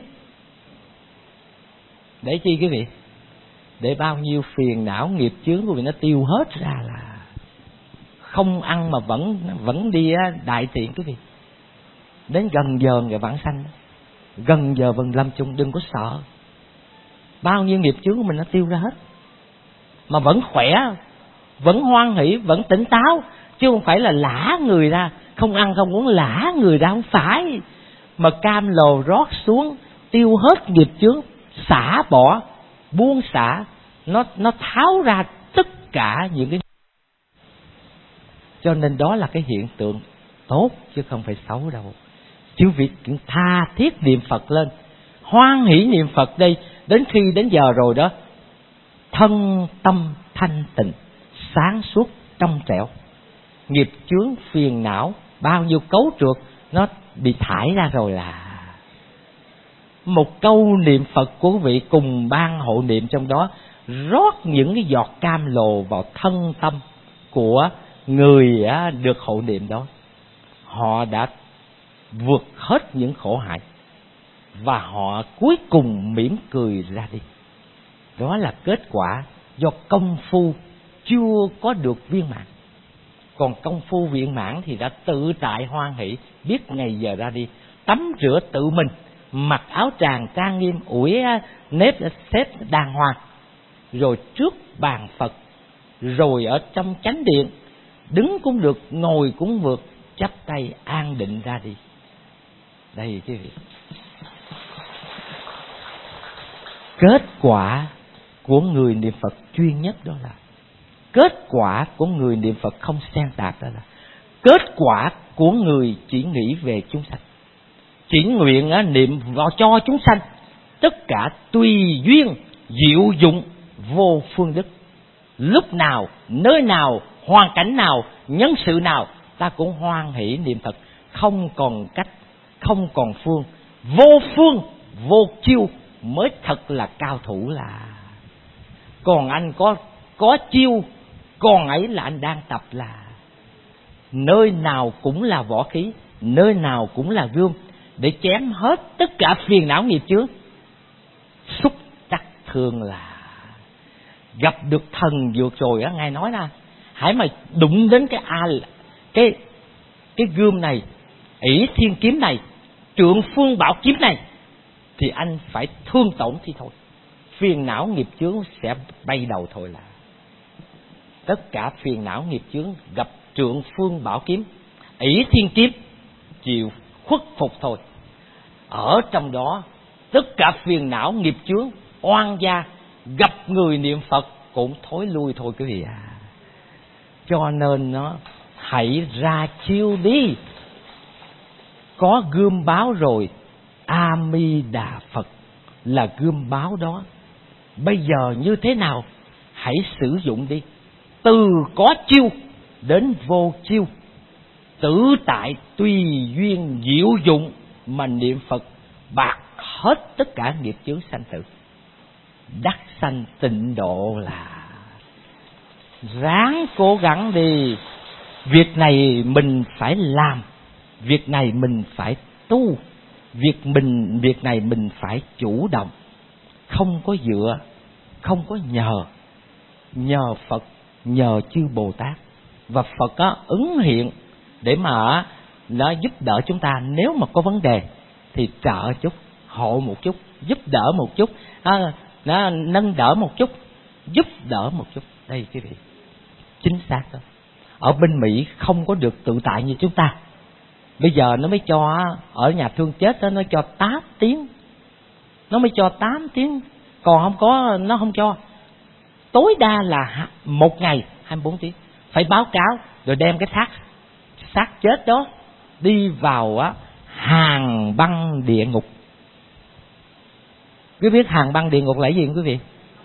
Để chi quý vị? Để bao nhiêu phiền não nghiệp chướng của mình nó tiêu hết ra, là không ăn mà vẫn đi đại tiện quý vị. Đến gần giờ ngày vãng sanh, gần giờ vần lâm chung, đừng có sợ. Bao nhiêu nghiệp chướng của mình nó tiêu ra hết, mà vẫn khỏe, vẫn hoan hỷ, vẫn tỉnh táo, chứ không phải là lả người ra, không ăn không uống lả người ra, không phải. Mà cam lồ rót xuống, tiêu hết nghiệp chướng, xả bỏ, buông xả, nó tháo ra tất cả những cái. Cho nên đó là cái hiện tượng tốt chứ không phải xấu đâu. Chứ việc tha thiết niệm Phật lên, hoan hỷ niệm Phật đây, đến khi đến giờ rồi đó, thân tâm thanh tịnh, sáng suốt trong trẻo, nghiệp chướng phiền não bao nhiêu cấu trượt nó bị thải ra rồi. Là một câu niệm Phật của quý vị cùng ban hộ niệm trong đó, rót những cái giọt cam lồ vào thân tâm của người được hộ niệm đó, họ đã vượt hết những khổ hại và họ cuối cùng mỉm cười ra đi. Đó là kết quả do công phu chưa có được viên mãn. Còn công phu viên mãn thì đã tự tại hoan hỷ, biết ngày giờ ra đi, tắm rửa tự mình, mặc áo tràng trang nghiêm, ủi nếp xếp đàng hoàng, rồi trước bàn Phật, rồi ở trong chánh điện, đứng cũng được, ngồi cũng được, chắp tay an định ra đi. Đây quý vị, kết quả của người niệm Phật chuyên nhất, đó là kết quả của người niệm Phật không xen tạp, đó là kết quả của người chỉ nghĩ về chúng sanh, chỉ nguyện niệm vào cho chúng sanh, tất cả tùy duyên diệu dụng vô phương đức. Lúc nào, nơi nào, hoàn cảnh nào, nhân sự nào, ta cũng hoan hỷ niệm Phật, không còn cách, không còn phương, vô phương, vô chiêu mới thật là cao thủ. Là còn anh có chiêu, còn ấy là anh đang tập. Là nơi nào cũng là võ khí, nơi nào cũng là gươm, để chém hết tất cả phiền não nghiệp chướng. Xúc đắc thương là gặp được thần vượt rồi á. Ngài nói là hãy mà đụng đến cái gươm này, ỷ thiên kiếm này, trượng phương bảo kiếm này, thì anh phải thương tổn thì thôi, phiền não nghiệp chướng sẽ bay đầu thôi. Là tất cả phiền não nghiệp chướng gặp trượng phương bảo kiếm, ỷ thiên kiếm, chịu khuất phục thôi. Ở trong đó tất cả phiền não nghiệp chướng oan gia gặp người niệm Phật cũng thối lui thôi quý vị à. Cho nên hãy ra chiêu đi. Có gươm báo rồi, A Di Đà Phật là gươm báo đó. Bây giờ như thế nào hãy sử dụng đi, từ có chiêu đến vô chiêu, tự tại tùy duyên diệu dụng mà niệm Phật bạc hết tất cả nghiệp chướng sanh tử, đắc sanh tịnh độ. Là ráng cố gắng đi. Việc này mình phải làm, việc này mình phải tu, việc này mình phải chủ động, không có dựa, không có nhờ Phật, nhờ chư Bồ Tát. Và Phật ứng hiện để mà nó giúp đỡ chúng ta. Nếu mà có vấn đề thì trợ chút, hộ một chút, giúp đỡ một chút, nó nâng đỡ một chút, giúp đỡ một chút. Đây quý vị, chính xác đó. Ở bên Mỹ không có được tự tại như chúng ta. Bây giờ nó mới cho, ở nhà thương chết đó, nó cho 8 tiếng. Nó mới cho 8 tiếng. Còn không có, nó không cho. Tối đa là một ngày 24 tiếng. Phải báo cáo rồi đem cái xác chết đó đi vào hàng băng địa ngục. Quý biết hàng băng địa ngục là gì không quý vị?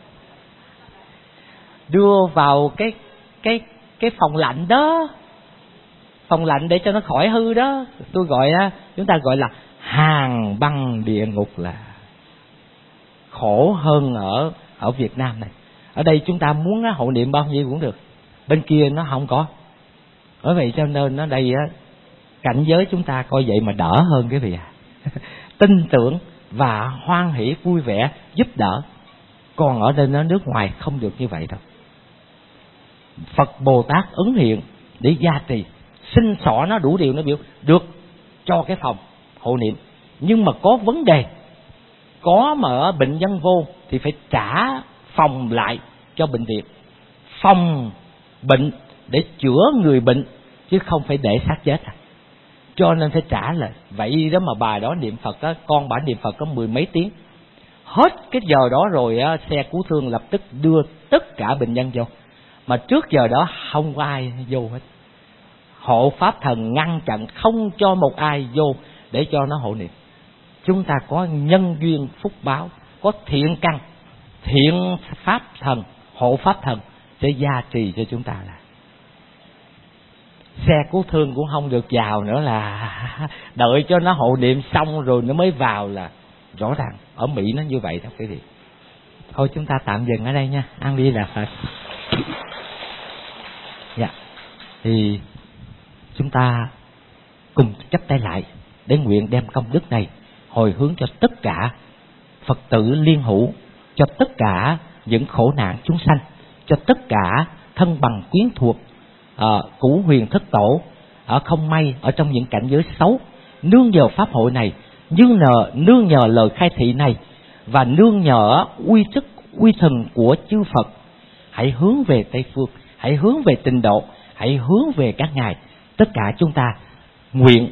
Đưa vào cái phòng lạnh đó, phòng lạnh để cho nó khỏi hư đó. Tôi gọi chúng ta gọi là hàng băng địa ngục, là khổ hơn ở Việt Nam này. Ở đây chúng ta muốn hộ niệm bao nhiêu cũng được, bên kia nó không có. Bởi vậy cho nên ở đây cảnh giới chúng ta coi vậy mà đỡ hơn quý vị à. Tin tưởng và hoan hỷ vui vẻ giúp đỡ. Còn ở đây nó nước ngoài không được như vậy đâu. Phật Bồ Tát ứng hiện để gia trì, xin xỏ nó đủ điều, nó biểu được cho cái phòng hộ niệm. Nhưng mà có vấn đề, có mà ở bệnh nhân vô thì phải trả phòng lại cho bệnh viện. Phòng bệnh để chữa người bệnh chứ không phải để xác chết à. Cho nên phải trả lại. Vậy đó mà bà đó niệm Phật á, con bà niệm Phật có 10 mấy tiếng. Hết cái giờ đó rồi xe cứu thương lập tức đưa tất cả bệnh nhân vô. Mà trước giờ đó không có ai vô hết. Hộ pháp thần ngăn chặn không cho một ai vô để cho nó hộ niệm. Chúng ta có nhân duyên phúc báo, có thiện căn, thiện pháp thần, hộ pháp thần sẽ gia trì cho chúng ta. Là xe cứu thương cũng không được vào nữa, là đợi cho nó hộ niệm xong rồi nó mới vào. Là rõ ràng ở Mỹ nó như vậy đó quý vị. Thôi chúng ta tạm dừng ở đây nha. An Di Đà Phật. Dạ, thì chúng ta cùng chắp tay lại để nguyện đem công đức này hồi hướng cho tất cả Phật tử liên hữu, cho tất cả những khổ nạn chúng sanh, cho tất cả thân bằng quyến thuộc, cửu huyền thất tổ ở không may ở trong những cảnh giới xấu. Nương nhờ pháp hội này, nương nhờ lời khai thị này, và nương nhờ uy sức uy thần của chư Phật, hãy hướng về Tây Phương, hãy hướng về Tịnh Độ, hãy hướng về các ngài. Tất cả chúng ta nguyện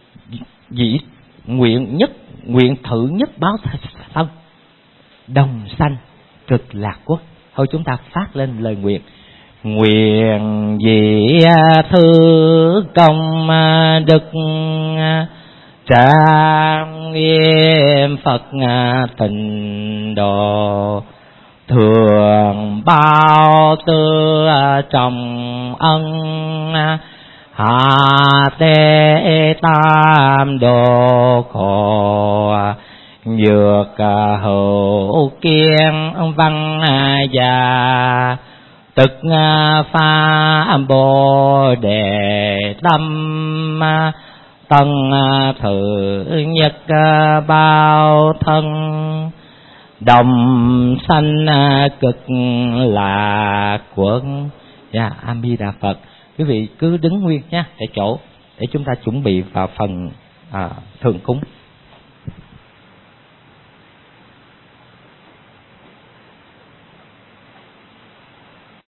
thử nhất báo thân, đồng sanh cực lạc quốc. Thôi chúng ta phát lên lời nguyện. Nguyện vị thứ công đức trang nghiêm Phật Tịnh Độ, thường bao tư trọng ân, hạ tế tam độ khổ, nhược hữu kiên văn già, tức pha bồ đề tâm, tân thử nhất bao thân, đồng sanh cực lạc quân. Dạ, A Di Đà Phật. Quý vị cứ đứng nguyên nha, tại chỗ để chúng ta chuẩn bị vào phần thường cúng.